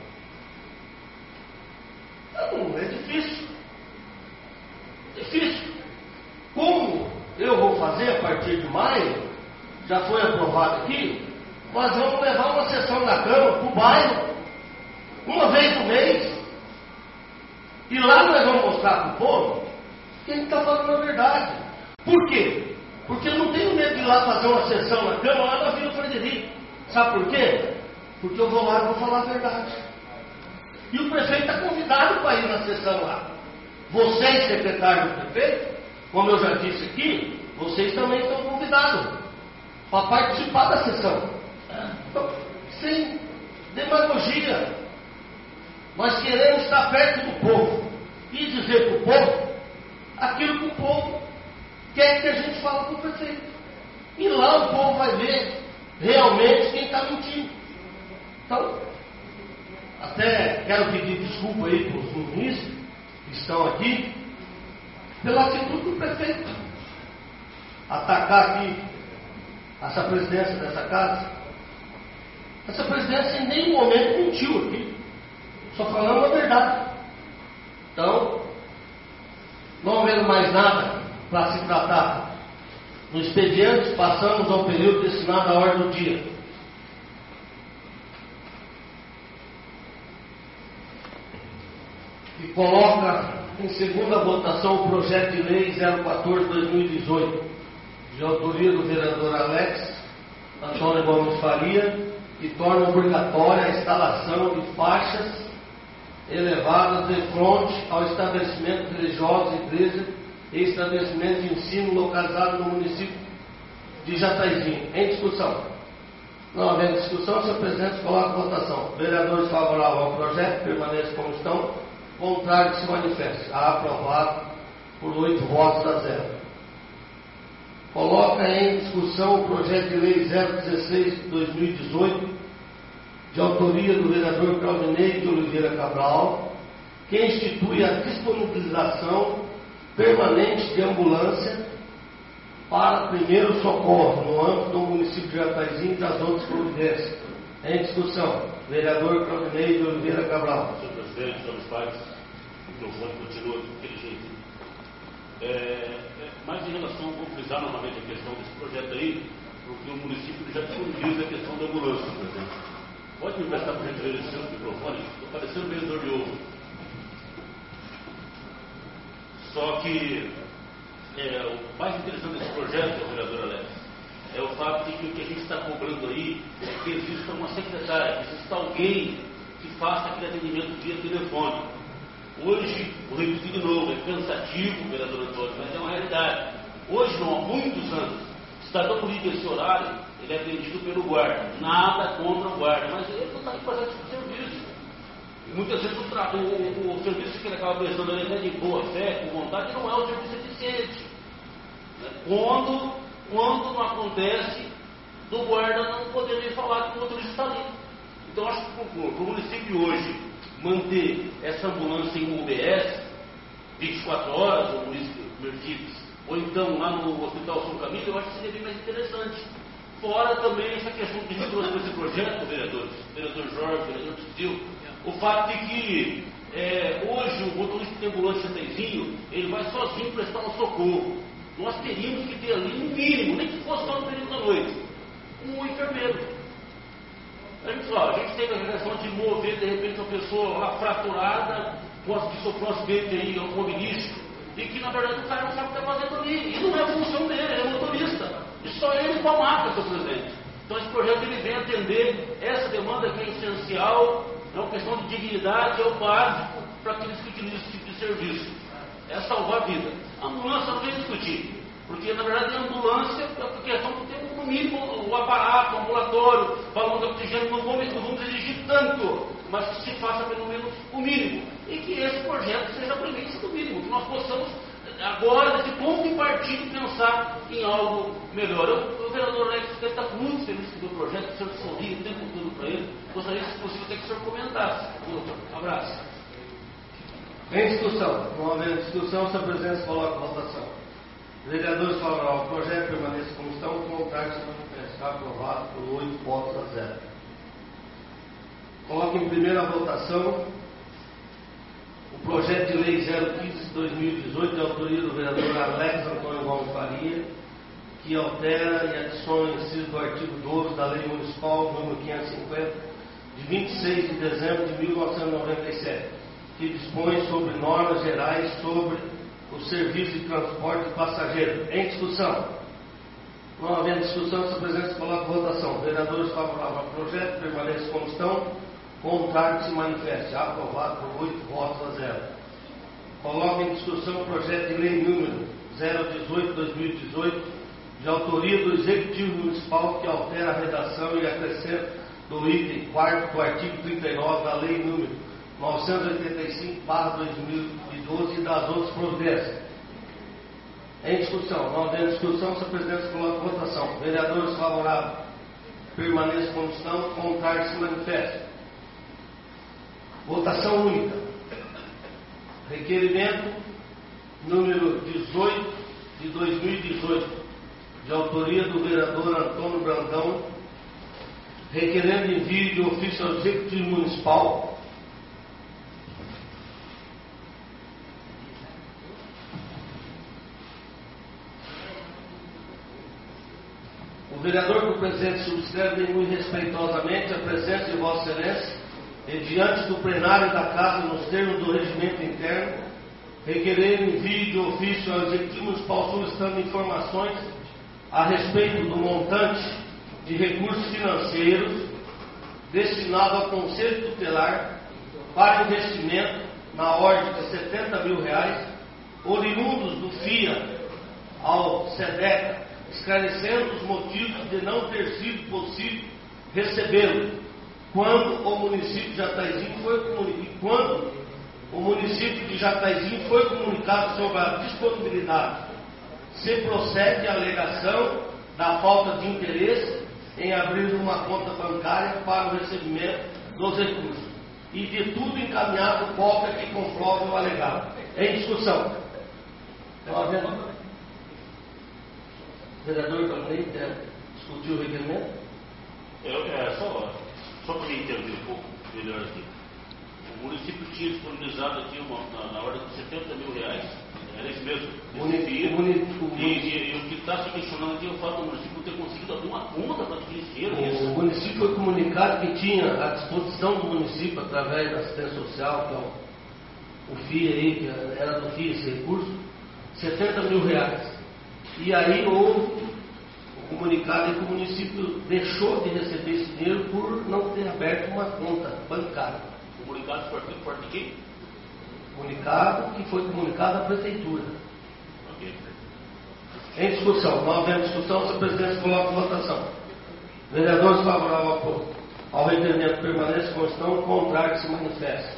Não, é difícil. Difícil. Como eu vou fazer a partir de maio, já foi aprovado aqui, nós vamos levar uma sessão da Câmara para o bairro, uma vez no mês, e lá nós vamos mostrar para o povo que a gente está falando a verdade. Por quê? Porque eu não tenho medo de ir lá fazer uma sessão na Câmara, lá na Vila Frederico. Sabe por quê? Porque eu vou lá e vou falar a verdade. E o prefeito está convidado para ir na sessão lá. Vocês, secretários do prefeito, como eu já disse aqui, vocês também estão convidados para participar da sessão. Então, sem demagogia. Nós queremos estar perto do povo e dizer para o povo aquilo que o povo quer que a gente fale para o prefeito. E lá o povo vai ver realmente quem está mentindo. Então, até quero pedir desculpa aí para os ministros que estão aqui, pela atitude do prefeito. Atacar aqui essa presidência dessa casa. Essa presidência em nenhum momento mentiu aqui. Só falando a verdade. Então, não havendo mais nada para se tratar no expediente, passamos ao período destinado à ordem do dia. E coloca em segunda votação o projeto de lei zero quatorze barra dois mil e dezoito, de autoria do vereador Alex Antônio Gomes Faria, que torna obrigatória a instalação de faixas elevadas de fronte ao estabelecimento religioso, igreja e estabelecimento de ensino localizado no município de Jataizinho. Em discussão. Não havendo discussão, senhor presidente, coloca a votação. Vereadores favoráveis ao projeto, permaneçam como estão. Contrário que se manifeste. A aprovado por oito votos a zero. Coloca em discussão o projeto de lei zero dezesseis barra dois mil e dezoito, de autoria do vereador Claudinei de Oliveira Cabral, que institui a disponibilização permanente de ambulância para primeiro socorro no âmbito do município de Jataizinho e das outras providências. Em discussão, vereador Claudinei de Oliveira Cabral. Senhor presidente, senhores pais, o microfone continua daquele jeito. É, é, mas em relação, vou frisar novamente a questão desse projeto aí, porque o município já disponibiliza a questão da ambulância, presidente. Pode me emprestar por gentileza o seu microfone? Estou parecendo um vendedor de ovo. Só que é, o mais interessante desse projeto, vereador Alex, é o fato de que o que a gente está cobrando aí é que exista uma secretária, que exista alguém que faça aquele atendimento via telefone. Hoje, vou repetir de novo, é cansativo, vereador Antônio, mas é uma realidade. Hoje, não há muitos anos, o cidadão liga esse horário, ele é atendido pelo guarda. Nada contra o guarda, mas ele não está aí fazendo esse serviço. E muitas vezes o, tra... o, o, o serviço que ele acaba prestando ali, de boa fé, com vontade, não é o serviço eficiente. Né? Quando, quando não acontece do guarda não poder nem falar que o motorista está ali. Então, acho que para o município hoje manter essa ambulância em U B S vinte e quatro horas, ou município Mercedes, ou então lá no Hospital São Camilo, eu acho que seria bem mais interessante. Fora também essa questão que a gente trouxe nesse projeto, vereadores, vereador Jorge, vereador Tizil, o fato de que é, hoje o motorista de ambulância Teizinho, ele vai sozinho prestar um socorro. Nós teríamos que ter ali um mínimo, nem que fosse só no período da noite, um enfermeiro. A gente, ó, a gente teve a questão de mover de repente uma pessoa lá fraturada, que sofreu um acidente aí automobilístico, e que na verdade o cara não sabe o que está fazendo ali. E não é a função dele, ele é motorista. E só ele com a maca, seu presidente. Então esse projeto ele vem atender essa demanda que é essencial, é uma questão de dignidade, é o básico para aqueles que utilizam esse tipo de serviço. É salvar a vida. A ambulância não vem discutir, porque na verdade a ambulância é a questão de ter no mínimo o aparato, o ambulatório, balão de oxigênio, não vamos, não vamos exigir tanto, mas que se faça pelo menos o mínimo. E que esse projeto seja a premissa do mínimo, que nós possamos agora, nesse ponto de partida, pensar em algo melhor. Eu, o vereador Alex deve estar muito feliz com o projeto, o senhor sorri o tempo todo para ele. Gostaria, se possível, até que o senhor comentasse. Um abraço. Em discussão. Não havendo discussão, se a presença coloca a votação. Vereadores favoráveis ao projeto permaneça como estão, com vontade de se manifestar aprovado por oito votos a zero. Coloco em primeira votação o projeto de lei zero quinze de dois mil e dezoito, de autoria do vereador Alex Antônio Gomes Faria, que altera e adiciona o inciso do artigo doze da Lei Municipal número quinhentos e cinquenta, de vinte e seis de dezembro de mil novecentos e noventa e sete, que dispõe sobre normas gerais sobre o serviço de transporte de passageiros. Em discussão. Não havendo discussão, essa presença coloca a votação. Vereadores favoráveis ao projeto permaneçam como estão. Contrário, se manifeste. Aprovado por oito votos a zero. Coloca em discussão o projeto de lei número zero dezoito de dois mil e dezoito, de autoria do Executivo Municipal, que altera a redação e acrescenta do item quarto do artigo trinta e nove da lei número novecentos e oitenta e cinco barra dois mil e doze e das outras providências. Em discussão. Não havendo discussão, se a presidência coloca a votação. Vereadores favoráveis permaneçam como estão, contrário se manifeste. Votação única. Requerimento número dezoito de dois mil e dezoito, de autoria do vereador Antônio Brandão, requerendo envio de ofício ao Executivo Municipal o vereador que o presidente subscreve muito respeitosamente a presença de Vossa Excelência e diante do plenário da Casa nos termos do regimento interno, requerer envio de ofício ao Executivo Municipal solicitando informações a respeito do montante de recursos financeiros destinado ao Conselho Tutelar para investimento na ordem de setenta mil reais, oriundos do F I A ao SEDECA, esclarecendo os motivos de não ter sido possível recebê-lo, quando o município de Jataizinho foi comunicado, quando o município de Jataizinho foi comunicado sobre a disponibilidade. Se procede a alegação da falta de interesse em abrir uma conta bancária para o recebimento dos recursos e de tudo encaminhado cópia que comprove o alegado. Em discussão. Estão havendo? O vereador também quer discutir o requerimento? Eu, é, só, só para me entender um pouco melhor aqui. O município tinha disponibilizado aqui uma, na, na ordem de setenta mil reais. Era isso mesmo? Município, município, e, e, e o que está se questionando aqui é o fato do município ter conseguido alguma conta para adquirir esse dinheiro. O, o município foi comunicado que tinha à disposição do município, através da assistência social, que é o, o F I A aí, que era do F I A esse recurso, setenta mil reais. E aí houve o comunicado que o município deixou de receber esse dinheiro por não ter aberto uma conta bancária. Comunicado por parte de quem? Comunicado que foi comunicado à prefeitura. Ok. Em discussão. Não havendo discussão, se a presidência coloca em votação. Vereadores favoráveis ao, ao requerimento permaneçam como estão, contrário que se manifeste.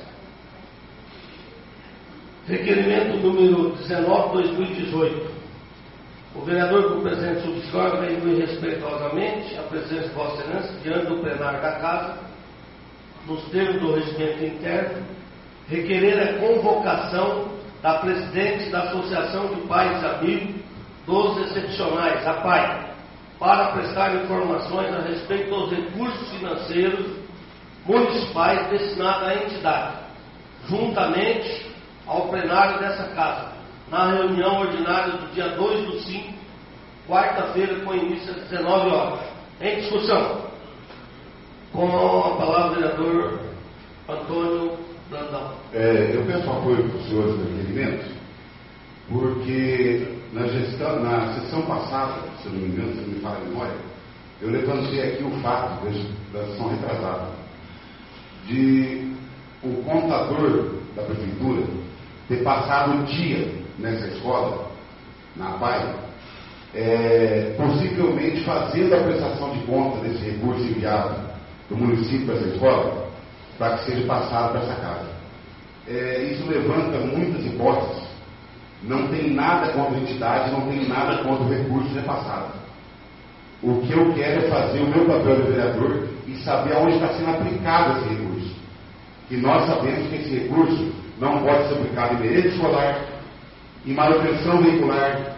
Requerimento número dezenove, dois mil e dezoito. O vereador que o presidente subscreve vem respeitosamente a presença de Vossa Excelência diante do plenário da Casa, nos termos do regimento interno, requerer a convocação da presidente da Associação de Pais e Amigos dos Excepcionais, a P A I, para prestar informações a respeito dos recursos financeiros municipais destinados à entidade, juntamente ao plenário dessa Casa, na reunião ordinária do dia dois do cinco, quarta-feira, com início às dezenove horas. Em discussão. Com a palavra o vereador Antônio Brandão. É, eu peço apoio para os senhores do requerimento, porque na, gestão, na sessão passada, se eu não me engano, se não me falha a memória, eu levantei aqui o fato da sessão retrasada, de o contador da prefeitura ter passado o dia nessa escola, na P A I, é, possivelmente fazendo a prestação de conta desse recurso enviado do município para essa escola, para que seja passado para essa casa. É, isso levanta muitas hipóteses. Não tem nada contra a entidade, não tem nada contra o recurso repassado. O que eu quero é fazer o meu papel de vereador e saber aonde está sendo aplicado esse recurso. E nós sabemos que esse recurso não pode ser aplicado em merenda escolar, em manutenção veicular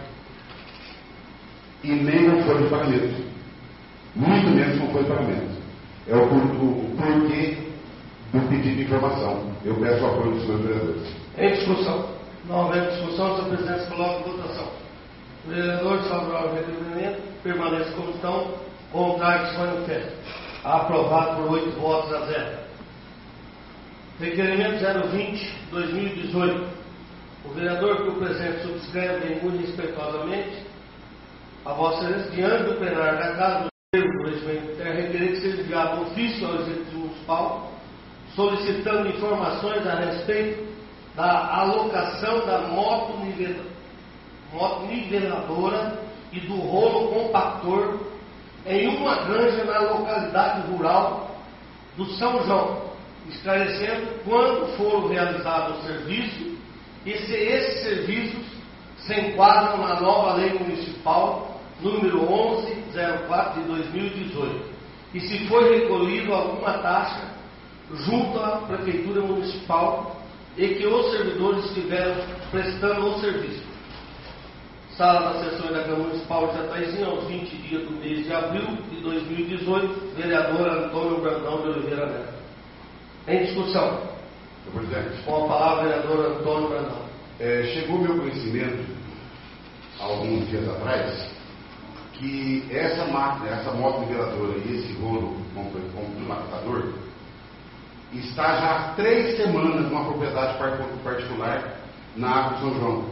e nem com folha de pagamento. Muito menos com folha de pagamento. É o, o, o porquê do pedido de informação. Eu peço o apoio dos senhores vereadores. Em discussão. Não havendo discussão, se a presidência coloca em votação. Vereadores favoráveis ao requerimento, permaneçam como estão, contrário que se manifeste. Aprovado por oito votos a zero. Requerimento zero vinte, dois mil e dezoito. O vereador que o presidente subscreve vem muito respeitosamente a Vossa Excelência, diante do plenário da Casa, do regimento interno, requerer que seja enviado ofício ao Executivo Municipal, solicitando informações a respeito da alocação da moto, nivela, moto niveladora e do rolo compactor em uma granja na localidade rural do São João, esclarecendo quando foram realizados os serviços e se esses serviços se enquadram na nova lei municipal número onze zero quatro de dois mil e dezoito e se foi recolhido alguma taxa junto à Prefeitura Municipal e que os servidores estiveram prestando o serviço. Sala das Sessões da Câmara Municipal de Jataizinho, aos vinte dias do mês de abril de dois mil e dezoito, vereador Antônio Brandão de Oliveira Neto. Em discussão. Senhor presidente. Com a palavra, vereador Antônio Brandão. É, chegou meu conhecimento, há alguns dias atrás, que essa máquina, essa moto niveladora e esse rolo compactador está já há três semanas numa propriedade particular na Água de São João.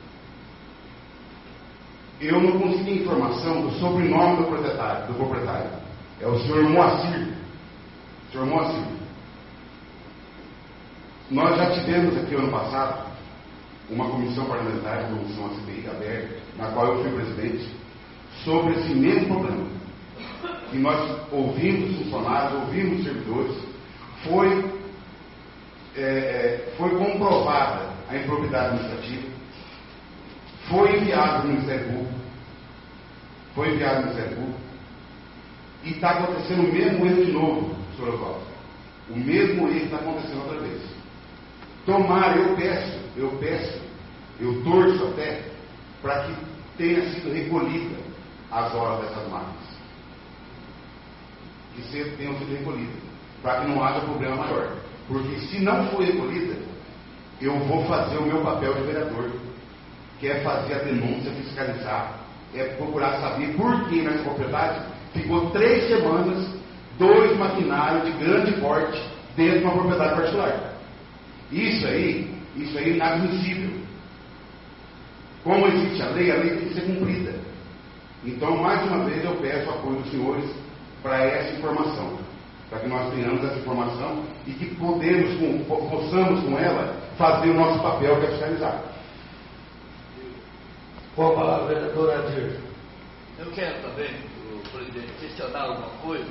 Eu não consegui informação do sobrenome do proprietário. Do proprietário. É o senhor Moacir. senhor Moacir. Nós já tivemos aqui ano passado uma comissão parlamentar, uma comissão C P I aberta, na qual eu fui presidente, sobre esse mesmo problema. E nós ouvimos funcionários, ouvimos servidores, foi, é, foi comprovada a improbidade administrativa, foi enviado ao Ministério Público, foi enviado ao Ministério Público, E está acontecendo o mesmo erro de novo, senhor Oswaldo. O mesmo erro está acontecendo outra vez. Tomara, eu peço, eu peço, eu torço até, para que tenha sido recolhida as horas dessas máquinas. Que tenham sido recolhidas, para que não haja problema maior. Porque se não for recolhida, eu vou fazer o meu papel de vereador, que é fazer a denúncia, fiscalizar, é procurar saber por que nessa propriedade ficou três semanas, dois maquinários de grande porte dentro de uma propriedade particular. Isso aí, isso aí é inadmissível. Como existe a lei, a lei tem que ser cumprida. Então, mais uma vez, eu peço o apoio dos senhores para essa informação, para que nós tenhamos essa informação e que podemos, com, possamos com ela fazer o nosso papel que é fiscalizar. Com a palavra, vereador Adir. Eu quero também, o presidente, questionar alguma coisa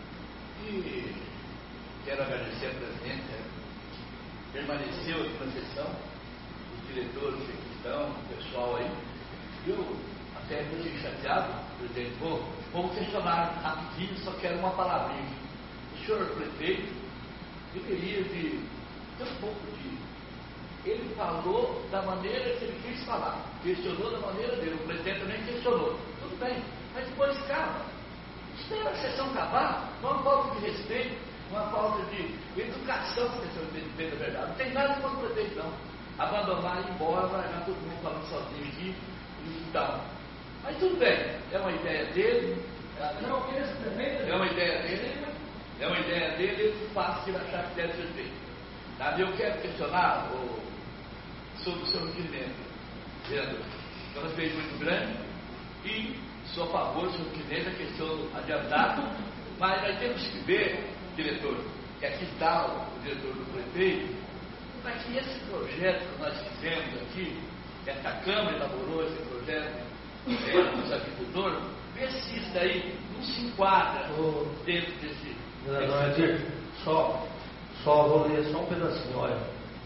e quero agradecer a presidente, permaneceu em concessão, os diretores que estão, o pessoal aí. Eu até fiquei chateado, presidente, vou, vou questionar rapidinho, só quero uma palavrinha. O senhor prefeito deveria de ter um pouco de... Ele falou da maneira que ele quis falar, questionou da maneira dele, o presidente também questionou. Tudo bem, mas depois calma. Espera a sessão acabar, uma falta de respeito, uma falta de educação que o senhor fez, na verdade. Não tem nada contra o prefeito, não. Abandonar, ir embora, largar todo mundo falando sozinho aqui e tal. Mas tudo bem, é uma ideia dele, Não, esse prefeito. é uma ideia dele, é uma ideia dele, ele faz se ele achar que deve ser feito. Tá? Eu quero questionar o, sobre o seu requerimento, vereador. É um respeito muito grande e sou a favor do seu requerimento, a questão adiantada, mas nós temos que ver, diretor, que aqui está o diretor do prefeito, para que esse projeto que nós fizemos aqui, essa Câmara elaborou esse projeto é, dos agricultores, ver se isso daí não se enquadra oh, dentro desse... Vereador Adir, só, só vou ler só um pedacinho, olha.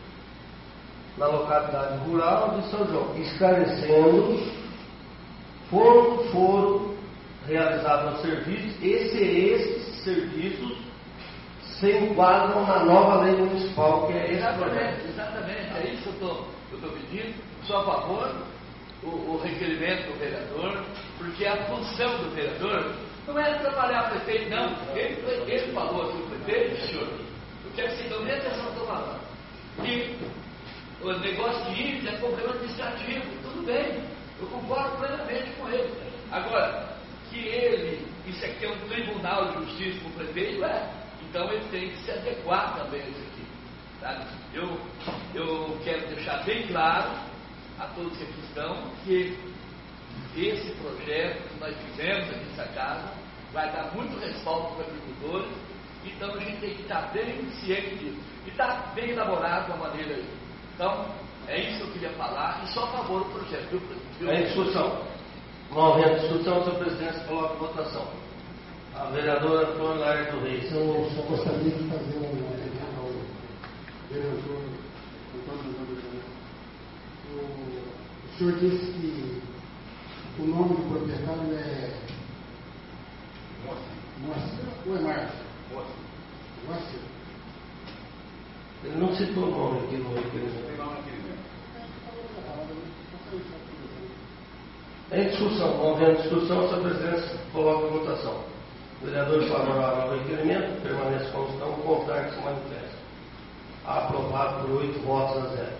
Na localidade rural de São João, esclarecendo quando foram realizados os serviços, e se esses serviços se enquadram na nova lei municipal, que é esse projeto. Exatamente, é isso que eu estou pedindo. Sou a favor o, o requerimento do vereador, porque a função do vereador não é atrapalhar o prefeito, não. Ele, ele falou aqui, o prefeito, senhor, eu quero que vocês dão nem atenção que eu estou falando. E o negócio de índice é problema administrativo, tudo bem, eu concordo plenamente com ele. Agora, que ele, isso aqui é um tribunal de justiça para o prefeito, é, então ele tem que se adequar também a isso aqui. Tá? Eu, eu quero deixar bem claro a todos que aqui estão que esse projeto que nós fizemos aqui nessa casa vai dar muito respaldo para os agricultores, então a gente tem que estar bem ciente disso. E está bem elaborado de uma maneira aí. Então, é isso que eu queria falar, e só a favor do projeto. Viu, viu? É em discussão. Não havendo discussão, senhor presidente, coloca em votação. A vereadora Antônio Laerte do Reis. Eu só gostaria de fazer um adendo ao vereador Antônio Laerte. O senhor disse que o nome do proprietário é Moacir. Ou é Márcio? Moacir. Ele não citou o nome aqui no requerimento. Em discussão, não havendo discussão, senhor presidente, coloca em votação. O vereador favorável ao requerimento permanece como estão, o contrário que se manifesta. Aprovado por oito votos a zero.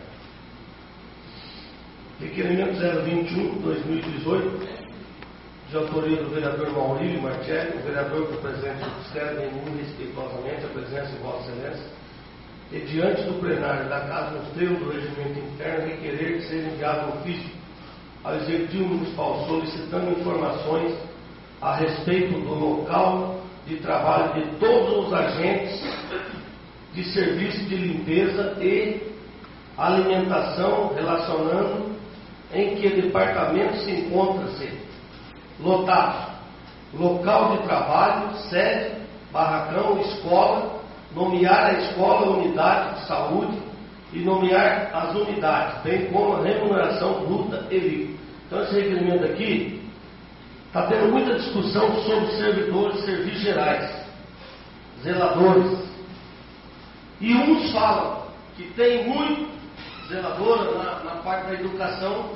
Requerimento zero vinte e um de dois mil e dezoito, de autoria do vereador Maurílio Martelli, o vereador que o presidente subscreve em mim respeitosamente a presença de Vossa Excelência, e diante do plenário da Casa nos termos do regimento interno, requerer que seja enviado ofício ao Executivo Municipal solicitando informações a respeito do local de trabalho de todos os agentes de serviço de limpeza e alimentação, relacionando em que departamento se encontra-se lotado, local de trabalho, sede, barracão, escola, nomear a escola, unidade de saúde e nomear as unidades, bem como a remuneração bruta e líquida. Então esse requerimento aqui está tendo muita discussão sobre servidores, serviços gerais, zeladores. E uns falam que tem muito zeladora na, na parte da educação,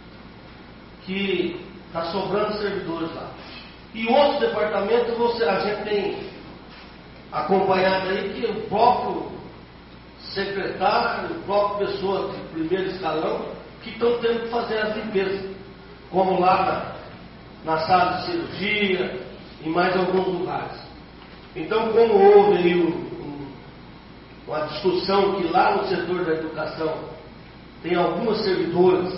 que está sobrando servidores lá. E outros departamentos, você, a gente tem acompanhado aí que o próprio secretário, o próprio pessoa de primeiro escalão, que estão tendo que fazer as limpezas, como lá na, na sala de cirurgia, em mais alguns lugares. Então, como houve aí um, um, uma discussão que lá no setor da educação tem algumas servidoras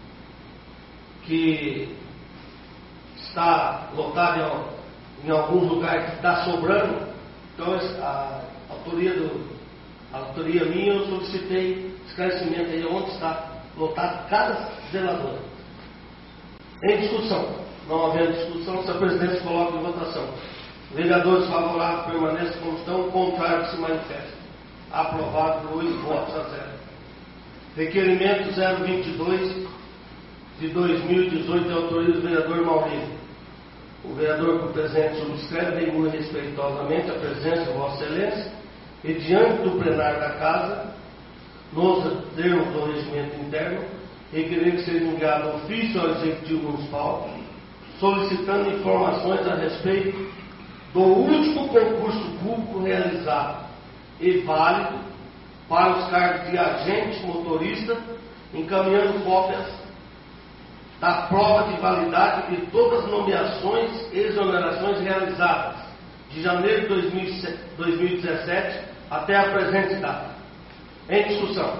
que está lotada em, em alguns lugares que está sobrando, então a autoria, do, a autoria minha, eu solicitei esclarecimento aí onde está lotado cada zeladora. Em discussão, não havendo discussão, se a presidente coloca em votação. Vereadores favoráveis permaneçam como estão, contrário que se manifesta. Aprovado por oito votos a zero. Requerimento zero vinte e dois de dois mil e dezoito, de autoria do vereador Maurício. O vereador por presente subscreve bem muito respeitosamente a presença de Vossa Excelência e diante do plenário da Casa, nos termos do regimento interno, requerer que seja enviado ofício ao Executivo Municipal, solicitando informações a respeito do último concurso público realizado e válido para os cargos de agente motorista, encaminhando cópias da prova de validade de todas as nomeações e exonerações realizadas de janeiro de dois mil e dezessete até a presente data. Em discussão.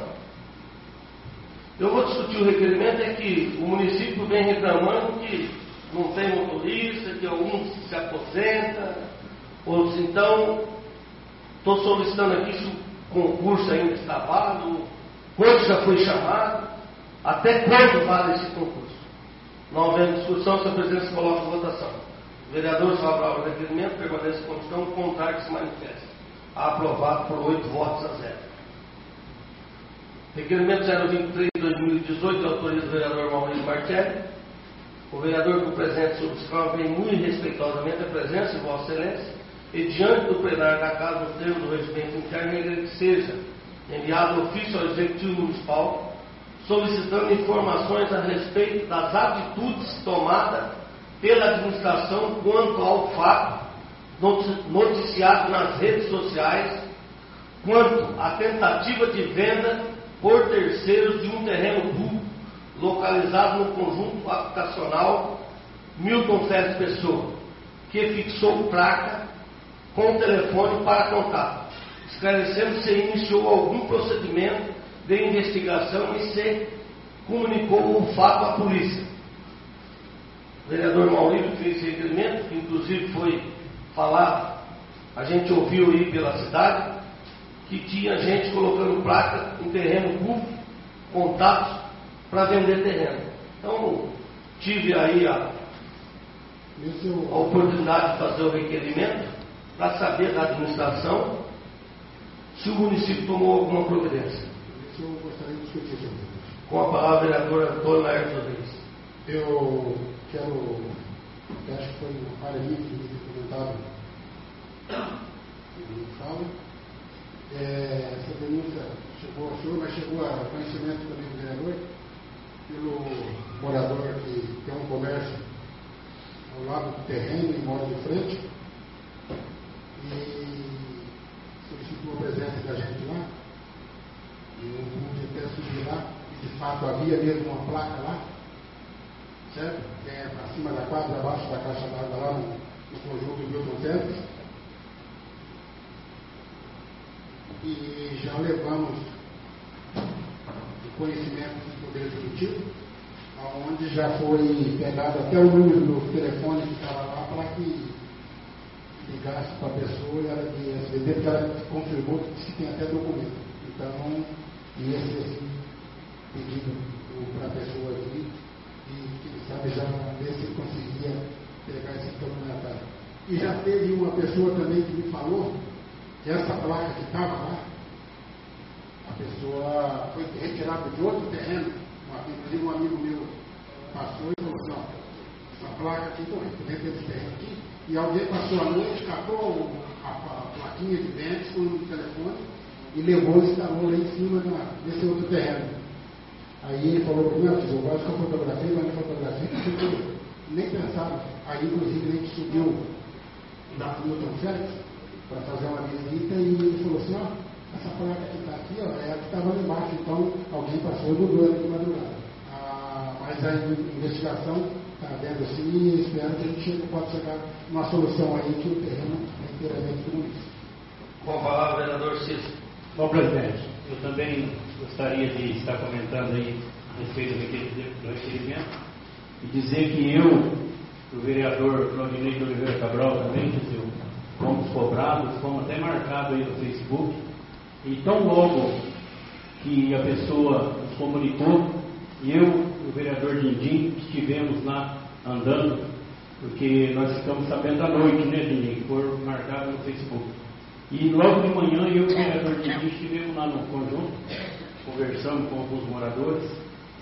Eu vou discutir o requerimento, é que o município vem reclamando que não tem motorista, que alguns se aposentam, outros. Então, estou solicitando aqui se o concurso ainda está válido, quando já foi chamado, até quando vale esse concurso. Não havendo discussão, se a presidência se coloca em votação. Vereadores favoráveis ao requerimento, permanece como estão, contrário que se manifesta. Aprovado por oito votos a zero. Requerimento zero vinte e três de dois mil e dezoito, de autoria do vereador Maurício Martelli. O vereador por presente subscreve bem muito respeitosamente a presença de Vossa Excelência e diante do plenário da Casa, no termo do regimento interno, ele que seja enviado ofício ao Executivo Municipal, solicitando informações a respeito das atitudes tomadas pela administração quanto ao fato noticiado nas redes sociais, quanto à tentativa de venda por terceiros de um terreno público localizado no conjunto habitacional Milton Félix Pessoa, que fixou placa com telefone para contato, esclarecendo se iniciou algum procedimento de investigação e se comunicou o fato à polícia. O vereador Maurício fez esse requerimento, que inclusive foi falado, a gente ouviu aí pela cidade, que tinha gente colocando placa em terreno público, contatos, para vender terreno. Então, tive aí a, a oportunidade de fazer o requerimento para saber da administração se o município tomou alguma providência. Isso eu gostaria de discutir sobre isso. Com a palavra, vereadora Antônio Laércio Reis. Eu quero, eu acho que foi uma falha minha que me foi comentado no fala. É, essa denúncia chegou ao senhor, mas chegou a conhecimento também do vereador, pelo morador que tem um comércio ao lado do terreno e mora de frente, e solicitou a presença da gente lá, e eu pude até subir lá, e de fato havia mesmo uma placa lá, certo? Que é acima da quadra, abaixo da caixa d'água lá no, no conjunto do Milton Félix. E já levamos o conhecimento do Poder Executivo, onde já foi pegado até o número do telefone que estava lá para que ligasse para a pessoa e ela de S B D, porque ela confirmou que disse que tem até documento. Então, e esse, esse pedido para a pessoa aqui, e quem sabe já ver se conseguia pegar esse documentário. E já teve uma pessoa também que me falou que essa placa que estava lá, a pessoa foi retirada de outro terreno, inclusive um amigo meu passou e falou assim, ó, essa placa aqui também, dentro desse terreno aqui, e alguém passou a noite, catou a, a plaquinha de dentro com o telefone e levou e instalou lá em cima da, desse outro terreno. Aí ele falou para mim, eu gosto que eu fotografei, mas na fotografia eu nem pensava. Aí inclusive a gente subiu da Newton Félix para fazer uma visita e ele falou assim, ó, essa placa que está aqui, ó, é a que estava lá embaixo, então alguém passou e mudou ela de madrugada. Ah, mas a investigação está vendo assim e espero que a gente possa chegar numa solução aí que o terreno é inteiramente do município. Com a palavra, vereador Cícero. Bom, presidente, eu também gostaria de estar comentando aí a respeito do requerimento e dizer que eu, o vereador Claudinei de Oliveira Cabral também, dizer, fomos cobrados, fomos até marcados aí no Facebook, e tão logo que a pessoa nos comunicou, eu e o vereador Dindim estivemos lá andando, porque nós ficamos sabendo à noite, né, Dindim, por marcado no Facebook. E logo de manhã eu e o vereador Dindim estivemos lá no conjunto, conversando com alguns moradores,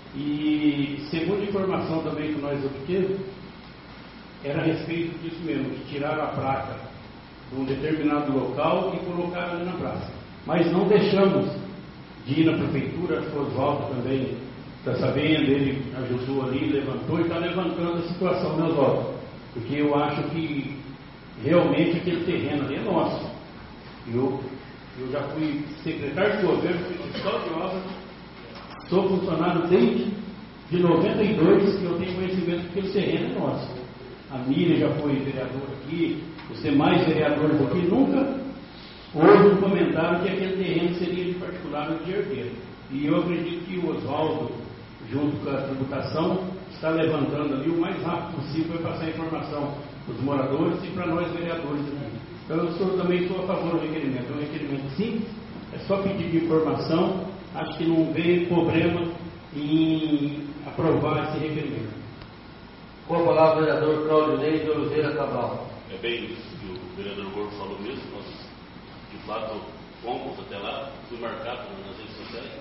e segundo a informação também que nós obtivemos, era a respeito disso mesmo, de tirar a placa de um determinado local e colocar ali na praça. Mas não deixamos de ir na prefeitura, acho que o Oswaldo também está sabendo, ele ajudou ali, levantou e está levantando a situação do Oswaldo, porque eu acho que realmente aquele terreno ali é nosso. Eu, eu já fui secretário de governo, fui fiscal de obras, sou funcionário desde de noventa e dois que eu tenho conhecimento que aquele terreno é nosso. A Miriam já foi vereadora aqui, os demais vereadores aqui nunca houve um comentário que aquele terreno seria de particular ou de herdeiro. E eu acredito que o Oswaldo, junto com a tributação, está levantando ali o mais rápido possível para passar a informação para os moradores e para nós vereadores aqui. Então eu sou, também sou a favor do requerimento. É um requerimento simples, é só pedir de informação, acho que não vê problema em aprovar esse requerimento. Com a palavra, o vereador Claudinei de Oliveira Cabral. É bem isso que o vereador Gordo falou mesmo, nós de fato fomos até lá, fui marcado nas redes sociais,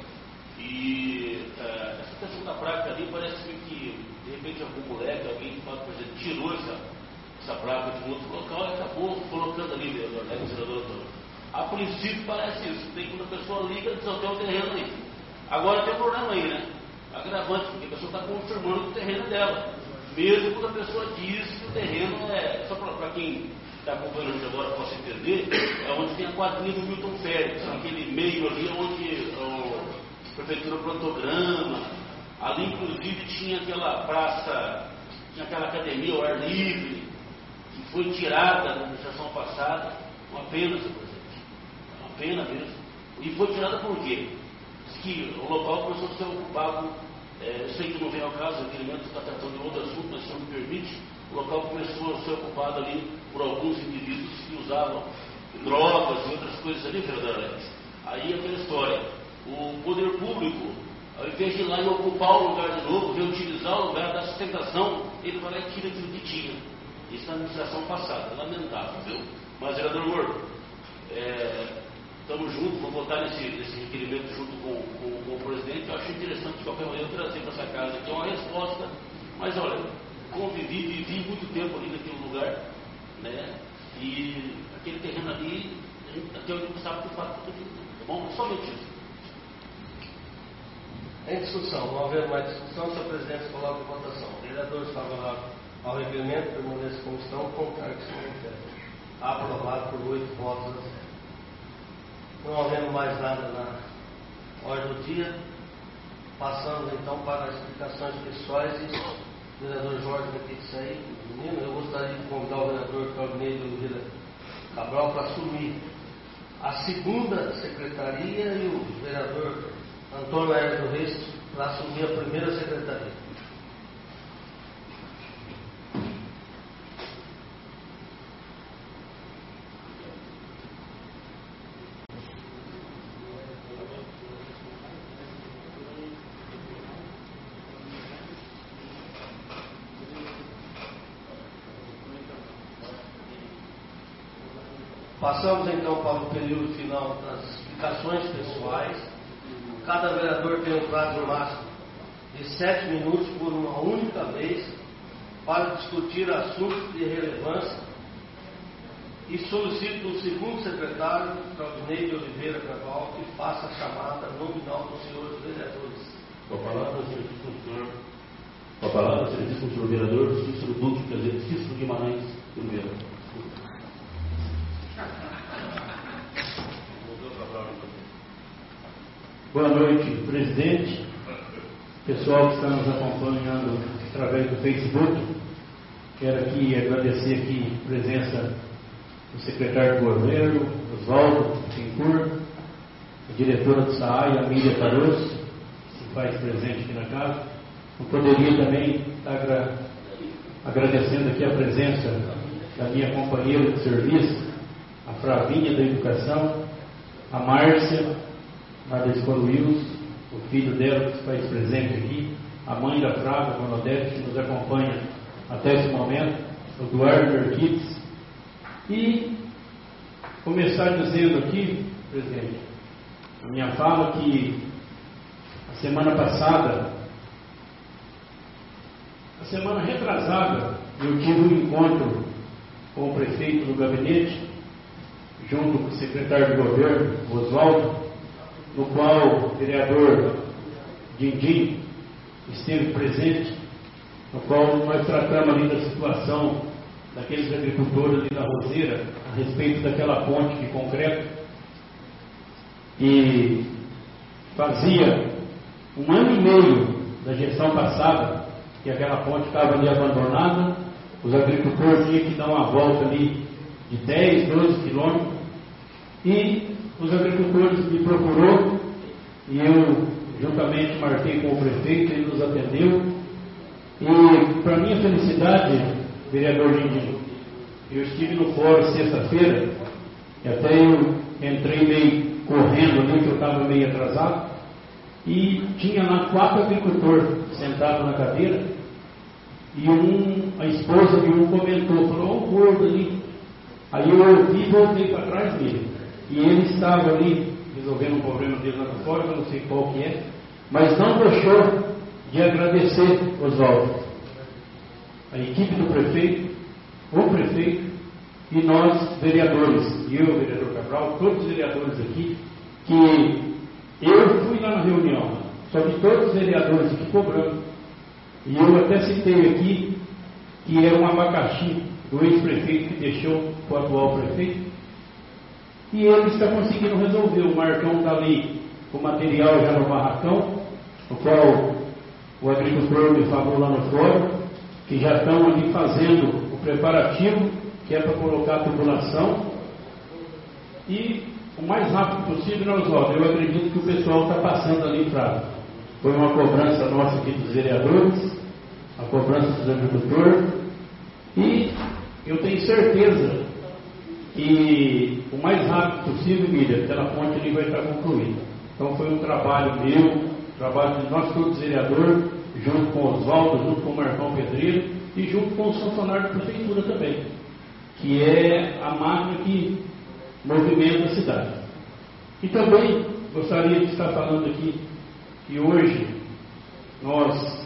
e uh, essa questão da placa ali parece que de repente algum moleque, alguém pode, por exemplo, tirou essa, essa placa de um outro local e acabou colocando ali, vereador, né, vereador Antônio. A princípio parece isso, tem quando a pessoa liga e diz, tem um terreno aí. Agora tem um problema aí, né? Agravante, porque a pessoa está confirmando que o terreno é dela. Mesmo quando a pessoa diz que o terreno é, só para quem está acompanhando a gente agora possa entender, é onde tem a quadrinha do Milton Félix, aquele meio ali onde a prefeitura plantograma, ali inclusive tinha aquela praça, tinha aquela academia ao ar livre, que foi tirada na administração passada, uma pena, senhor presidente, uma pena mesmo. E foi tirada por quê? Diz que o local começou a ser ocupado. É, eu sei que não vem ao caso, o requerimento está tratando de outro assunto, mas se não me permite, o local começou a ser ocupado ali por alguns indivíduos que usavam drogas e outras coisas ali, vereador Alex. Aí aquela história, o poder público, ao invés de ir lá e ocupar o lugar de novo, reutilizar o lugar da sustentação, ele vai lá e tira aquilo que tinha. Isso na administração passada, lamentável, viu? Mas, vereador Gordo, é... estamos juntos, vou votar nesse, nesse requerimento junto com, com, com o presidente. Eu acho interessante de qualquer maneira trazer para essa casa aqui uma resposta, mas olha, convivi, vivi muito tempo ali naquele lugar, né? E aquele terreno ali, a gente, até hoje não sabe o que faz com tudo, tá bom? Somente isso. Em discussão, não havendo mais discussão, senhor presidente, se coloca em votação. Vereadores favoráveis ao requerimento, permaneçam como estão, contrário que se manifestem. Aprovado por oito votos a zero. Não havendo mais nada na ordem do dia, passamos então para as explicações pessoais e o vereador Jorge vai ter que sair. Menino, eu gostaria de convidar o vereador Claudinei de Oliveira Cabral para assumir a segunda secretaria e o vereador Antônio Hélio Reis para assumir a primeira secretaria. Passamos então para o período final das explicações pessoais. Cada vereador tem um prazo máximo de sete minutos por uma única vez para discutir assuntos de relevância e solicito o segundo secretário, Claudinei de Oliveira Carvalho, que faça a chamada nominal dos senhores vereadores. Com a palavra, serviço do senhor. Com a palavra, serviço do senhor vereador, Cícero Duque, quer dizer, Cícero Guimarães Oliveira. Boa noite, presidente, pessoal que está nos acompanhando através do Facebook. Quero aqui agradecer aqui a presença do secretário do governo, Oswaldo Pincourt, a diretora do S A A I, a Mília Caroço, que se faz presente aqui na casa. Eu poderia também estar agra agradecendo aqui a presença da minha companheira de serviço, a Fravinha da Educação, a Márcia, lá da Escola Wilson, o filho dela que se faz presente aqui, a mãe da Frávia, a Monodete, que nos acompanha até esse momento, o Eduardo Merquites. E começar dizendo aqui, presidente, a minha fala que a semana passada, a semana retrasada, eu tive um encontro com o prefeito do gabinete, junto com o secretário de governo, Oswaldo, no qual o vereador Dindim esteve presente, no qual nós tratamos ali da situação daqueles agricultores ali da Roseira, a respeito daquela ponte de concreto, e fazia um ano e meio da gestão passada que aquela ponte estava ali abandonada, os agricultores tinham que dar uma volta ali de dez, doze quilômetros, e os agricultores me procurou, e eu juntamente marquei com o prefeito, ele nos atendeu, e para minha felicidade, vereador Lindinho, eu estive no fórum sexta-feira, e até eu entrei meio correndo ali, que eu estava meio atrasado, e tinha lá quatro agricultores sentados na cadeira, e um, a esposa de um comentou, falou, ó, o gordo ali. Aí eu ouvi e voltei para trás dele. E ele estava ali resolvendo um problema dele lá no fora, eu não sei qual que é, mas não deixou de agradecer, Oswaldo, a equipe do prefeito, o prefeito e nós, vereadores, e eu, vereador Cabral, todos os vereadores aqui, que eu fui lá na reunião, só que todos os vereadores aqui cobrando, e eu até citei aqui que era um abacaxi do ex-prefeito que deixou o atual prefeito, e ele está conseguindo resolver. O Marcão está ali com o material já no barracão, o qual o agricultor me falou lá no fórum, que já estão ali fazendo o preparativo, que é para colocar a tubulação, e o mais rápido possível, né, Oswaldo? Eu acredito que o pessoal está passando ali para... Foi uma cobrança nossa aqui dos vereadores, a cobrança dos agricultores, e eu tenho certeza que o mais rápido possível, Mília, aquela ponte ali vai estar concluída. Então foi um trabalho meu, trabalho de nós todos os vereadores, junto com o Oswaldo, junto com o Marcão Pedreiro e junto com os funcionários da prefeitura também, que é a máquina que movimenta a cidade. E também gostaria de estar falando aqui que hoje nós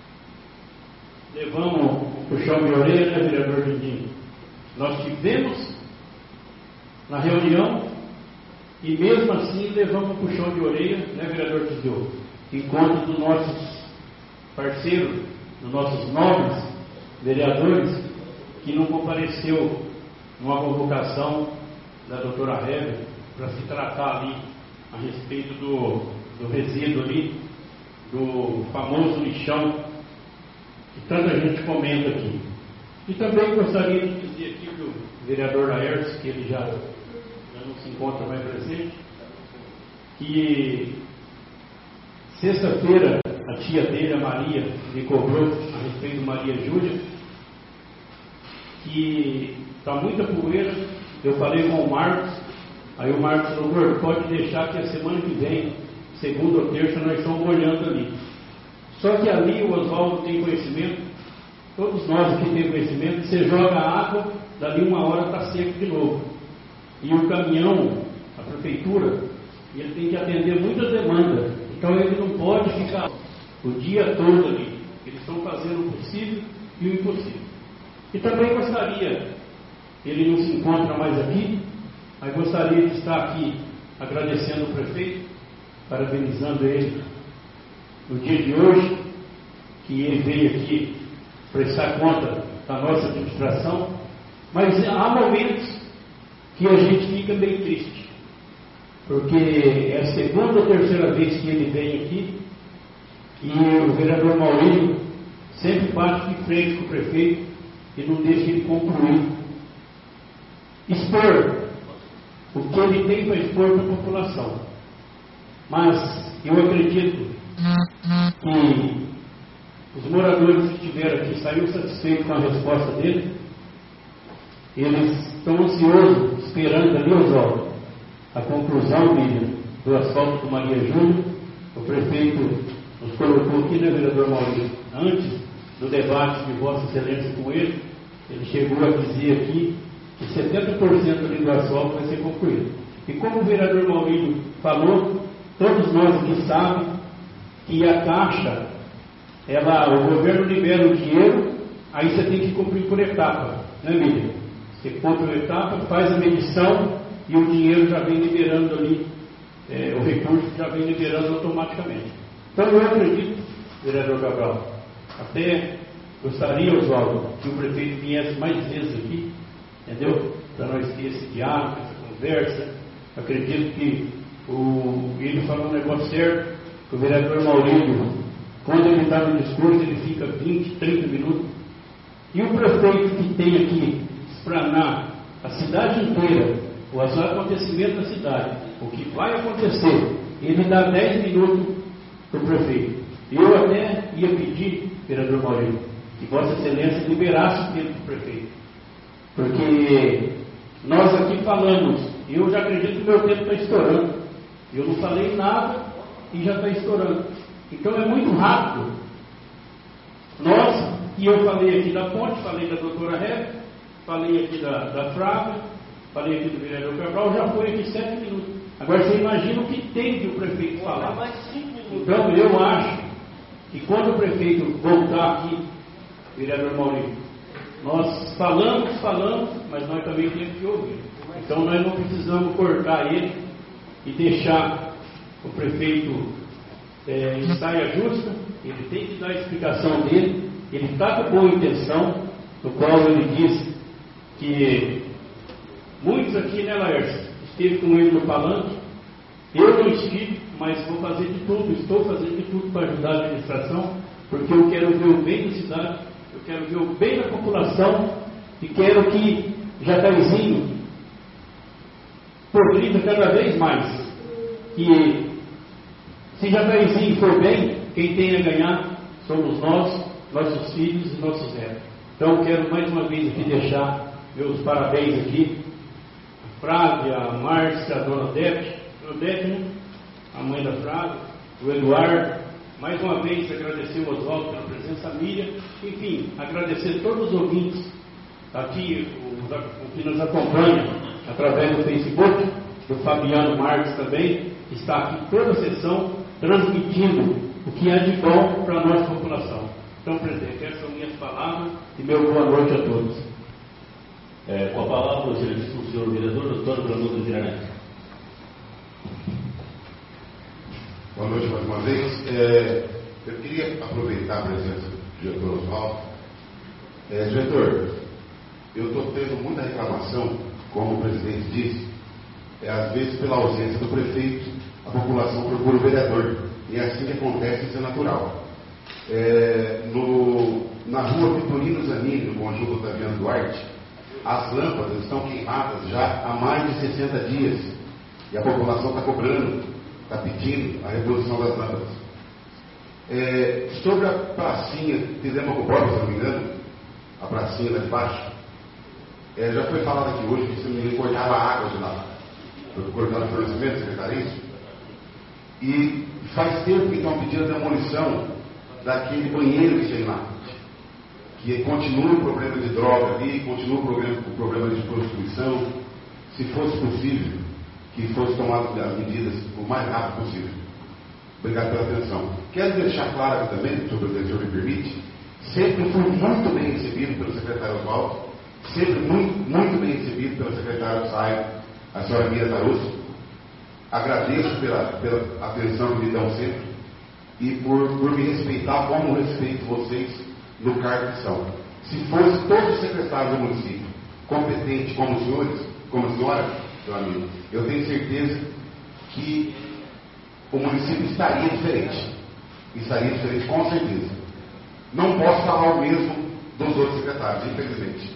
levamos um puxão de orelha, né, vereador Lindinho? Nós tivemos na reunião e mesmo assim levamos um puxão de orelha, né, vereador Tiseu? Enquanto dos nossos parceiros, dos nossos nobres vereadores, que não compareceu numa convocação da doutora Hebe para se tratar ali a respeito do, do resíduo ali, do famoso lixão, que tanta gente comenta aqui. E também gostaria de dizer aqui que o vereador Laércio, que ele já, já não se encontra mais presente, que sexta-feira a tia dele, a Maria, me cobrou a respeito de Maria Júlia, que está muita poeira. Eu falei com o Marcos, aí o Marcos falou, gordo, pode deixar que a semana que vem, segunda ou terça, nós estamos olhando ali. Só que ali o Oswaldo tem conhecimento, todos nós aqui temos conhecimento, você joga água, dali uma hora está seco de novo. E o caminhão, a prefeitura, ele tem que atender muitas demandas, então ele não pode ficar o dia todo ali. Eles estão fazendo o possível e o impossível. E também gostaria, ele não se encontra mais aqui, mas gostaria de estar aqui agradecendo o prefeito, parabenizando ele no dia de hoje, que ele veio aqui prestar conta da nossa administração, mas há momentos que a gente fica bem triste, porque é a segunda ou terceira vez que ele vem aqui e o vereador Maurílio sempre bate de frente com o prefeito e não deixa ele concluir, expor o que ele tem para expor para a população. Mas eu acredito que os moradores que estiveram aqui saíram satisfeitos com a resposta dele. Eles estão ansiosos, esperando ali, Oswaldo, a conclusão de, do asfalto do Maria Júlia. O prefeito nos colocou aqui, né, vereador Maurício, antes do debate de Vossa Excelência com ele, ele chegou a dizer aqui que setenta por cento ali do asfalto vai ser concluído. E como o vereador Maurício falou, todos nós aqui sabemos que a Caixa, ela, o governo libera o dinheiro, aí você tem que cumprir por etapa, né, Miriam? Você cumpre por etapa, faz a medição e o dinheiro já vem liberando ali, é, o recurso já vem liberando automaticamente. Então eu acredito, vereador Cabral, até gostaria, Oswaldo, que o prefeito viesse mais vezes aqui, entendeu? Para nós ter esse diálogo, essa conversa. Acredito que o, ele falou um negócio certo, que o vereador Maurílio, quando ele está no discurso, ele fica vinte, trinta minutos. E o prefeito que tem aqui, espranar a cidade inteira, os acontecimentos da cidade, o que vai acontecer, ele dá dez minutos para o prefeito. Eu até ia pedir, vereador Maurílio, que Vossa Excelência liberasse o tempo do prefeito. Porque nós aqui falamos, e eu já acredito que o meu tempo está estourando. Eu não falei nada e já está estourando. Então é muito rápido. Nós, e eu falei aqui da ponte, falei da doutora Rebeca, falei aqui da, da Flávia, falei aqui do vereador Cabral, já foi aqui sete minutos. Agora você imagina o que tem de o prefeito falar. Mais cinco minutos. Então eu acho que quando o prefeito voltar aqui, vereador Maurício, nós falamos, falamos, mas nós também temos que ouvir. Então nós não precisamos cortar ele e deixar o prefeito é, em saia justa. Ele tem que dar a explicação dele. Ele está com boa intenção, no qual ele disse que muitos aqui, né, Laércio, esteve com ele no palanque. Eu não estive, mas vou fazer de tudo, estou fazendo de tudo para ajudar a administração, porque eu quero ver o bem da cidade, eu quero ver o bem da população e quero que Jataizinho progrida cada vez mais. E se Jataizinho for bem, quem tem a ganhar somos nós, nossos filhos e nossos netos. Então quero mais uma vez aqui deixar meus parabéns aqui a Flávia, a Márcia, a dona Odete, a Odete, né? A mãe da Flávia, o Eduardo. Mais uma vez agradecer o Oswaldo pela presença, a Miriam, enfim, agradecer todos os ouvintes aqui, os, o que nos acompanha através do Facebook, do Fabiano Marques também, que está aqui toda a sessão transmitindo o que é de bom para a nossa população. Então, presidente, essas são minhas palavras e meu boa noite a todos. É, com a palavra, o excelentíssimo senhor vereador, doutor Branudo Giranete. Boa noite mais uma vez. É, eu queria aproveitar a presença do diretor Oswaldo. É, diretor, eu estou tendo muita reclamação, como o presidente disse, é, às vezes pela ausência do prefeito, a população procura o vereador. E é assim que acontece, isso é natural. É, no, na rua Vitorino Zanini, no conjunto Otaviano Duarte, as lâmpadas estão queimadas já há mais de sessenta dias. E a população está cobrando, está pedindo a reposição das lâmpadas. É, sobre a pracinha, fizemos com o Bob, se não me engano, a pracinha lá de baixo, é, já foi falado aqui hoje que se não me engano cortava a água de lá, cortando o fornecimento, secretário, e faz tempo que estão pedindo a demolição daquele banheiro que tem lá, que continua o problema de droga ali, continua o problema, o problema de prostituição. Se fosse possível, que fosse tomado as medidas o mais rápido possível. Obrigado pela atenção. Quero deixar claro aqui também, se o senhor me permite, Sempre fui muito bem recebido pelo secretário Oswaldo, sempre muito, muito bem recebido pela secretária do S A I, a senhora Mia Tarusso. Agradeço pela, pela atenção que me dão sempre e por, por me respeitar como respeito vocês no cargo que são. Se fosse todos os secretários do município competentes como os senhores, como a senhora, seu amigo, eu tenho certeza que o município estaria diferente. Estaria diferente, com certeza. Não posso falar o mesmo dos outros secretários, infelizmente.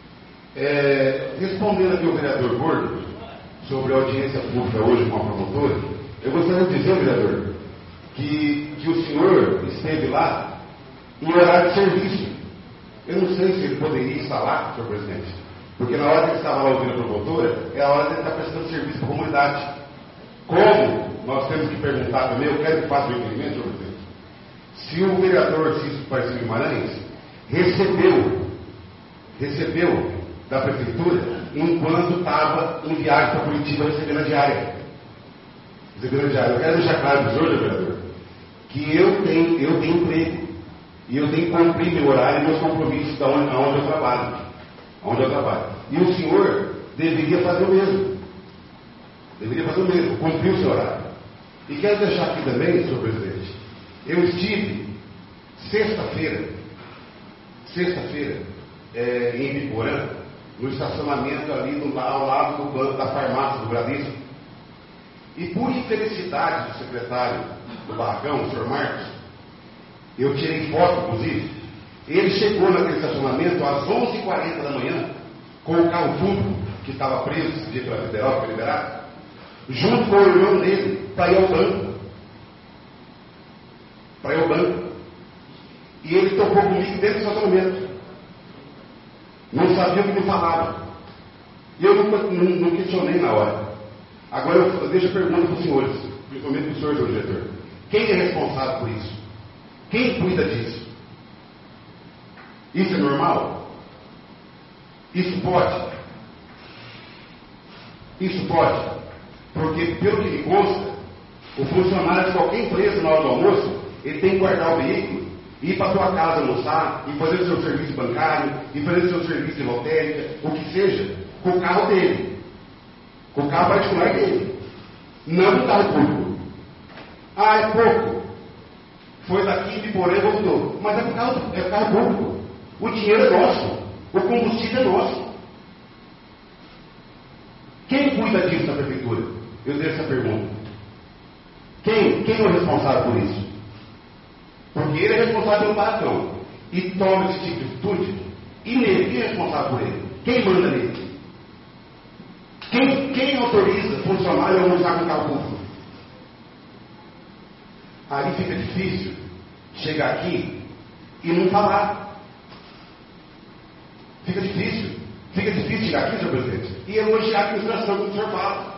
É, respondendo aqui ao vereador Gordo, sobre a audiência pública hoje com a promotora, eu gostaria de dizer, vereador, que, que o senhor esteve lá em horário de serviço. Eu não sei se ele poderia estar lá, senhor presidente, porque na hora que ele estava lá ouvindo a promotora, é a hora de ele estar prestando serviço para a comunidade. Como nós temos que perguntar também, eu quero que faça o entendimento, senhor presidente, se o vereador Cícero Aparecido Guimarães recebeu, recebeu da prefeitura enquanto estava em viagem para Curitiba recebendo a diária. Recebendo a diária. Eu quero deixar claro para o senhor, vereador, que eu tenho, eu tenho emprego e eu tenho que cumprir meu horário e meus compromissos da onde, onde eu trabalho. Onde eu trabalho. E o senhor deveria fazer o mesmo. Deveria fazer o mesmo, cumprir o seu horário. E quero deixar aqui também, senhor presidente, eu estive sexta-feira, sexta-feira, é, em Ibiporã, no estacionamento ali do, ao lado do banco da farmácia do Bradesco. E por infelicidade do secretário do barracão, o senhor Marcos, eu tirei foto, inclusive, ele chegou naquele estacionamento às onze e quarenta da manhã, com o carro público, que estava preso esse dia pela federal, para liberar, junto com o irmão dele, para ir ao banco. Para ir ao banco. E ele tocou comigo dentro do estacionamento. Não sabia o que me falava. E eu não, não, não questionei na hora. Agora eu, eu deixo a pergunta para os senhores, principalmente para o senhor, senhor diretor. Quem é responsável por isso? Quem cuida disso? Isso é normal? Isso pode? Isso pode? Porque, pelo que me consta, o funcionário de qualquer empresa na hora do almoço, ele tem que guardar o veículo, ir para a sua casa almoçar, e fazer o seu serviço bancário, e fazer o seu serviço de lotérica, o que seja, com o carro dele. Com o carro particular dele. Não com o carro público. Ah, é pouco. Foi daqui de Porém e voltou. Mas é o carro, é o carro público. O dinheiro é nosso. O combustível é nosso. Quem cuida disso na prefeitura? Eu deixo essa pergunta. Quem? Quem é o responsável por isso? Porque ele é responsável pelo barracão. E toma esse tipo de atitude. E nele, quem é responsável por ele? Quem manda nele? Quem, quem autoriza funcionário a almoçar com o carro público? Aí fica difícil chegar aqui e não falar. Fica difícil. Fica difícil chegar aqui, senhor presidente, e elogiar a administração que o senhor fala.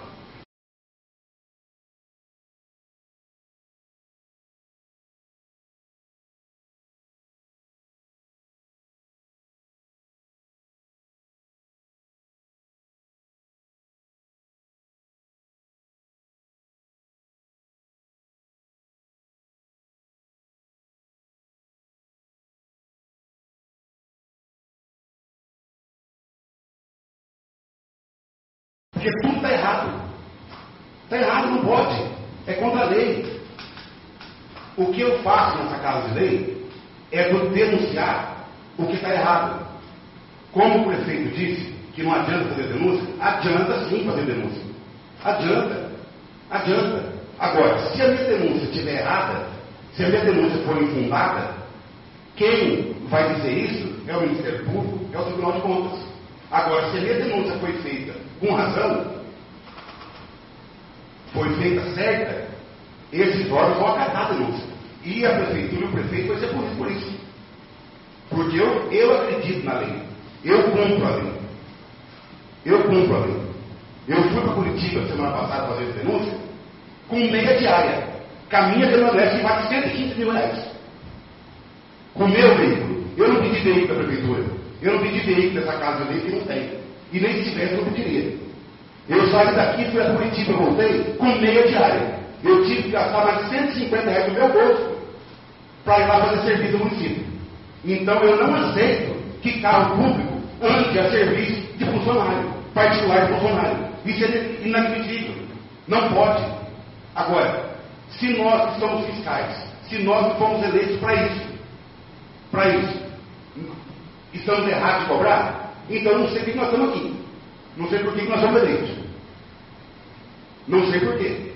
Porque tudo está errado. Está errado, não pode. É contra a lei. O que eu faço nessa casa de lei é denunciar o que está errado. Como o prefeito disse que não adianta fazer denúncia, adianta sim fazer denúncia. Adianta. Adianta. Agora, se a minha denúncia estiver errada, se a minha denúncia for infundada, quem vai dizer isso é o Ministério Público, é o Tribunal de Contas. Agora, se a minha denúncia foi feita com razão, foi feita certa, esses órgãos vão acatar a denúncia. E a prefeitura e o prefeito vai ser punido por isso. Porque eu, eu acredito na lei. Eu cumpro a lei. Eu cumpro a lei. Eu fui para Curitiba semana passada fazer denúncia com meia diária. Caminha permanece e vale cento e quinze mil reais. Com o meu veículo. Eu não pedi veículo da prefeitura. Eu não pedi veículo dessa casa de lei que não tem. E nem se tivesse, eu pediria. Eu saí daqui, fui a Curitiba e voltei com meia diária. Eu tive que gastar mais de cento e cinquenta reais no meu bolso para ir lá fazer serviço no município. Então eu não aceito que carro público ande a serviço de funcionário, particular de funcionário. Isso é inadmissível. Não pode. Agora, se nós que somos fiscais, se nós que fomos eleitos para isso, para isso, estamos errados de cobrar, então eu não sei por que nós estamos aqui. Não sei por que nós somos eleitos. Não sei por quê.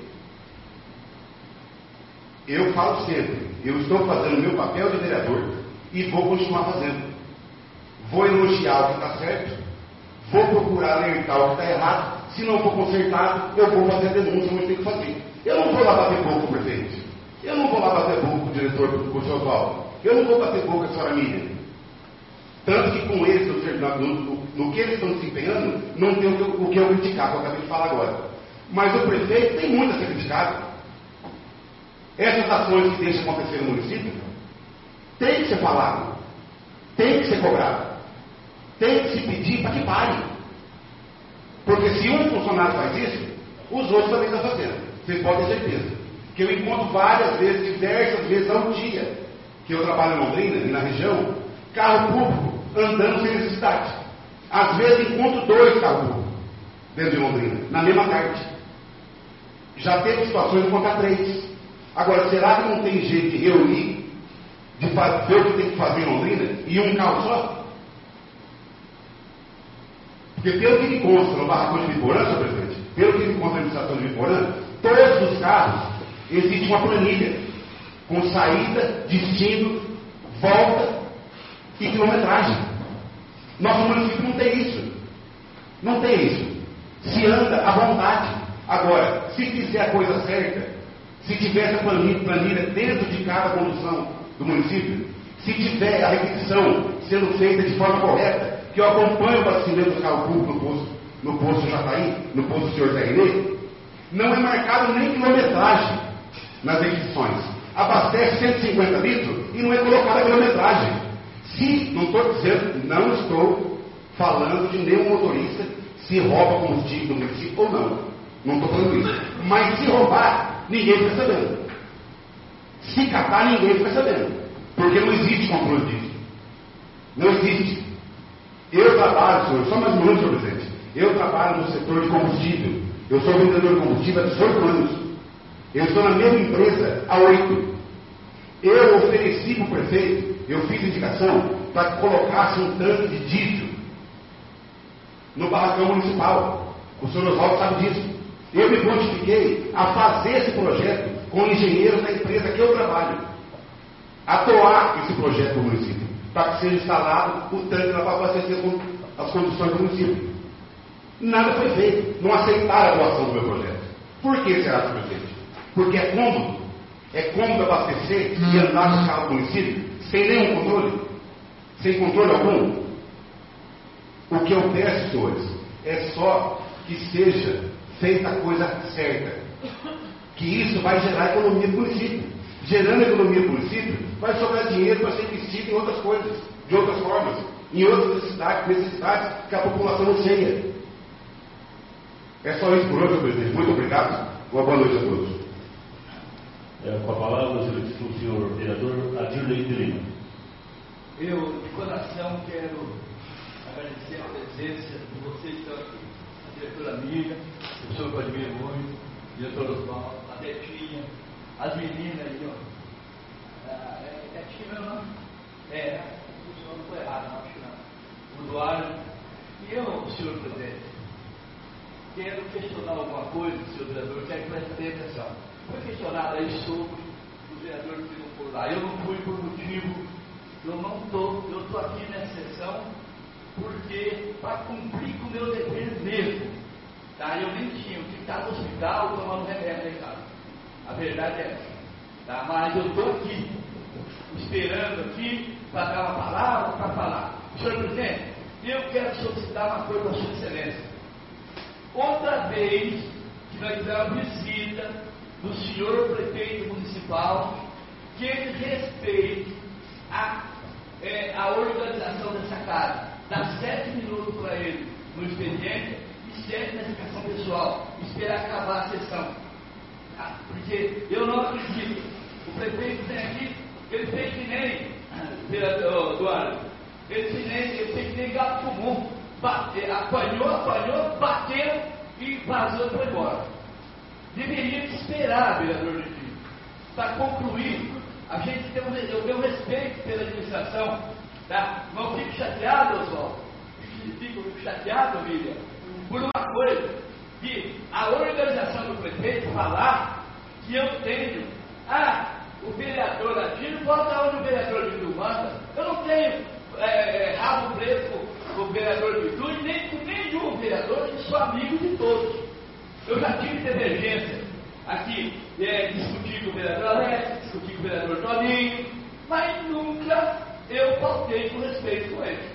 Eu falo sempre, eu estou fazendo o meu papel de vereador e vou continuar fazendo. Vou elogiar o que está certo, vou procurar alertar o que está errado. Se não for consertado, eu vou fazer a denúncia, mas tenho que fazer. Eu não vou lá bater boca com o prefeito. Eu não vou lá bater boca com o diretor, com o senhor Paulo. Eu não vou bater boca com a senhora Miriam. Tanto que com eles, no, no, no que eles estão se empenhando, não tem o que, eu, o que eu criticar, que eu acabei de falar agora. Mas o prefeito tem muito a ser criticado. Essas ações que deixam acontecer no município, tem que ser falado, tem que ser cobrado, tem que se pedir para que pare. Porque se um funcionário faz isso, os outros também estão fazendo. Vocês podem ter certeza. Que eu encontro várias vezes, diversas vezes ao dia, que eu trabalho em Londrina e na região, carro público andando sem necessidade. Às vezes encontro dois carros públicos dentro de Londrina, na mesma tarde. Já teve situações de encontrar três. Agora, será que não tem jeito de reunir, de fazer o que tem que fazer em Londrina e um carro só? Porque pelo que me consta no barracão de Biporã, senhor presidente, pelo que me consta na administração de Biporã, todos os carros, existe uma planilha com saída, destino, volta e quilometragem. Nosso município não tem isso. Não tem isso. Se anda à vontade. Agora, se fizer a coisa certa, se tiver essa planilha, planilha dentro de cada condução do município, se tiver a requisição sendo feita de forma correta, que eu acompanho o abastecimento do carro público no posto, no posto Jataí, no posto do senhor Zé Renê, não é marcado nem quilometragem nas requisições. Abastece cento e cinquenta litros e não é colocada a quilometragem. Se, não estou dizendo, não estou falando de nenhum motorista se rouba combustível do município ou não. Não estou falando isso. Mas se roubar, ninguém fica sabendo. Se catar, ninguém fica sabendo. Porque não existe controle disso. Não existe. Eu trabalho, senhor, só mais um minuto, senhor presidente. Eu trabalho no setor de combustível. Eu sou vendedor de combustível há dezoito anos. Eu estou na mesma empresa há oito. Eu ofereci para o prefeito, eu fiz indicação para que colocasse um tanque de diesel no barracão municipal. O senhor Oswaldo sabe disso. Eu me prontifiquei a fazer esse projeto com engenheiros da empresa que eu trabalho. A doar esse projeto para o município, para que seja instalado o tanque para abastecer as condições do município. Nada foi feito. Não aceitaram a doação do meu projeto. Por que será, senhor presidente? Porque é cômodo. É cômodo abastecer e andar no carro do município sem nenhum controle. Sem controle algum. O que eu peço, senhores, é só que seja feita a coisa certa. Que isso vai gerar economia do município. Gerando economia do município, vai sobrar dinheiro para ser investido em outras coisas, de outras formas, em outras necessidades, necessidades que a população não cheia. É só isso por hoje, senhor presidente. Muito obrigado. Uma boa noite a todos. É, com a palavra, o senhor vereador Adirley de Lima. Eu, de coração, quero agradecer a presença de vocês que estão aqui. A diretora amiga, o professor Vladimir muito, o diretor Oswaldo, a Betinha, as meninas aí, ó. Ah, é Betinha, meu nome? É, o não foi errado, não, acho que não. O Eduardo. E eu, senhor presidente, quero questionar alguma coisa, senhor vereador, quero que preste atenção. Foi questionado aí sobre os vereadores que não foram lá. Eu não fui por motivo, eu não estou, eu estou aqui nessa sessão porque para cumprir com o meu dever mesmo. Tá? Eu nem tinha, eu tinha que estar no hospital tomando remédio em casa. A verdade é essa. Tá? Mas eu estou aqui, esperando aqui para dar uma palavra, para falar. Senhor presidente, eu quero solicitar uma coisa à sua excelência. Outra vez que nós tivemos visita do senhor prefeito municipal, que ele respeite a, é, a organização dessa casa. Dá sete minutos para ele no expediente e sete na explicação pessoal. Esperar acabar a sessão. Tá? Porque eu não acredito. O prefeito tem aqui, ele fez que nem vereador Eduardo, ele se nem, ele tem que nem gato comum, bate, apanhou, apanhou, bateu e vazou e foi embora. Deveria esperar, vereador Didi, para concluir. A gente tem um, eu tenho respeito pela administração, tá? Não fique chateado, Oswaldo, fico, fico chateado, Miriam, por uma coisa, que a organização do prefeito falar que eu tenho, ah, o vereador Adílio, bota onde o vereador Adílio manda. Eu não tenho é, rabo preto com o vereador Bidu e nem com nenhum vereador, eu sou amigo de todos. Eu já tive divergência aqui, é, discutir com o vereador Alex, discutir com o vereador Toninho, mas nunca eu faltei com respeito com ele.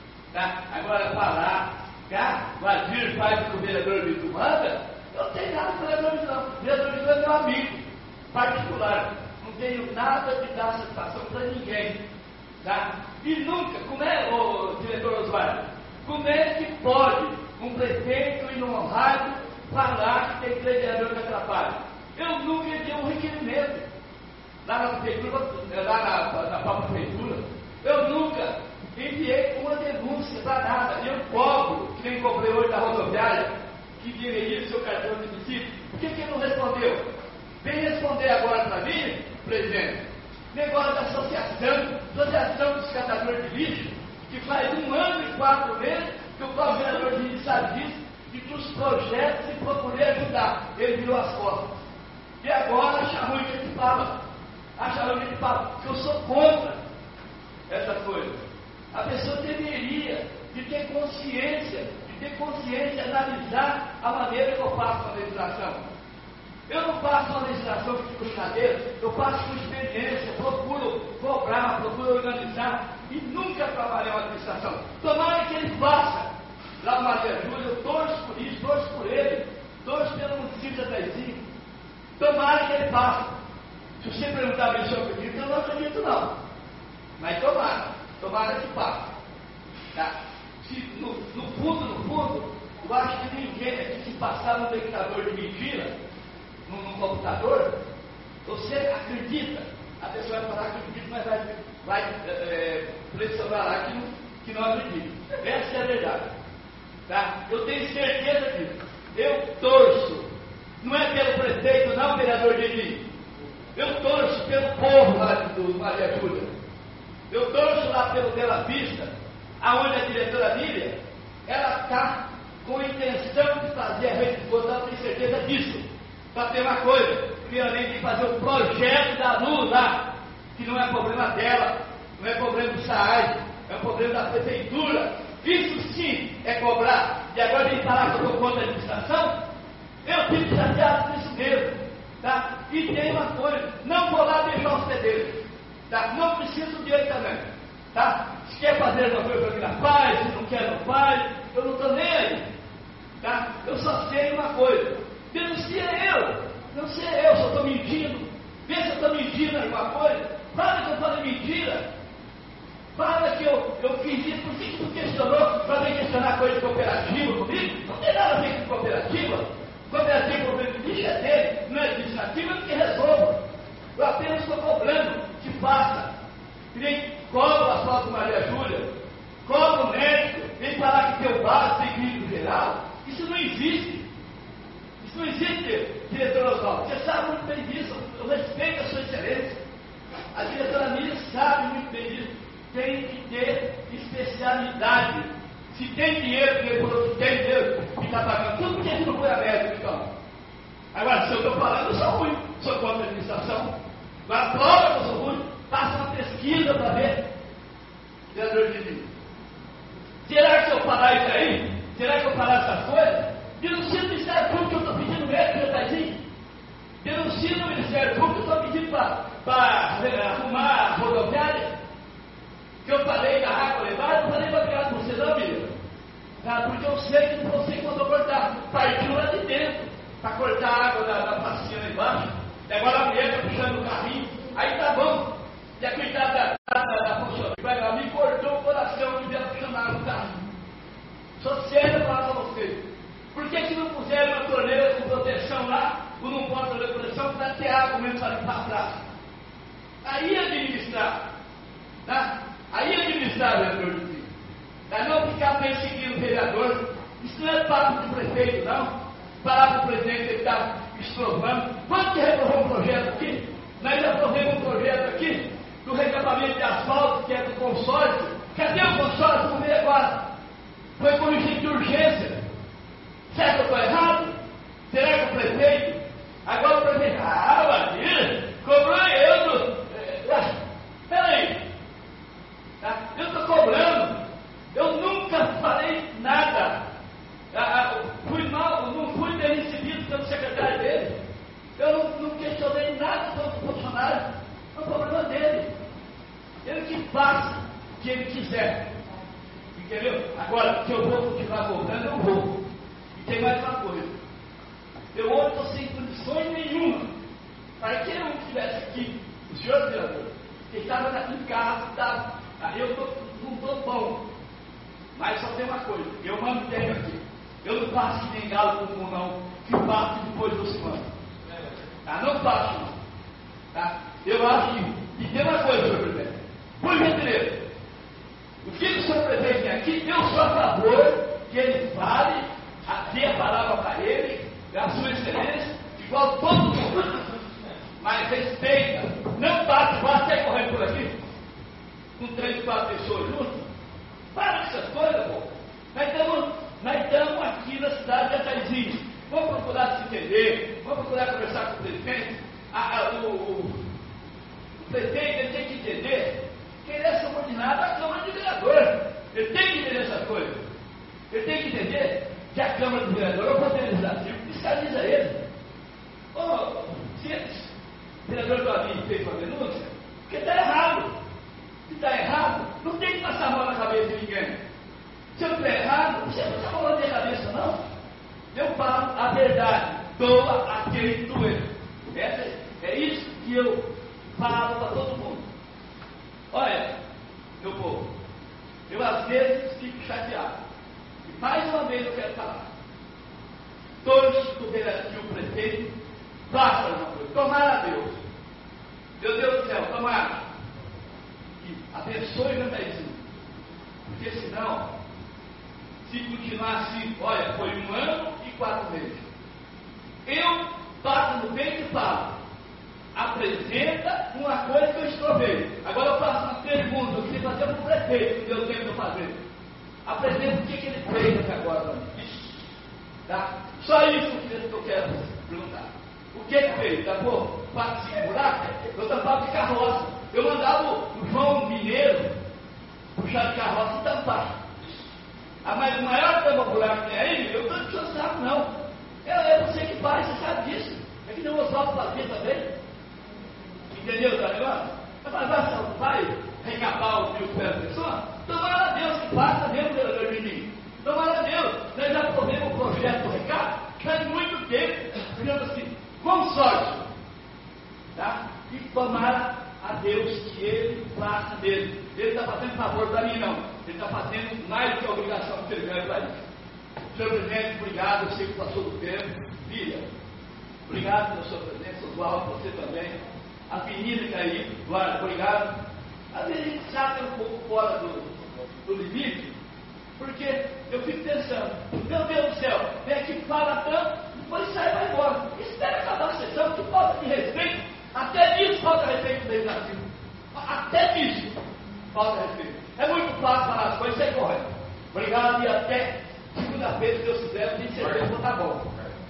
Tá? Agora falar, tá? O Adílio faz o que o vereador Bidu manda, eu não tenho nada com o vereador Bidu, não. O vereador Bidu é meu amigo particular. Não tenho nada de dar satisfação para ninguém. Tá? E nunca, como é, o diretor Oswaldo, como é que pode um prefeito ir num rádio falar que tem três vereadores que atrapalham? Eu nunca enviei um requerimento lá na prefeitura, lá na, na, na prefeitura. Eu nunca enviei uma denúncia para nada. Eu cobro, que nem cobrei hoje da rodoviária, que deveria ser o cartão de visita. Por que, que ele não respondeu? Vem responder agora para mim, presidente, negócio da associação, associação dos catadores de lixo, que faz um ano e quatro meses que o governador de sabe disso, e dos projetos e procurei ajudar. Ele virou as costas. E agora acha ruim que ele fala. Acha ruim que ele fala, que eu sou contra essa coisa. A pessoa deveria de ter consciência, de ter consciência, analisar a maneira que eu faço a legislação. Eu não faço uma legislação de brincadeira, eu faço com experiência, procuro cobrar, procuro organizar e nunca trabalhei uma administração. Tomara que ele faça. Lá no Maria Júlia, eu torço por isso, torço por ele, torço pelo município da Taizinho. Tomara que ele faça. Se você perguntar bem se eu acredito, eu não acredito não. Mas tomara, tomara que faça. Tá? Se, no, no fundo, no fundo, eu acho que ninguém aqui, se passar no declarador de mentira, No, no computador, você acredita, a pessoa vai falar que acredita, mas vai, vai é, pressionar lá que não, que não acredita. Essa é a verdade. Tá? Eu tenho certeza disso. Eu torço, não é pelo prefeito, não, vereador Didi. Eu torço pelo povo lá do Maria Júlia. Eu torço lá pelo Bela Vista, aonde a diretora Lília, ela está com a intenção de fazer a rede de votação, eu tenho certeza disso. Para ter uma coisa, primeiramente tem que fazer o projeto da luz lá, que não é problema dela, não é problema do SAAI, é um problema da prefeitura. Isso sim é cobrar. E agora vem falar que eu estou contra a administração? Eu fico chateado com isso mesmo. Tá? E tem uma coisa, não vou lá deixar os pedreiros. Tá? Não preciso dele também. Tá? Se quer fazer alguma coisa para mim, faz, se não quer, não faz. Eu não estou nem aí. Tá? Eu só sei uma coisa. Denuncia eu, não sei eu, se eu estou mentindo. Vê se eu estou mentindo em alguma coisa. Fala que eu falei mentira. Fala que eu, eu fiz isso. Por que tu questionou para vir questionar coisa de cooperativa comigo? Não tem nada a ver com cooperativa. Cooperativa, o problema de lixo é dele, não é administrativa, que resolva. Eu apenas estou cobrando que faça. Que nem cobra a foto do Maria Júlia, cobra o médico, vem falar que teu base tem clínico geral. Isso não existe. Isso não existe, diretor Oswaldo. Você sabe muito bem disso. Eu respeito a sua excelência. A diretora Miriam sabe muito bem disso. Tem que ter especialidade. Se tem dinheiro, porque ele falou que tem dinheiro e está pagando tudo, porque ele não foi a médico, então. Agora, se eu estou falando, eu sou ruim. Sou contra a administração. Agora, prova que eu sou ruim. Faça uma pesquisa para ver. Vereador Didi. Será que se eu falar isso aí, será que eu falar essas coisas? Denuncia no Ministério Público que eu estou pedindo médico, meu taizinho. Denuncia no Ministério Público que eu estou pedindo para arrumar a rodoviária. Que eu falei da água levada, eu falei para pegar com você, não, Miriam. Ah, porque eu sei que você, quando eu cortar, partiu lá de dentro, para cortar a água da, da bacia lá embaixo. E agora a mulher está puxando o carrinho, aí tá bom. E a coitada da, da, da funcionária me cortou o coração de ver ela puxando a água do carrinho. Sou sério para falar para vocês. Por que, que não puseram uma torneira com proteção lá, ou não pode fazer proteção, para ter água mesmo para limpar atrás? Aí administrar. Tá? Aí administrar o vereador de vida. Tá? Não ficar perseguindo o vereador. Isso não é papo de prefeito, não. Parar para o presidente que ele está estrovando. Quando que reprovou um projeto aqui? Nós aprovamos um projeto aqui do recampamento de asfalto, que é do consórcio. Cadê o consórcio? Não veio agora. Foi por regime de urgência. Será que eu estou errado? Será que o prefeito? Agora o prefeito, ah, Maria, cobrou eu do. Ah, peraí. Tá? Eu estou cobrando. Eu nunca falei nada. Ah, fui mal, não fui bem recebido pelo secretário dele. Eu não, não questionei nada do funcionário. É o problema dele. Ele que faça o que ele quiser. Entendeu? Agora, se eu vou continuar cobrando, eu vou. E tem mais uma coisa. Eu hoje estou sem condições nenhuma. Para que eu estivesse aqui, o senhor vereador, que estava em casa, estava, eu tô, não estou bom. Mas só tem uma coisa, eu mantenho aqui. Eu não faço que nem galo comum, não, que parte depois do semana. Tá? Não faço, não. Tá? Eu acho que. E tem uma coisa, senhor presidente. Por gentileza, o que o senhor prefeito tem aqui, eu sou a favor que ele fale, dê a palavra para ele, a sua excelência, igual todo mundo. Mas respeita, não bate, vai sair correndo por aqui, com três, quatro pessoas juntas. Para com essas coisas, pô. Nós estamos, nós estamos aqui na cidade de Ataizinho. Vamos procurar se entender, vamos procurar conversar com o presidente. A, a, o, o, o prefeito ele tem que entender que ele é subordinado à Câmara de Vereadores. Ele tem que entender essas coisas. Ele tem que entender que a Câmara de Vereadores é o Poder Legislativo, fiscaliza ele. Oh, se o vereador Clavinho fez uma denúncia, porque está errado. Se está errado, não tem que passar a mão na cabeça de ninguém. Se eu estiver errado, você não passa a mão na minha cabeça, não. Eu falo a verdade, doa a quem doer. É, é isso que eu falo para todo mundo. Olha, meu povo, eu às vezes fico chateado. E mais uma vez eu quero falar. Todos que o prefeito façam uma coisa. Tomara a Deus. Meu Deus do céu, tomara que abençoe o Jandaizinho. Porque senão, se continuar assim, olha, foi um ano e quatro meses. Eu bato no peito e falo, apresenta uma coisa que eu estrovei. Agora eu faço uma pergunta, eu queria fazer para o prefeito, que deu tempo de eu fazer. Apresenta o que, que ele fez até agora para mim. Tá? Só isso que eu quero perguntar. O que ele fez? Tapou quatro, cinco buracos? Eu tampava de carroça. Eu mandava o João Mineiro puxar de carroça e tampar. A maior tampa buraco que tem aí, eu não estou sabe não. É, é você que faz, você sabe disso. É que nem o Oswaldo fazia também. Entendeu o negócio? Mas vai, vai recapar o mil pés da pessoa? Tomara a Deus que faça mesmo, vereador de mim. Tomara a Deus. Nós já aprovemos o projeto do recado faz muito tempo. Digamos assim, consórcio. Tá? E tomara a Deus que ele faça dele. Ele está fazendo favor para mim, não. Ele está fazendo mais do que a obrigação que ele ganha para isso. Senhor presidente, obrigado. Eu sei que passou do tempo. Filha, obrigado pela sua presença. Oswaldo, você também. A menina que aí, Eduardo, obrigado. Às vezes a gente sabe um pouco fora do, do limite, porque eu fico pensando, meu Deus do céu, vem aqui, fala tanto, depois sai e vai embora. Espera acabar a sessão, que falta de respeito. Até nisso falta respeito do legislativo. Até nisso falta respeito. É muito fácil falar as coisas e sair correndo. Obrigado e até segunda-feira, se Deus quiser, eu tenho certeza que tá bom.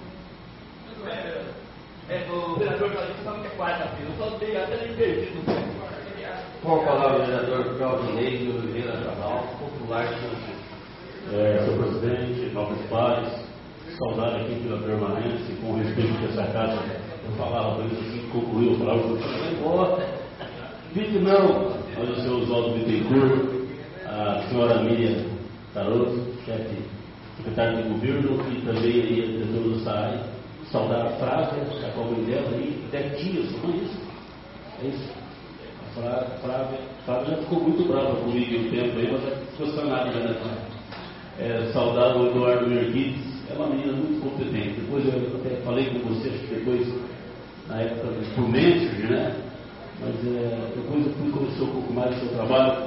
É, o vereador Claudinho falou que é quarta-feira, eu só dei até me perdi no tempo. Com a palavra o vereador Claudinei de Oliveira Cabral, popular de justiça. É, senhor presidente, nobres pares, saudade aqui pela permanência, com respeito a essa casa, eu falava por isso assim que concluiu, eu falava que eu falei, embora. Vive não, olha o senhor Oswaldo Bittencourt, a senhora Miriam Taroso, chefe, secretário de governo, e também a diretora do S A I, saudar a Flávia, a família dela, e dez dias, não é isso? É isso. A Flávia, Flávia, Flávia já ficou muito brava comigo um tempo aí, mas já ficou sanada, né? É, saudar o Eduardo Merguides, é uma menina muito competente. Depois eu até falei com você, acho que depois, na época, por Messenger, né? Mas é, depois eu fui conhecer um pouco mais do seu trabalho.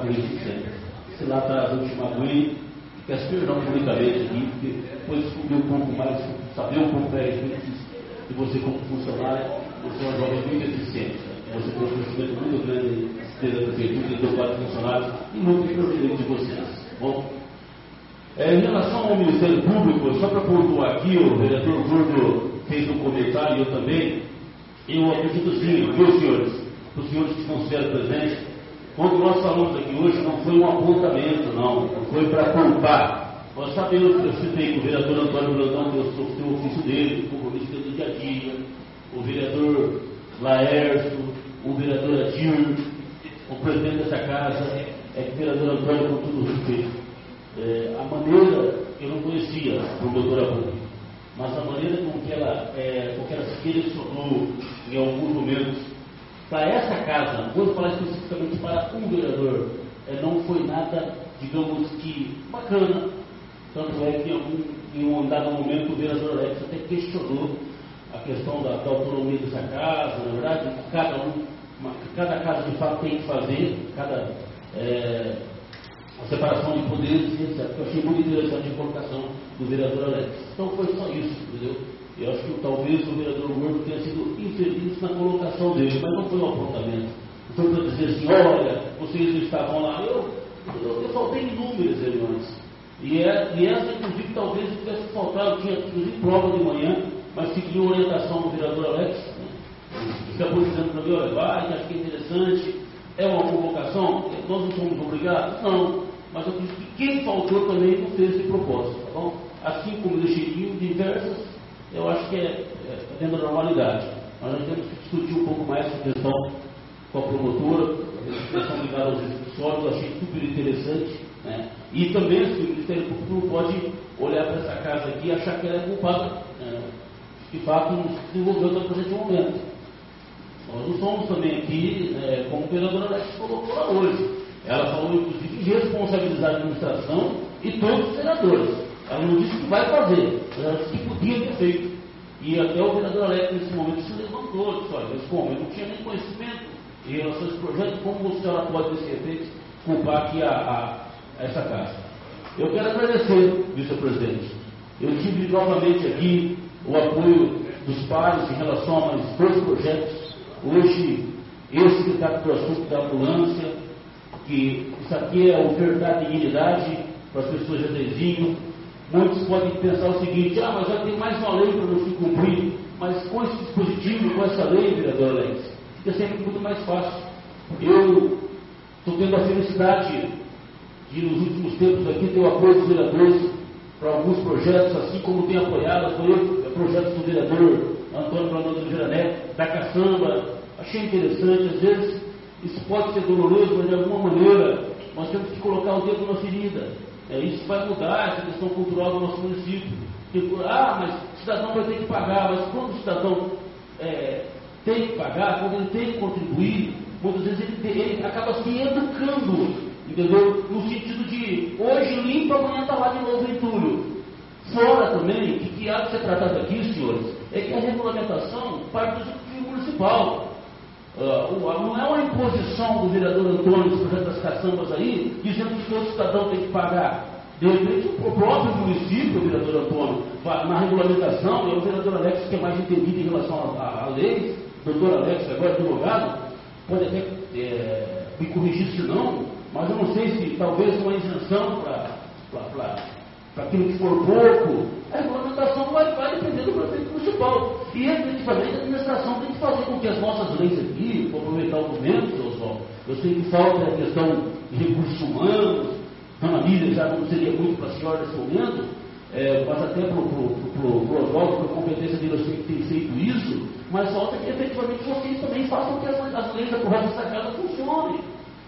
desde sempre. Se lá atrás eu te magoei, peço perdão publicamente aqui, porque depois descobri um pouco mais, saber um pouco mais de você como funcionário, você é uma jovem muito eficiente. Você tem um conhecimento muito grande da prefeitura, do quadro de funcionários e muito pelo de vocês. Bom, é, em relação ao Ministério Público, só para pontuar aqui, o vereador Gordo fez um comentário e eu também. Eu acredito sim, meus senhores, os senhores que estão sendo presentes, quando nós falamos aqui hoje, não foi um apontamento, não, não foi para culpar. Nós sabemos que eu citei que o vereador Antônio Brandão tem o ofício dele, o compromisso dele do dia a dia, o vereador Laércio, o vereador Adir, o presidente dessa casa, é que o vereador Antônio, com todo respeito. É, a maneira, eu não conhecia a promotora pública, mas a maneira com que ela, é, com que ela se direcionou em alguns momentos para essa casa, vou falar especificamente para um vereador, é, não foi nada, digamos que, bacana. Tanto é que em, algum, em um dado momento o vereador Alex até questionou a questão da, da autonomia dessa casa, na verdade, que cada, um, uma, cada casa de fato tem que fazer, cada é, a separação de poderes, etcétera. Eu achei muito interessante a colocação do vereador Alex. Então foi só isso, entendeu? Eu acho que talvez o vereador Gordo tenha sido infeliz na colocação dele, mas não foi um apontamento. Não foi para dizer assim, olha, vocês não estavam lá. Eu, eu, eu faltei inúmeras reuniões. E, é, e essa, inclusive, talvez tivesse faltado, tinha inclusive prova de manhã, mas seguiu a orientação do vereador Alex, né? Se aposentando para mim, olha, vai, acho que é interessante, é uma convocação, nós não somos obrigados? Não, mas eu acredito que quem faltou também não fez de propósito, tá bom? Assim como eu deixei diversas, eu acho que é, é dentro da normalidade. Mas nós temos que discutir um pouco mais essa questão com a promotora, a questão ligada aos escritórios, eu achei super interessante, né? E também assim, o Ministério Público não pode olhar para essa casa aqui e achar que ela é culpada, né? De fato não se desenvolveu até o presente momento. Nós não somos também aqui, é, como a vereadora Alex colocou lá hoje. Ela falou inclusive de responsabilizar a administração e todos os senadores. Ela não disse que vai fazer, mas ela disse que podia ter feito. E até o vereador Alex nesse momento se levantou, disse, olha, mas como? Eu não tinha nem conhecimento em relação a esse projeto, como a senhora pode, desse repente, culpar aqui a, a, a essa casa? Eu quero agradecer, vice-presidente. Eu tive novamente aqui o apoio dos pares em relação a mais dois projetos. Hoje, esse que está para o assunto da ambulância, que isso aqui é ofertar dignidade para as pessoas de Adezinho. Muitos podem pensar o seguinte, ah, mas já tem mais uma lei para não se cumprir, mas com esse dispositivo, com essa lei, vereador Alex, fica sempre muito mais fácil. Eu estou tendo a felicidade de, nos últimos tempos aqui, ter o apoio dos vereadores para alguns projetos, assim como tem apoiado, foi projetos do vereador Antônio Brandão de Oliveira Neto, da Caçamba. Achei interessante, às vezes isso pode ser doloroso, mas de alguma maneira nós temos que colocar o dedo na ferida. É, isso vai mudar essa questão cultural do nosso município. Tipo, ah, mas o cidadão vai ter que pagar, mas quando o cidadão é, tem que pagar, quando ele tem que contribuir, muitas vezes ele, ele acaba se educando, entendeu? No sentido de hoje limpa, amanhã está lá de novo entulho. Fora também, que, que há de ser tratado aqui, senhores, é que a regulamentação parte do Executivo Municipal. Uh, não é uma imposição do vereador Antônio dos projetos das caçambas aí, dizendo que todo cidadão tem que pagar. De repente, o próprio município, o vereador Antônio, na regulamentação, e o vereador Alex, que é mais entendido em relação à lei, o doutor Alex, agora advogado, pode até é, me corrigir se não, mas eu não sei se talvez uma isenção para aquilo que for pouco, a regulamentação vai, vai depender do prefeito municipal. E, efetivamente, a administração tem que fazer com que as nossas leis aqui, vou aproveitar o momento, seu Oswaldo, eu sei que falta a questão de recursos humanos, Ana Lília já não seria muito para a senhora nesse momento, é, mas até para o Oswaldo, para a competência dele, eu sei que tem feito isso, mas falta que, efetivamente, vocês também façam com que as, as leis da correta sacada funcionem.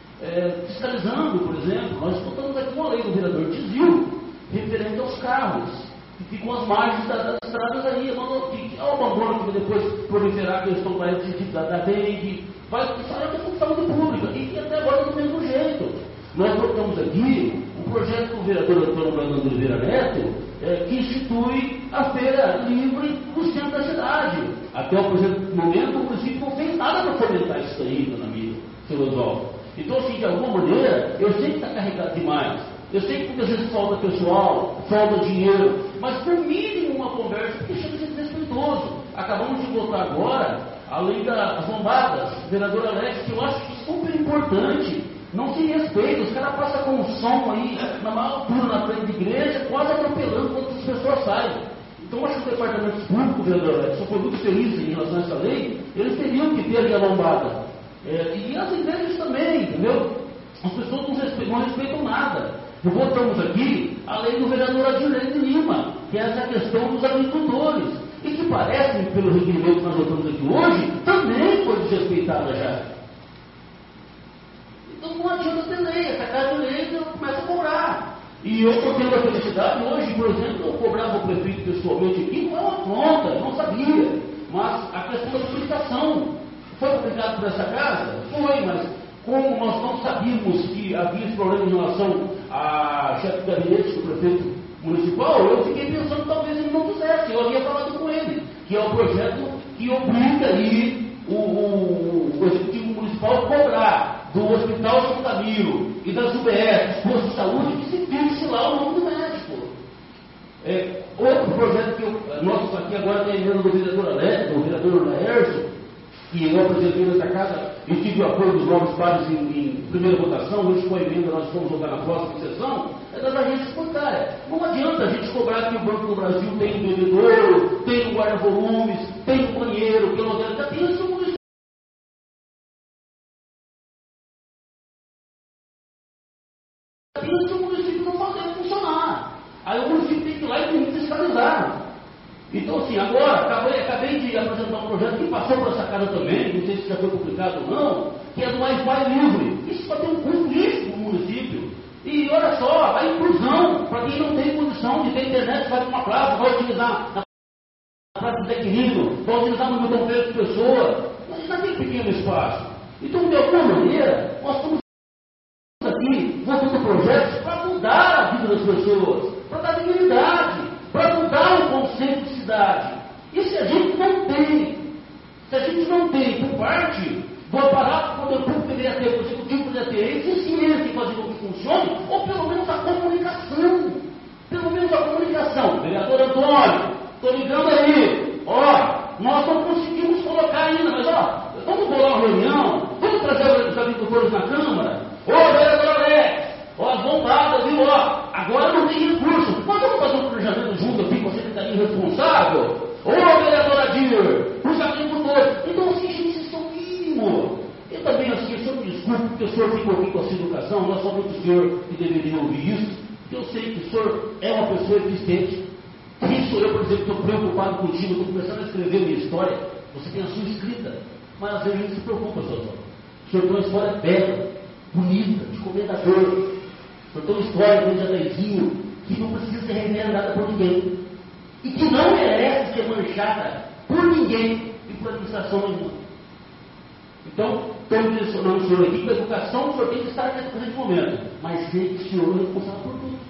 É, fiscalizando, por exemplo, nós estamos aqui com a lei do vereador Tizil, referente aos carros, que ficam às margens das, das estradas aí, ao abandono que depois proliferar a questão da, da, da dengue, vai precisar da saúde pública, e até agora do mesmo jeito. Nós colocamos aqui um projeto do vereador Antônio Brandão de Oliveira Neto, é, que institui a feira livre no centro da cidade. Até o presente momento, o município não fez nada para fomentar isso aí, dona Miriam, seu Oswaldo. Então, assim, de alguma maneira, eu sei que está carregado demais. Eu sei que muitas vezes falta pessoal, falta dinheiro, mas por mínimo uma conversa, porque chega a ser desrespeitoso. Acabamos de votar agora a lei das lombadas, vereador Alex, que eu acho que é super importante. Não se respeita, os caras passam com um som aí, na maior altura, na frente da igreja, quase atropelando quando as pessoas saem. Então, acho que o departamento público, vereador Alex, só foi muito feliz em relação a essa lei, eles teriam que ter ali a lombada. É, e as igrejas também, entendeu? As pessoas não respeitam, não respeitam nada. Votamos aqui a lei do vereador Adirley de Lima, que é essa questão dos agricultores, e que parece, pelo requerimento que nós votamos aqui hoje, também foi desrespeitada já. Então não adianta ter lei, essa casa de lei começa a cobrar. E eu estou tendo a felicidade hoje, por exemplo, eu cobrava o prefeito pessoalmente aqui, não é uma conta, eu não sabia, mas a questão da publicação foi publicado por essa casa? Foi, mas como nós não sabíamos que havia esse problema em relação a chefe de gabinete do prefeito municipal, eu fiquei pensando que talvez ele não fizesse. Eu havia falado com ele, que é o projeto que obriga aí o, o, o executivo municipal a cobrar do Hospital São Camilo e das U B S, postos de saúde, que se fixe lá o nome do médico. É, outro projeto que eu, nosso aqui agora tem a emenda do vereador Alex, do vereador Laércio, que eu apresentei nessa casa e tive o apoio dos novos pares em, em primeira votação, hoje com a emenda nós vamos votar na próxima sessão, é das agências bancárias. Não adianta a gente cobrar que o Banco do Brasil tem um bebedouro, tem um guarda-volumes, tem um banheiro, que eu já tem isso no município. Tem isso no município não fazer funcionar. Aí o município tem que ir lá e tem que fiscalizar. Então, assim, agora, acabei, acabei de apresentar um projeto que passou por essa casa também, não sei se já foi publicado ou não, que é do Wi-Fi livre. Isso vai ter um custo isso no município. E olha só, a inclusão, para quem não tem condição de ter internet, vai para uma praça, vai utilizar na Praça Zé Quirino, vai utilizar no Milton Pedro de Pessoa, mas naquele pequeno espaço. Então, de alguma maneira, nós estamos aqui fazendo projetos para mudar a vida das pessoas, para dar dignidade, para mudar o conceito de cidade. E se a gente não tem, se a gente não tem, por parte do aparato do poder público deveria ter, do executivo deveria ter, existe ele que fazer com que funcione, ou pelo menos a comunicação. Pelo menos a comunicação. Vereador Antônio, estou ligando aí. Ó, nós não conseguimos colocar ainda, mas ó, vamos bolar uma reunião, vamos trazer os agricultores na Câmara. Ô, vereador Alex, ó, as bombadas, viu, ó, agora não tem recurso. Mas vamos fazer um planejamento junto aqui com a secretaria responsável? Ô, vereador Adir, os agricultores. Então, assim, gente, isso é o mínimo. Eu também, assim, eu me desculpe, porque o senhor ficou aqui com a sua educação, não é somente o senhor que deveria ouvir isso, porque eu sei que o senhor é uma pessoa existente. Isso eu, por exemplo, estou preocupado contigo, estou começando a escrever minha história. Você tem a sua escrita, mas às vezes a gente se preocupa, senhor. O senhor tem uma história bela, bonita, de comendador. O senhor tem uma história de Jadaizinho, que não precisa ser revelada por ninguém. E que não merece ser manchada por ninguém e por administração nenhuma. Então, estou direcionando o senhor aqui que a educação o senhor tem que estar nesse presente momento. Mas sei que o senhor é responsável por tudo.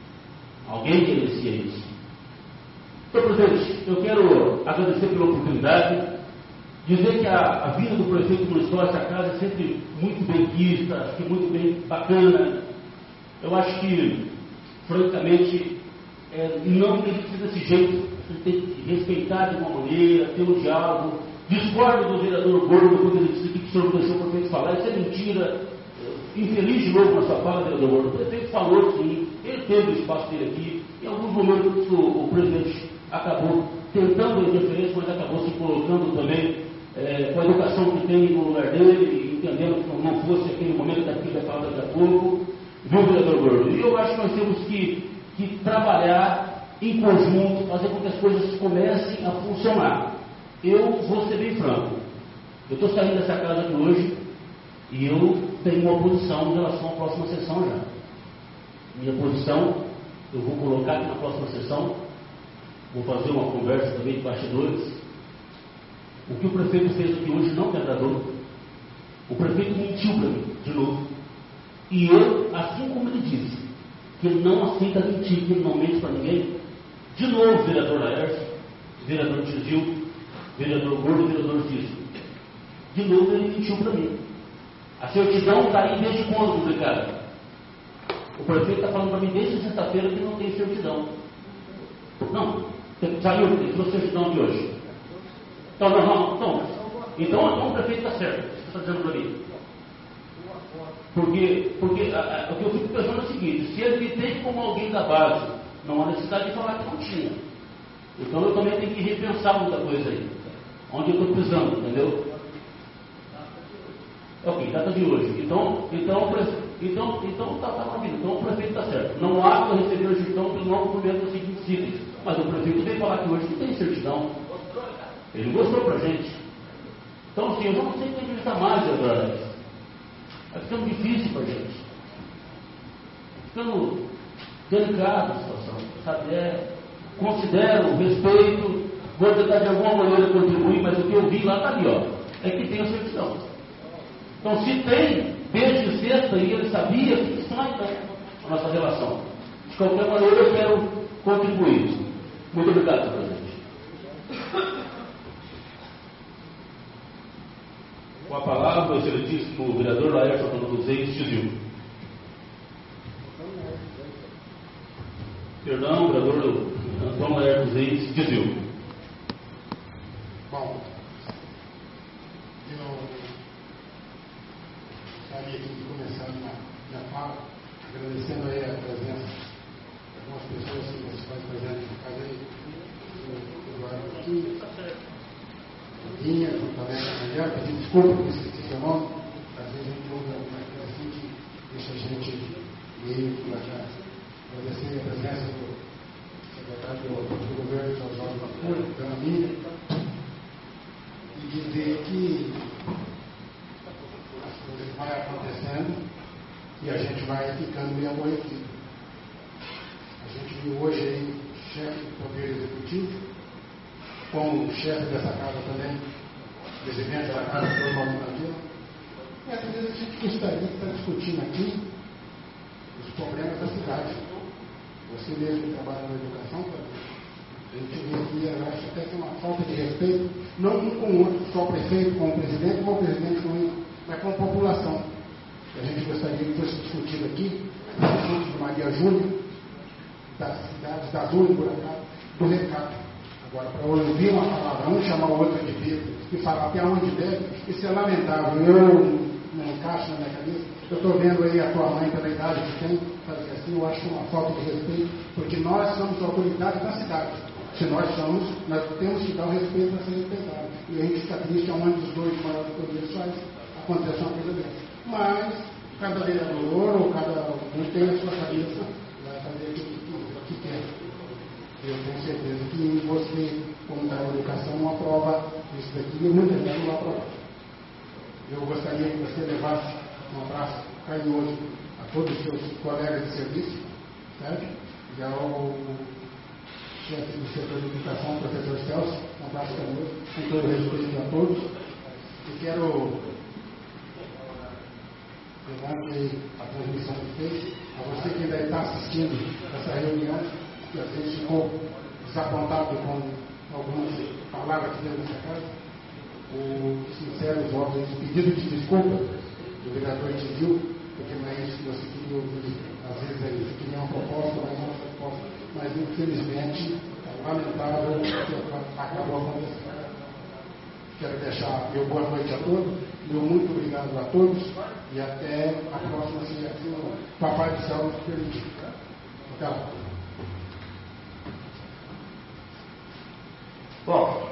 Alguém que merecia isso. Então, presidente, eu quero agradecer pela oportunidade, dizer que a, a vida do prefeito municipal dessa casa é sempre muito bem vista, acho que muito bem bacana. Eu acho que, francamente, é, não tem que ser desse jeito, você tem que respeitar de uma maneira, ter um diálogo. Discordo do vereador Gordo quando ele disse que o senhor deixou o prefeito falar, isso é mentira. Infeliz de novo na sua fala, vereador Gordo. O prefeito falou sim, ele teve o espaço dele aqui. Em alguns momentos o, o presidente acabou tentando interferência, mas acabou se colocando também é, com a educação que tem no lugar dele, entendendo que não fosse aquele momento que aqui vai falar daqui a pouco. Viu, vereador Gordo? E eu acho que nós temos que, que trabalhar em conjunto, fazer com que as coisas comecem a funcionar. Eu vou ser bem franco. Eu estou saindo dessa casa aqui hoje e eu tenho uma posição em relação à próxima sessão já. Minha posição, eu vou colocar aqui na próxima sessão, vou fazer uma conversa também de bastidores. O que o prefeito fez aqui hoje não me agradou. O prefeito mentiu para mim, de novo. E eu, assim como ele disse, que ele não aceita mentir, que ele não mente para ninguém, de novo, vereador Laércio, vereador Tizil, vereador Gordo e vereador Cícero. De novo ele mentiu para mim. A certidão está aí desde quando publicada? O prefeito está falando para mim desde sexta-feira que não tem certidão. Não, saiu, tem certidão de hoje. Então, não, não, então, então, então o prefeito está certo, você está dizendo para mim. Porque, porque a, a, o que eu fico pensando é o seguinte, se ele me tem como alguém da base, não há necessidade de falar que não tinha. Então eu também tenho que repensar muita coisa aí. Onde eu estou pisando, entendeu? Ok, data de hoje. Então, então, então, então tá, tá maravilha. Então o prefeito está certo. Não há para receber a certidão pelo não cumprimento dos seguintes itens. Mas o prefeito veio falar que hoje não tem certidão. Ele mostrou para a gente. Então, assim, eu já não sei quem acreditar mais agora. Está ficando difícil para a gente. Ficando delicada a situação. Sabe? É, considero, respeito, vou tentar de alguma maneira contribuir, mas o que eu vi lá está ali, ó. É que tem a certidão. Então, se tem, desde sexta, e ele sabia que está então a nossa relação. De qualquer maneira, eu quero contribuir. Muito obrigado, senhor presidente. Com a palavra, o excelentíssimo vereador Laércio Antônio dos Reis Tizil. Perdão, vereador Antônio Laércio dos Reis Tizil. Bom, eu gostaria aqui de começar minha, minha fala agradecendo aí a presença de algumas pessoas que você faz presente na casa aí, o Eduardo aqui, Vinha, juntamente com a mulher, pedindo desculpa por esquecer seu nome, às vezes a gente ouve alguma coisa assim que deixa a gente meio que já agradecer a presença do secretário do, do governo, São Jorge Bacura, da minha, e dizer que as coisas vão acontecendo e a gente vai ficando meio aborrecido. A gente viu hoje aí o chefe do Poder Executivo, como chefe dessa casa também, presidente da casa, todo mundo aqui. E às vezes a gente gostaria de estar discutindo aqui os problemas da cidade. Você mesmo que trabalha na educação, a gente vê aqui, eu acho até que é uma falta de respeito, não um com o outro, só o prefeito com o presidente, ou o presidente com ele, mas com a população. A gente gostaria que fosse discutido aqui, os assuntos de Maria Júlia, das cidades da Zona do Recado. Agora, para ouvir uma palavra, um chamar o outro de Pedro, e falar até onde deve, isso é lamentável. Eu não encaixo na minha cabeça. Eu estou vendo aí a tua mãe, pela idade que tem, fazer assim, eu acho que é uma falta de respeito, porque nós somos autoridades da cidade. Se nós somos, nós temos que dar o respeito para ser respeitado. E a gente fica triste aonde os dois maiores poderes faz, acontece uma coisa dessa. Mas, cada vereador ou cada um tem a sua cabeça, vai fazer aquilo que, que quer. Eu tenho certeza que você, como da educação, não aprova isso daqui e muita gente não aprova. Eu gostaria que você levasse um abraço carinhoso a todos os seus colegas de serviço, certo? E ao chefe do setor de educação, o professor Celso, um abraço carinhoso, com todo respeito a todos. E quero, durante a transmissão que fez, a você que ainda está assistindo essa reunião, que às vezes ficou desapontado com algumas palavras que dentro dessa casa, o sincero voto de pedido de desculpa do vereador Tizil, porque não é isso que você queria ouvir. Às vezes é isso, queria uma proposta, mas não uma proposta. Mas infelizmente, é lamentável o que acabou acontecendo. Quero deixar meu boa noite a todos, meu muito obrigado a todos e até a próxima, se assim o Papai do Céu nos permitir. Até lá. Bom,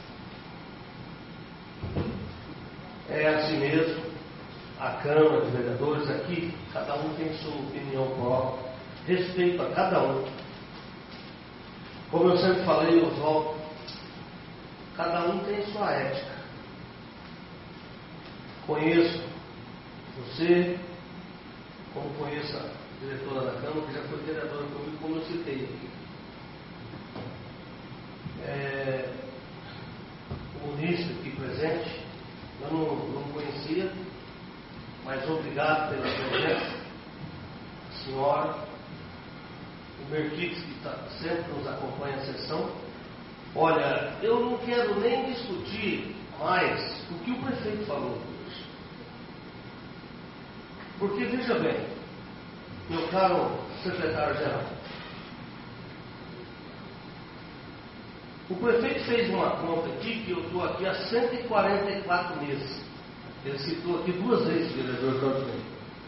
é assim mesmo, a Câmara de Vereadores aqui, cada um tem sua opinião própria, respeito a cada um. Como eu sempre falei, Oswaldo, cada um tem sua ética. Conheço você, como conheço a diretora da Câmara, que já foi vereadora comigo, como eu citei aqui. É, o munícipe aqui presente, eu não, não conhecia, mas obrigado pela presença, a senhora, o Merquix, que tá, sempre nos acompanha a sessão. Olha, eu não quero nem discutir mais o que o prefeito falou hoje. Porque, veja bem, meu caro secretário-geral, o prefeito fez uma conta aqui, que eu estou aqui há cento e quarenta e quatro meses. Ele citou aqui duas vezes, vereador Jorge Bem.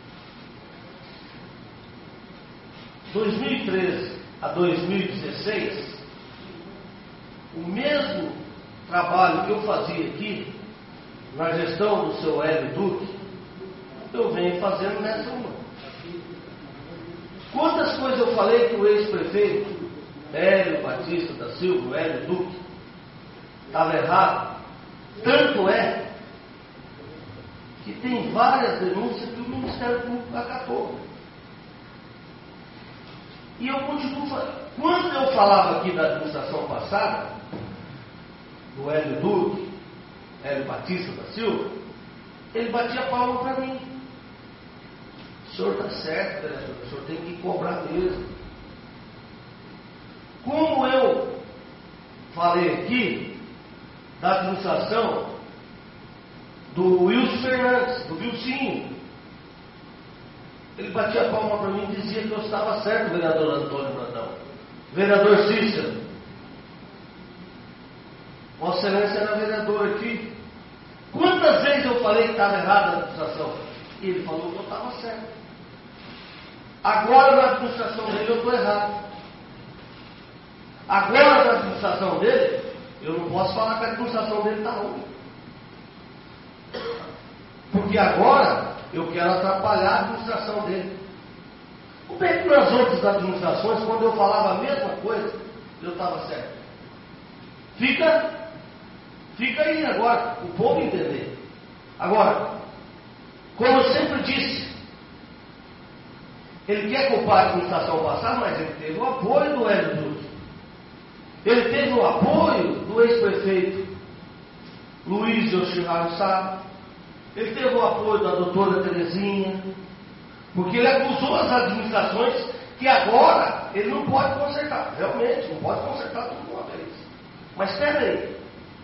dois mil e treze a dois mil e dezesseis, o mesmo trabalho que eu fazia aqui, na gestão do seu Hélio Duque, eu venho fazendo nessa uma. Quantas coisas eu falei que o ex-prefeito Hélio Batista da Silva, o Hélio Duque, estava errado? Tanto é que tem várias denúncias que o Ministério Público acatou. E eu continuo falando. Quando eu falava aqui da administração passada, do Hélio Duque, Hélio Batista da Silva, ele batia palma para mim. O senhor está certo, vereador, o senhor tem que cobrar mesmo. Como eu falei aqui da administração do Wilson Fernandes, do Vilcinho, ele batia a palma para mim e dizia que eu estava certo, vereador Antônio Brandão. Vereador Cícero, Vossa Excelência era vereador aqui. Quantas vezes eu falei que estava errada a administração? E ele falou que eu estava certo. Agora na administração dele eu estou errado. Agora na administração dele, eu não posso falar que a administração dele está ruim. Porque agora eu quero atrapalhar a administração dele. Como é que nas outras administrações, quando eu falava a mesma coisa, eu estava certo? Fica, fica aí agora, o povo entender. Agora, como eu sempre disse, ele quer culpar a administração passada, mas ele teve o apoio do Hélio Duque. Ele teve o apoio do ex-prefeito Luiz Yoshihiro Sá. Ele teve o apoio da doutora Terezinha, porque ele acusou as administrações que agora ele não pode consertar. Realmente, não pode consertar tudo de uma vez. Mas espera aí.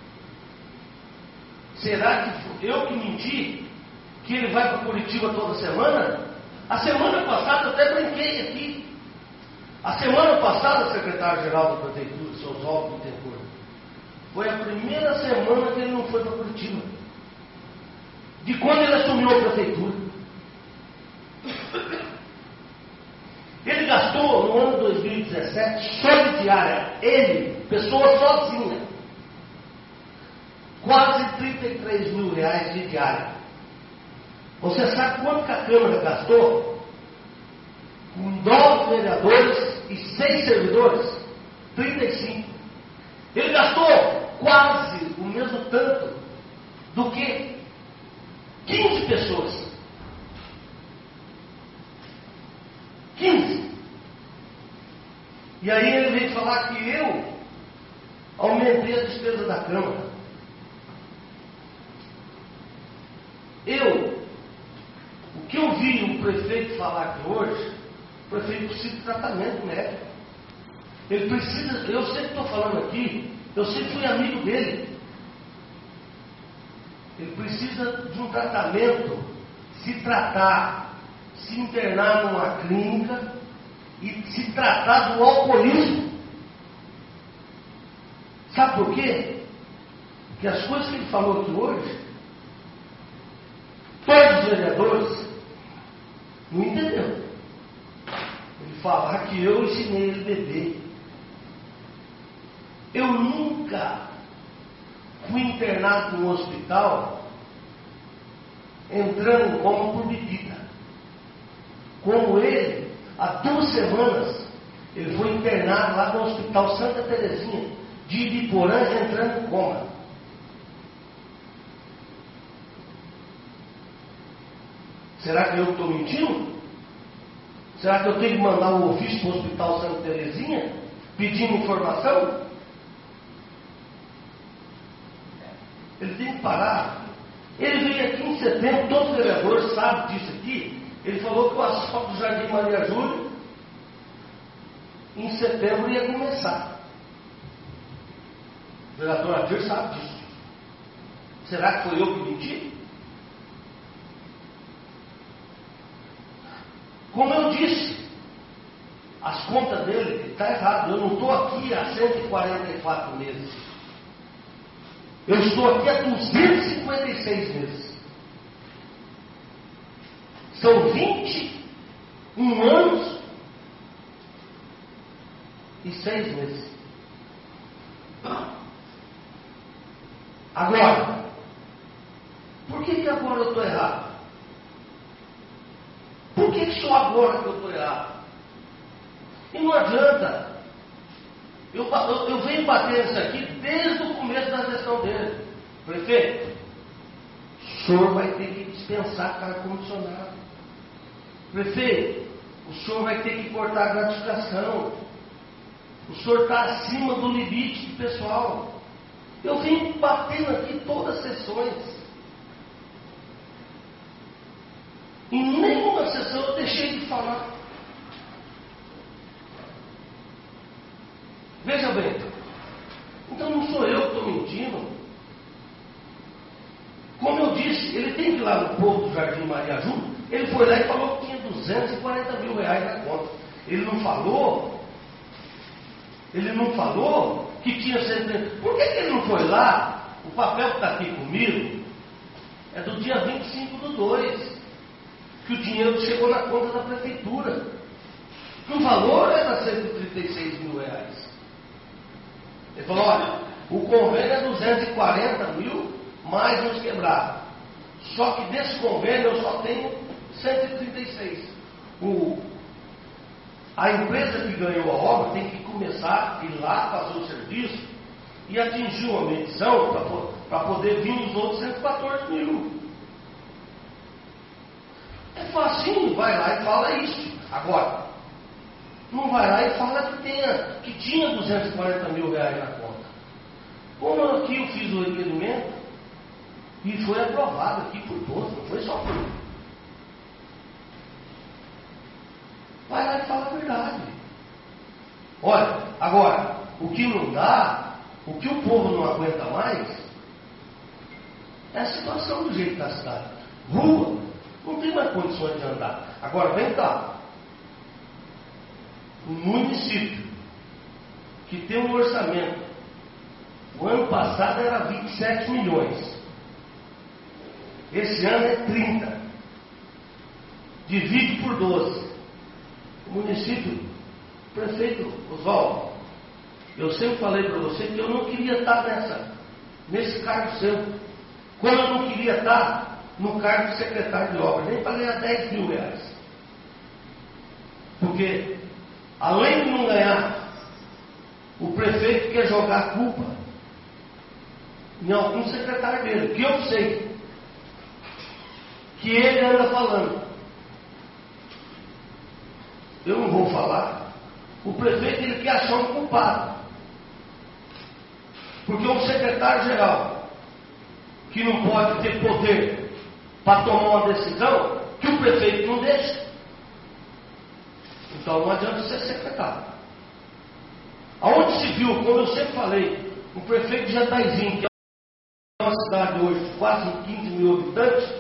Será que eu que menti que ele vai para Curitiba toda semana? A semana passada eu até brinquei aqui. A semana passada, secretário-geral da Prefeitura, o senhor Oswaldo Bittencourt, foi a primeira semana que ele não foi para Curitiba. De quando ele assumiu a prefeitura. Ele gastou no ano dois mil e dezessete, só de diária, ele, pessoa sozinha, quase trinta e três mil reais de diária. Você sabe quanto que a Câmara gastou? Com nove vereadores e seis servidores? trinta e cinco. Ele gastou quase o mesmo tanto do que quinze pessoas. quinze. E aí ele veio falar que eu aumentei a despesa da Câmara. Eu, o que eu vi o prefeito falar aqui hoje, o prefeito precisa de tratamento médico. Ele precisa, eu sempre estou falando aqui, eu sempre fui amigo dele. Ele precisa de um tratamento, se tratar, se internar numa clínica e se tratar do alcoolismo. Sabe por quê? Porque as coisas que ele falou aqui hoje, todos os vereadores não entenderam. Ele falar que eu ensinei ele a beber. Eu nunca fui internado no hospital entrando em coma por bebida. Como ele, há duas semanas, ele foi internado lá no Hospital Santa Terezinha, de Ibiporã, entrando em coma. Será que eu estou mentindo? Será que eu tenho que mandar um ofício para o Hospital Santa Terezinha pedindo informação? Ele tem que parar. Ele veio aqui em setembro, todos os vereadores sabem disso aqui. Ele falou que o asfalto do Jardim Maria Júlia em setembro ia começar. O vereador Adir sabe disso. Será que foi eu que menti? Como eu disse, as contas dele estão erradas. Eu não estou aqui há cento e quarenta e quatro meses. Eu estou aqui há duzentos e cinquenta e seis meses. São vinte e um anos e seis meses. Agora, por que que agora eu estou errado? Por que que só agora que eu estou errado? E não adianta. Eu, eu, eu venho batendo isso aqui desde o começo da gestão dele. Prefeito, o senhor vai ter que dispensar carro condicionado. Prefeito, o senhor vai ter que cortar a gratificação. O senhor está acima do limite do pessoal. Eu venho batendo aqui todas as sessões. Em nenhuma sessão eu deixei de falar. Veja bem, então não sou eu que estou mentindo. Como eu disse, ele tem que ir lá no povo do Jardim Maria Ajuda. Ele foi lá e falou que tinha duzentos e quarenta mil reais na conta. Ele não falou, ele não falou que tinha cento e trinta. Por que que ele não foi lá? O papel que está aqui comigo é do dia vinte e cinco do dois, que o dinheiro chegou na conta da prefeitura. O valor era cento e trinta e seis mil reais. Ele falou, olha, o convênio é duzentos e quarenta mil, mais uns quebrados. Só que desse convênio eu só tenho cento e trinta e seis. O, a empresa que ganhou a obra tem que começar a ir lá fazer o serviço e atingir uma medição para poder vir os outros cento e quatorze mil. É facinho, vai lá e fala isso. Agora, não vai lá e fala que, tenha, que tinha duzentos e quarenta mil reais na conta. Como aqui eu fiz o requerimento e foi aprovado aqui por todos, não foi só por mim. Vai lá e fala a verdade. Olha, agora, o que não dá, o que o povo não aguenta mais, é a situação do jeito da cidade. Rua, não tem mais condições de andar. Agora, vem cá. Um município que tem um orçamento, o ano passado era vinte e sete milhões. Esse ano é trinta. Divide por doze. O município, prefeito Oswaldo, eu sempre falei para você que eu não queria estar nessa, nesse cargo seu. Como eu não queria estar no cargo de secretário de obra, nem para ganhar dez mil reais. Porque, além de não ganhar, o prefeito quer jogar a culpa em algum secretário dele, que eu sei, que ele anda falando. Eu não vou falar. O prefeito ele quer achar um culpado. Porque um secretário-geral que não pode ter poder para tomar uma decisão que o prefeito não deixa. Então não adianta ser secretário. Aonde se viu, como eu sempre falei, o prefeito de Jataizinho, que é uma cidade hoje de quase quinze mil habitantes,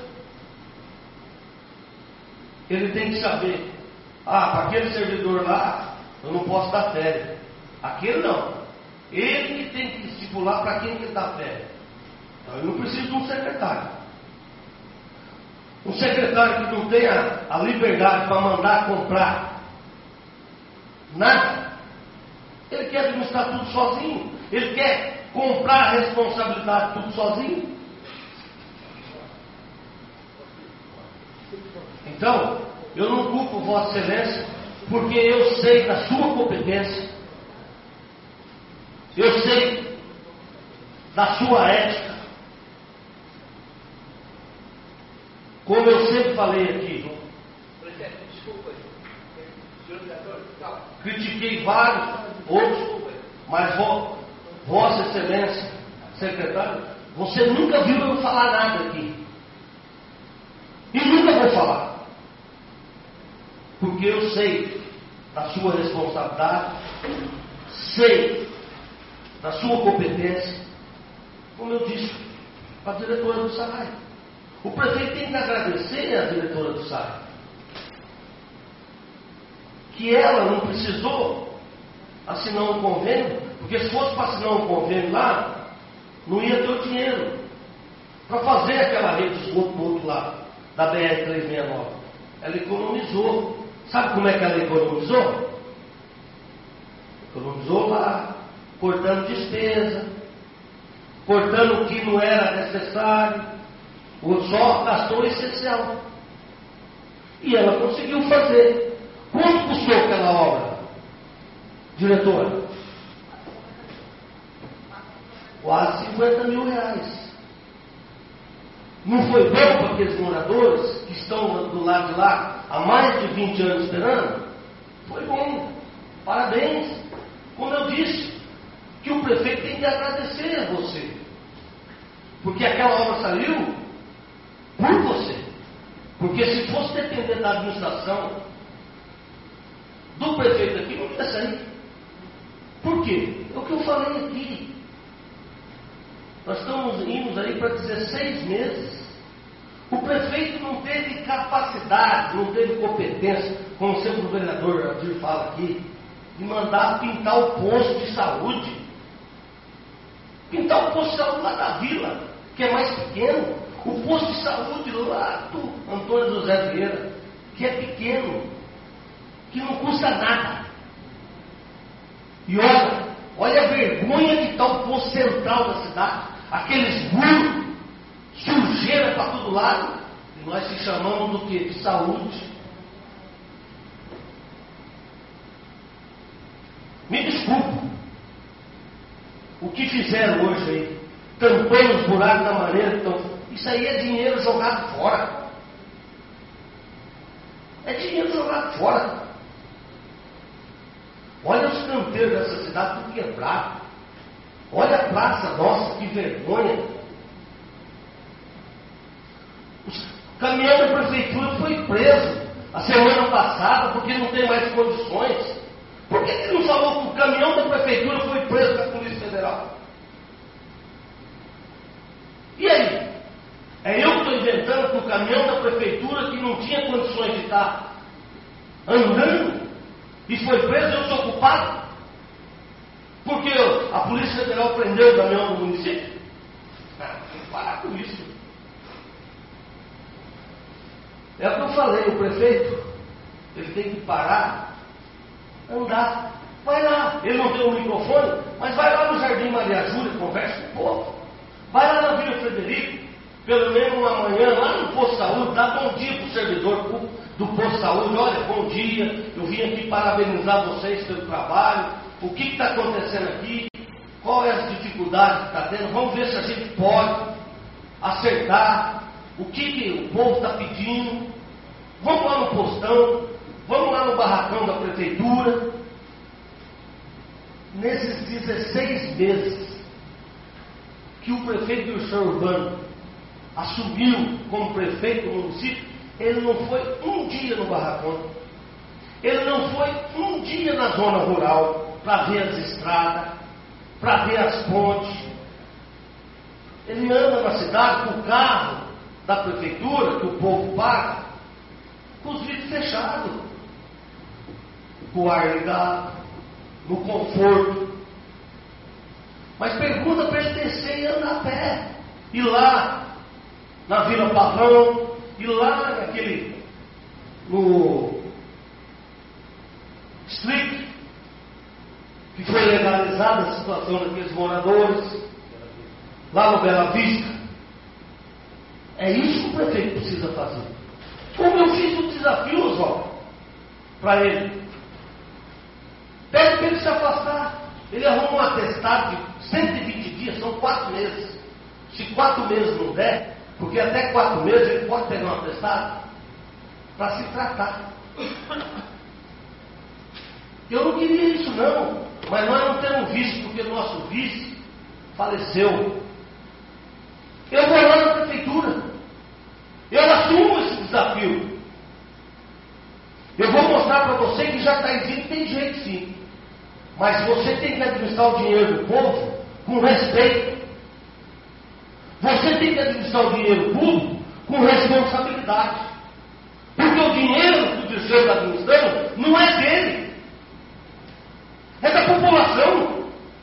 ele tem que saber, ah, para aquele servidor lá, eu não posso dar férias. Aquele não. Ele que tem que estipular para quem que dá férias. Então eu não preciso de um secretário. Um secretário que não tenha a liberdade para mandar comprar nada, ele quer administrar tudo sozinho. Ele quer comprar a responsabilidade tudo sozinho. Então, eu não culpo Vossa Excelência, porque eu sei da sua competência, eu sei da sua ética. Como eu sempre falei aqui, Presidente, desculpa, senhor vereador, calma. critiquei vários outros, mas vo, Vossa Excelência, secretário, você nunca viu eu falar nada aqui. E nunca vou falar. Porque eu sei da sua responsabilidade, sei da sua competência, como eu disse para a diretora do SAI. O prefeito tem que agradecer a diretora do SAI. que ela não precisou assinar um convênio, porque se fosse para assinar um convênio lá, não ia ter o dinheiro para fazer aquela rede de esgoto do outro lado, da B R trezentos e sessenta e nove. Ela economizou. Sabe como é que ela economizou? Economizou lá, cortando despesa, cortando o que não era necessário, ou só gastou o essencial. E ela conseguiu fazer. Quanto custou aquela obra, diretora? Quase cinquenta mil reais. Não foi bom para aqueles moradores que estão do lado de lá há mais de vinte anos esperando? Foi bom. Parabéns. Como eu disse, que o prefeito tem que agradecer a você. Porque aquela obra saiu por você. Porque se fosse depender da administração do prefeito aqui, não ia sair. Por quê? É o que eu falei aqui. Nós estamos indo aí para dezesseis meses. O prefeito não teve capacidade, não teve competência, como sempre o vereador Aldir fala aqui, de mandar pintar o posto de saúde. Pintar o posto de saúde lá da vila, que é mais pequeno. O posto de saúde lá do Antônio José Vieira, que é pequeno, que não custa nada. E olha, olha a vergonha que está o posto central da cidade. Aqueles muros, sujeira para todo lado, e nós se chamamos do que? De saúde. Me desculpa, o que fizeram hoje aí, tampando os buracos da maneira que estão, isso aí é dinheiro jogado fora. É dinheiro jogado fora. Olha os canteiros dessa cidade tudo quebrado. Olha a praça nossa, que vergonha. O caminhão da prefeitura foi preso a semana passada porque não tem mais condições. Por que ele não falou que o caminhão da prefeitura foi preso da Polícia Federal? E aí? É eu que estou inventando que o caminhão da prefeitura, que não tinha condições de estar andando, e foi preso, eu sou culpado? Porque a Polícia Federal prendeu o caminhão do município? Ah, tem que parar com isso. É o que eu falei, o prefeito, ele tem que parar, andar. Vai lá, ele não tem um microfone, mas vai lá no Jardim Maria Júlia, conversa com o povo. Vai lá na Vila Frederico, pelo menos uma manhã, lá no posto de saúde, dá bom dia para o servidor público do posto de saúde. Olha, bom dia, eu vim aqui parabenizar vocês pelo trabalho. O que está acontecendo aqui? Qual é as dificuldades que está tendo? Vamos ver se a gente pode acertar. O que, que o povo está pedindo? Vamos lá no postão, vamos lá no barracão da prefeitura. Nesses dezesseis meses que o prefeito Dirceu Urbano assumiu como prefeito do município, ele não foi um dia no barracão. Ele não foi um dia na zona rural para ver as estradas, para ver as pontes. Ele anda na cidade com o carro da prefeitura, que o povo paga, com os vidros fechados, com o ar ligado, no conforto. Mas pergunta para ele descer e andar a pé. Ir lá na Vila Pavão, ir lá naquele, no Street, que foi legalizada a situação daqueles moradores, lá no Bela Vista. É isso que o prefeito precisa fazer. Como eu fiz o desafio, Oswaldo, para ele. Pede para ele se afastar. Ele arruma um atestado de cento e vinte dias, são quatro meses. Se quatro meses não der, porque até quatro meses ele pode pegar um atestado para se tratar. Eu não queria isso não, mas nós não temos vice, porque o nosso vice faleceu. Eu vou lá na prefeitura, eu assumo esse desafio. Eu vou mostrar para você que já está exigindo, tem jeito sim. Mas você tem que administrar o dinheiro do povo com respeito. Você tem que administrar o dinheiro público com responsabilidade. Porque Porque o dinheiro que o Dirceu está administrando não é dele, é da população.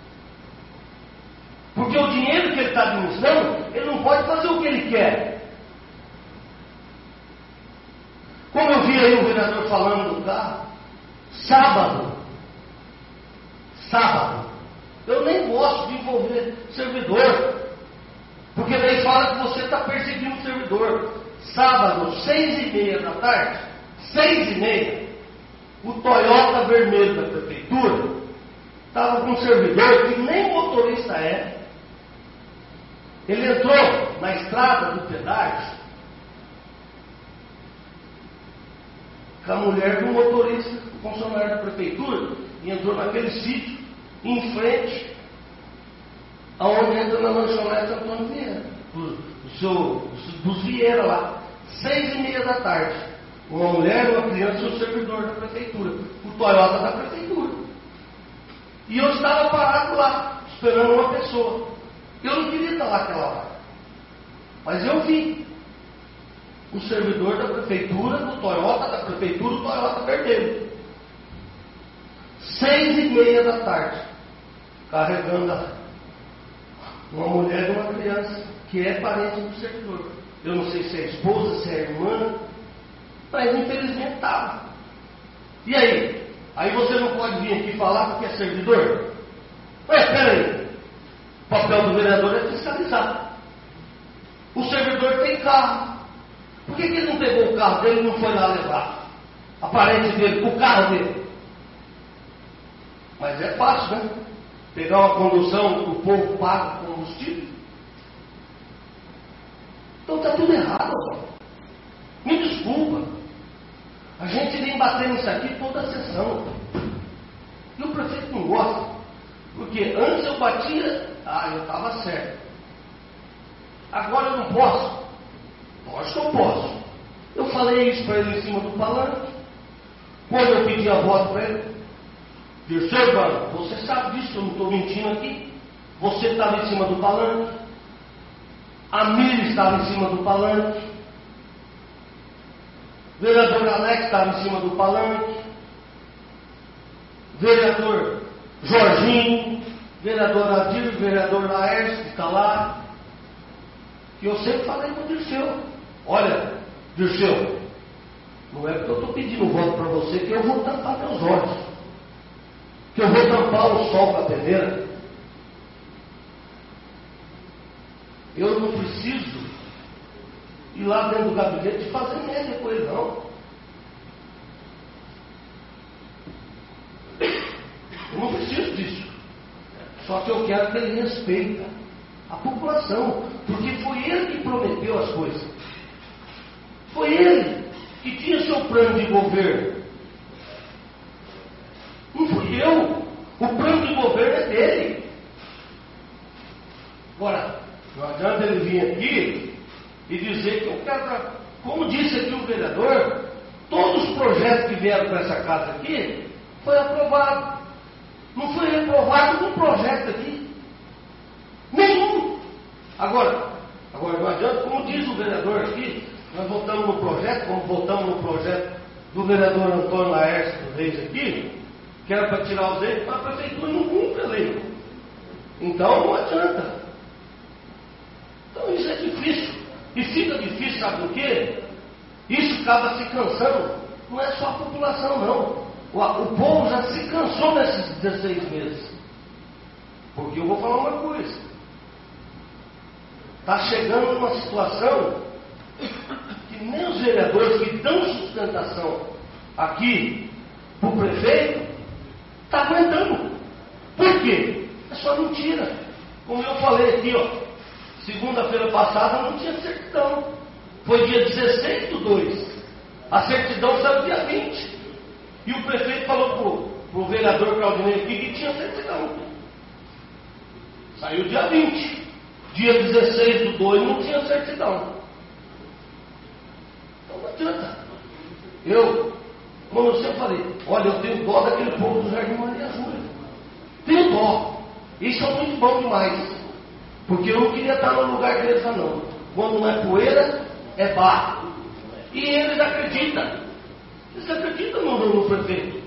Porque o dinheiro que ele está administrando, ele não pode fazer o que ele quer. Como eu vi aí o vereador falando do carro, sábado, sábado, eu nem gosto de envolver servidor, porque daí fala que você está perseguindo o servidor. Sábado, seis e meia da tarde, seis e meia, o Toyota vermelho da prefeitura estava com um servidor que nem motorista é. Ele entrou na estrada do pedágio com a mulher do motorista, funcionário da prefeitura, e entrou naquele sítio, em frente, aonde entra na lanchonete Antônio Vieira, do, do seu, dos Vieira lá, seis e meia da tarde. Uma mulher, uma criança e um servidor da prefeitura, o Toyota da prefeitura. E eu estava parado lá, esperando uma pessoa. Eu não queria estar lá aquela hora, mas eu vi o servidor da prefeitura, do Toyota da prefeitura, o Toyota vermelho. Seis e meia da tarde, carregando uma mulher e uma criança, que é parente do servidor. Eu não sei se é esposa, se é irmã, mas infelizmente estava. E aí? Aí você não pode vir aqui falar porque é servidor? Mas espera aí, o papel do vereador é fiscalizar. O servidor tem carro. Por que, que ele não pegou o carro dele e não foi lá levar a parente dele, o carro dele? Mas é fácil, né? Pegar uma condução que o povo paga combustível. Então está tudo errado, ó. Me desculpa. A gente vem batendo nisso aqui toda a sessão. E o prefeito não gosta. Porque antes eu batia, ah, eu estava certo. Agora eu não posso. Lógico que eu posso. Eu falei isso para ele em cima do palanque. Quando eu pedi a voto para ele, Dirceu, mano, você sabe disso, eu não estou mentindo aqui. Você estava em cima do palanque. A Miri estava em cima do palanque. Vereador Alex estava em cima do palanque. Vereador Jorginho, vereador Adir, vereador Laércio, que está lá. E eu sempre falei com o Dirceu: olha, Dirceu, não é porque eu estou pedindo voto para você que eu vou tampar meus olhos, que eu vou tampar o sol com a peneira. Eu não preciso ir lá dentro do gabinete e fazer média com ele, não. Eu não preciso disso. Só que eu quero que ele respeite a população, porque foi ele que prometeu as coisas. Foi ele que tinha seu plano de governo. Não fui eu. O plano de governo é dele. Agora, não adianta ele vir aqui e dizer que eu quero, como disse aqui o vereador, todos os projetos que vieram para essa casa aqui foi aprovado. Não foi reprovado um projeto aqui. Nenhum. Agora, agora não adianta, como diz o vereador aqui, nós votamos no projeto, como votamos no projeto do vereador Antônio Laércio dos Reis aqui, que era para tirar os eixos, mas a prefeitura não cumpre a lei. Então não adianta. Então isso é difícil. E fica difícil, sabe por quê? Isso acaba se cansando. Não é só a população, não. O, o povo já se cansou nesses dezesseis meses. Porque eu vou falar uma coisa. Está chegando uma situação que nem os vereadores que dão sustentação aqui para o prefeito está aguentando. Por quê? É só mentira. Como eu falei aqui, ó, segunda-feira passada não tinha certidão. Foi dia dezesseis do dois. A certidão saiu dia vinte. E o prefeito falou para o vereador Claudinei aqui que tinha certidão. Saiu dia vinte. Dia dezesseis do dois não tinha certidão. Então não adianta. Eu, como eu sempre falei, olha, eu tenho dó daquele povo do Jardim Maria Júlia. Tenho dó. Isso é muito bom demais. Porque eu não queria estar no lugar deles, não. Quando não é poeira, é barro. E eles acreditam. Vocês acreditam no, no prefeito?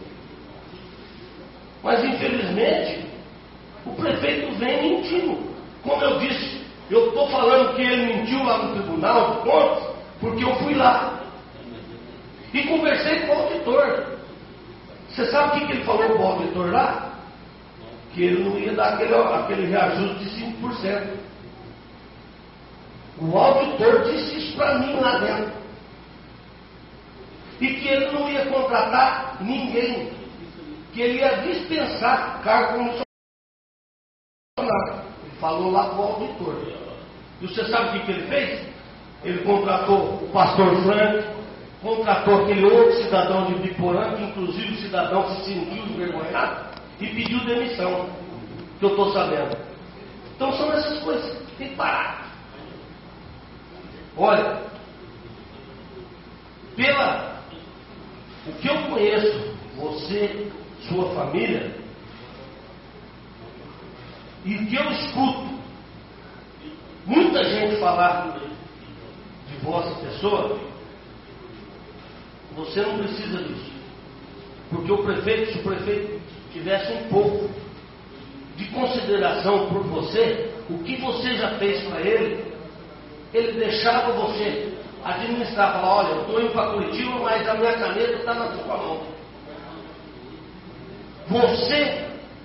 Mas infelizmente, o prefeito vem mentindo. Como eu disse, eu estou falando que ele mentiu lá no Tribunal de Contas, porque eu fui lá e conversei com o auditor. Você sabe o que, que ele falou para o auditor lá? Que ele não ia dar aquele, aquele reajuste de cinco por cento. O auditor disse isso para mim lá dentro. E que ele não ia contratar ninguém. Que ele ia dispensar cargo comissionário. Ele falou lá com o auditor. E você sabe o que, que ele fez? Ele contratou o pastor Frank, contratou aquele outro cidadão de Biporã, que inclusive o cidadão se sentiu envergonhado e pediu demissão, que eu estou sabendo. Então são essas coisas, tem que parar. Olha, pela o que eu conheço, você, sua família, e o que eu escuto muita gente falar de vossa pessoa, você não precisa disso. Porque o prefeito, se o prefeito tivesse um pouco de consideração por você, o que você já fez para ele, ele deixava você administrar, falar, olha, eu estou indo para Curitiba, mas a minha caneta está na sua mão. Você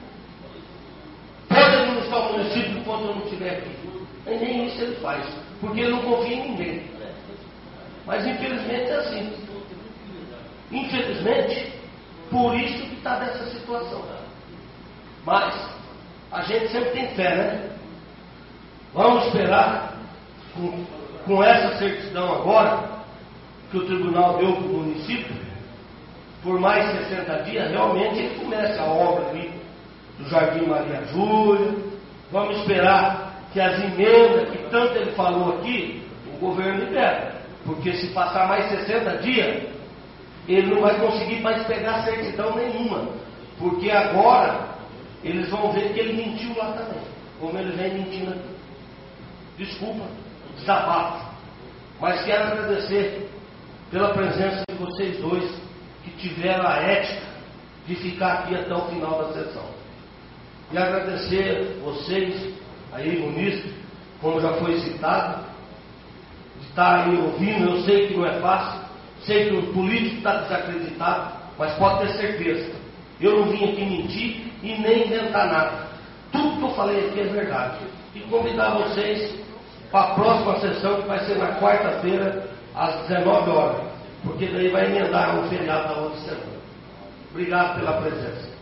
pode administrar o município enquanto eu não estiver aqui. E nem isso ele faz, porque ele não confia em ninguém. Mas infelizmente é assim. Infelizmente, por isso que está nessa situação. Mas a gente sempre tem fé, né? Vamos esperar com, com essa certidão agora que o tribunal deu para o município, por mais sessenta dias, realmente ele começa a obra ali do Jardim Maria Júlia. Vamos esperar que as emendas que tanto ele falou aqui, o governo libera. Porque se passar mais sessenta dias, ele não vai conseguir mais pegar certidão nenhuma. Porque agora eles vão ver que ele mentiu lá também, como ele vem mentindo aqui. Desculpa, desabafo. Mas quero agradecer pela presença de vocês dois, que tiveram a ética de ficar aqui até o final da sessão. E agradecer vocês, aí, ministro, como já foi citado, de estar aí ouvindo. Eu sei que não é fácil, sei que o político está desacreditado, mas pode ter certeza, eu não vim aqui mentir e nem inventar nada. Tudo que eu falei aqui é verdade. E convidar vocês para a próxima sessão, que vai ser na quarta-feira, às dezenove horas, porque daí vai emendar um feriado da outra semana. Obrigado pela presença.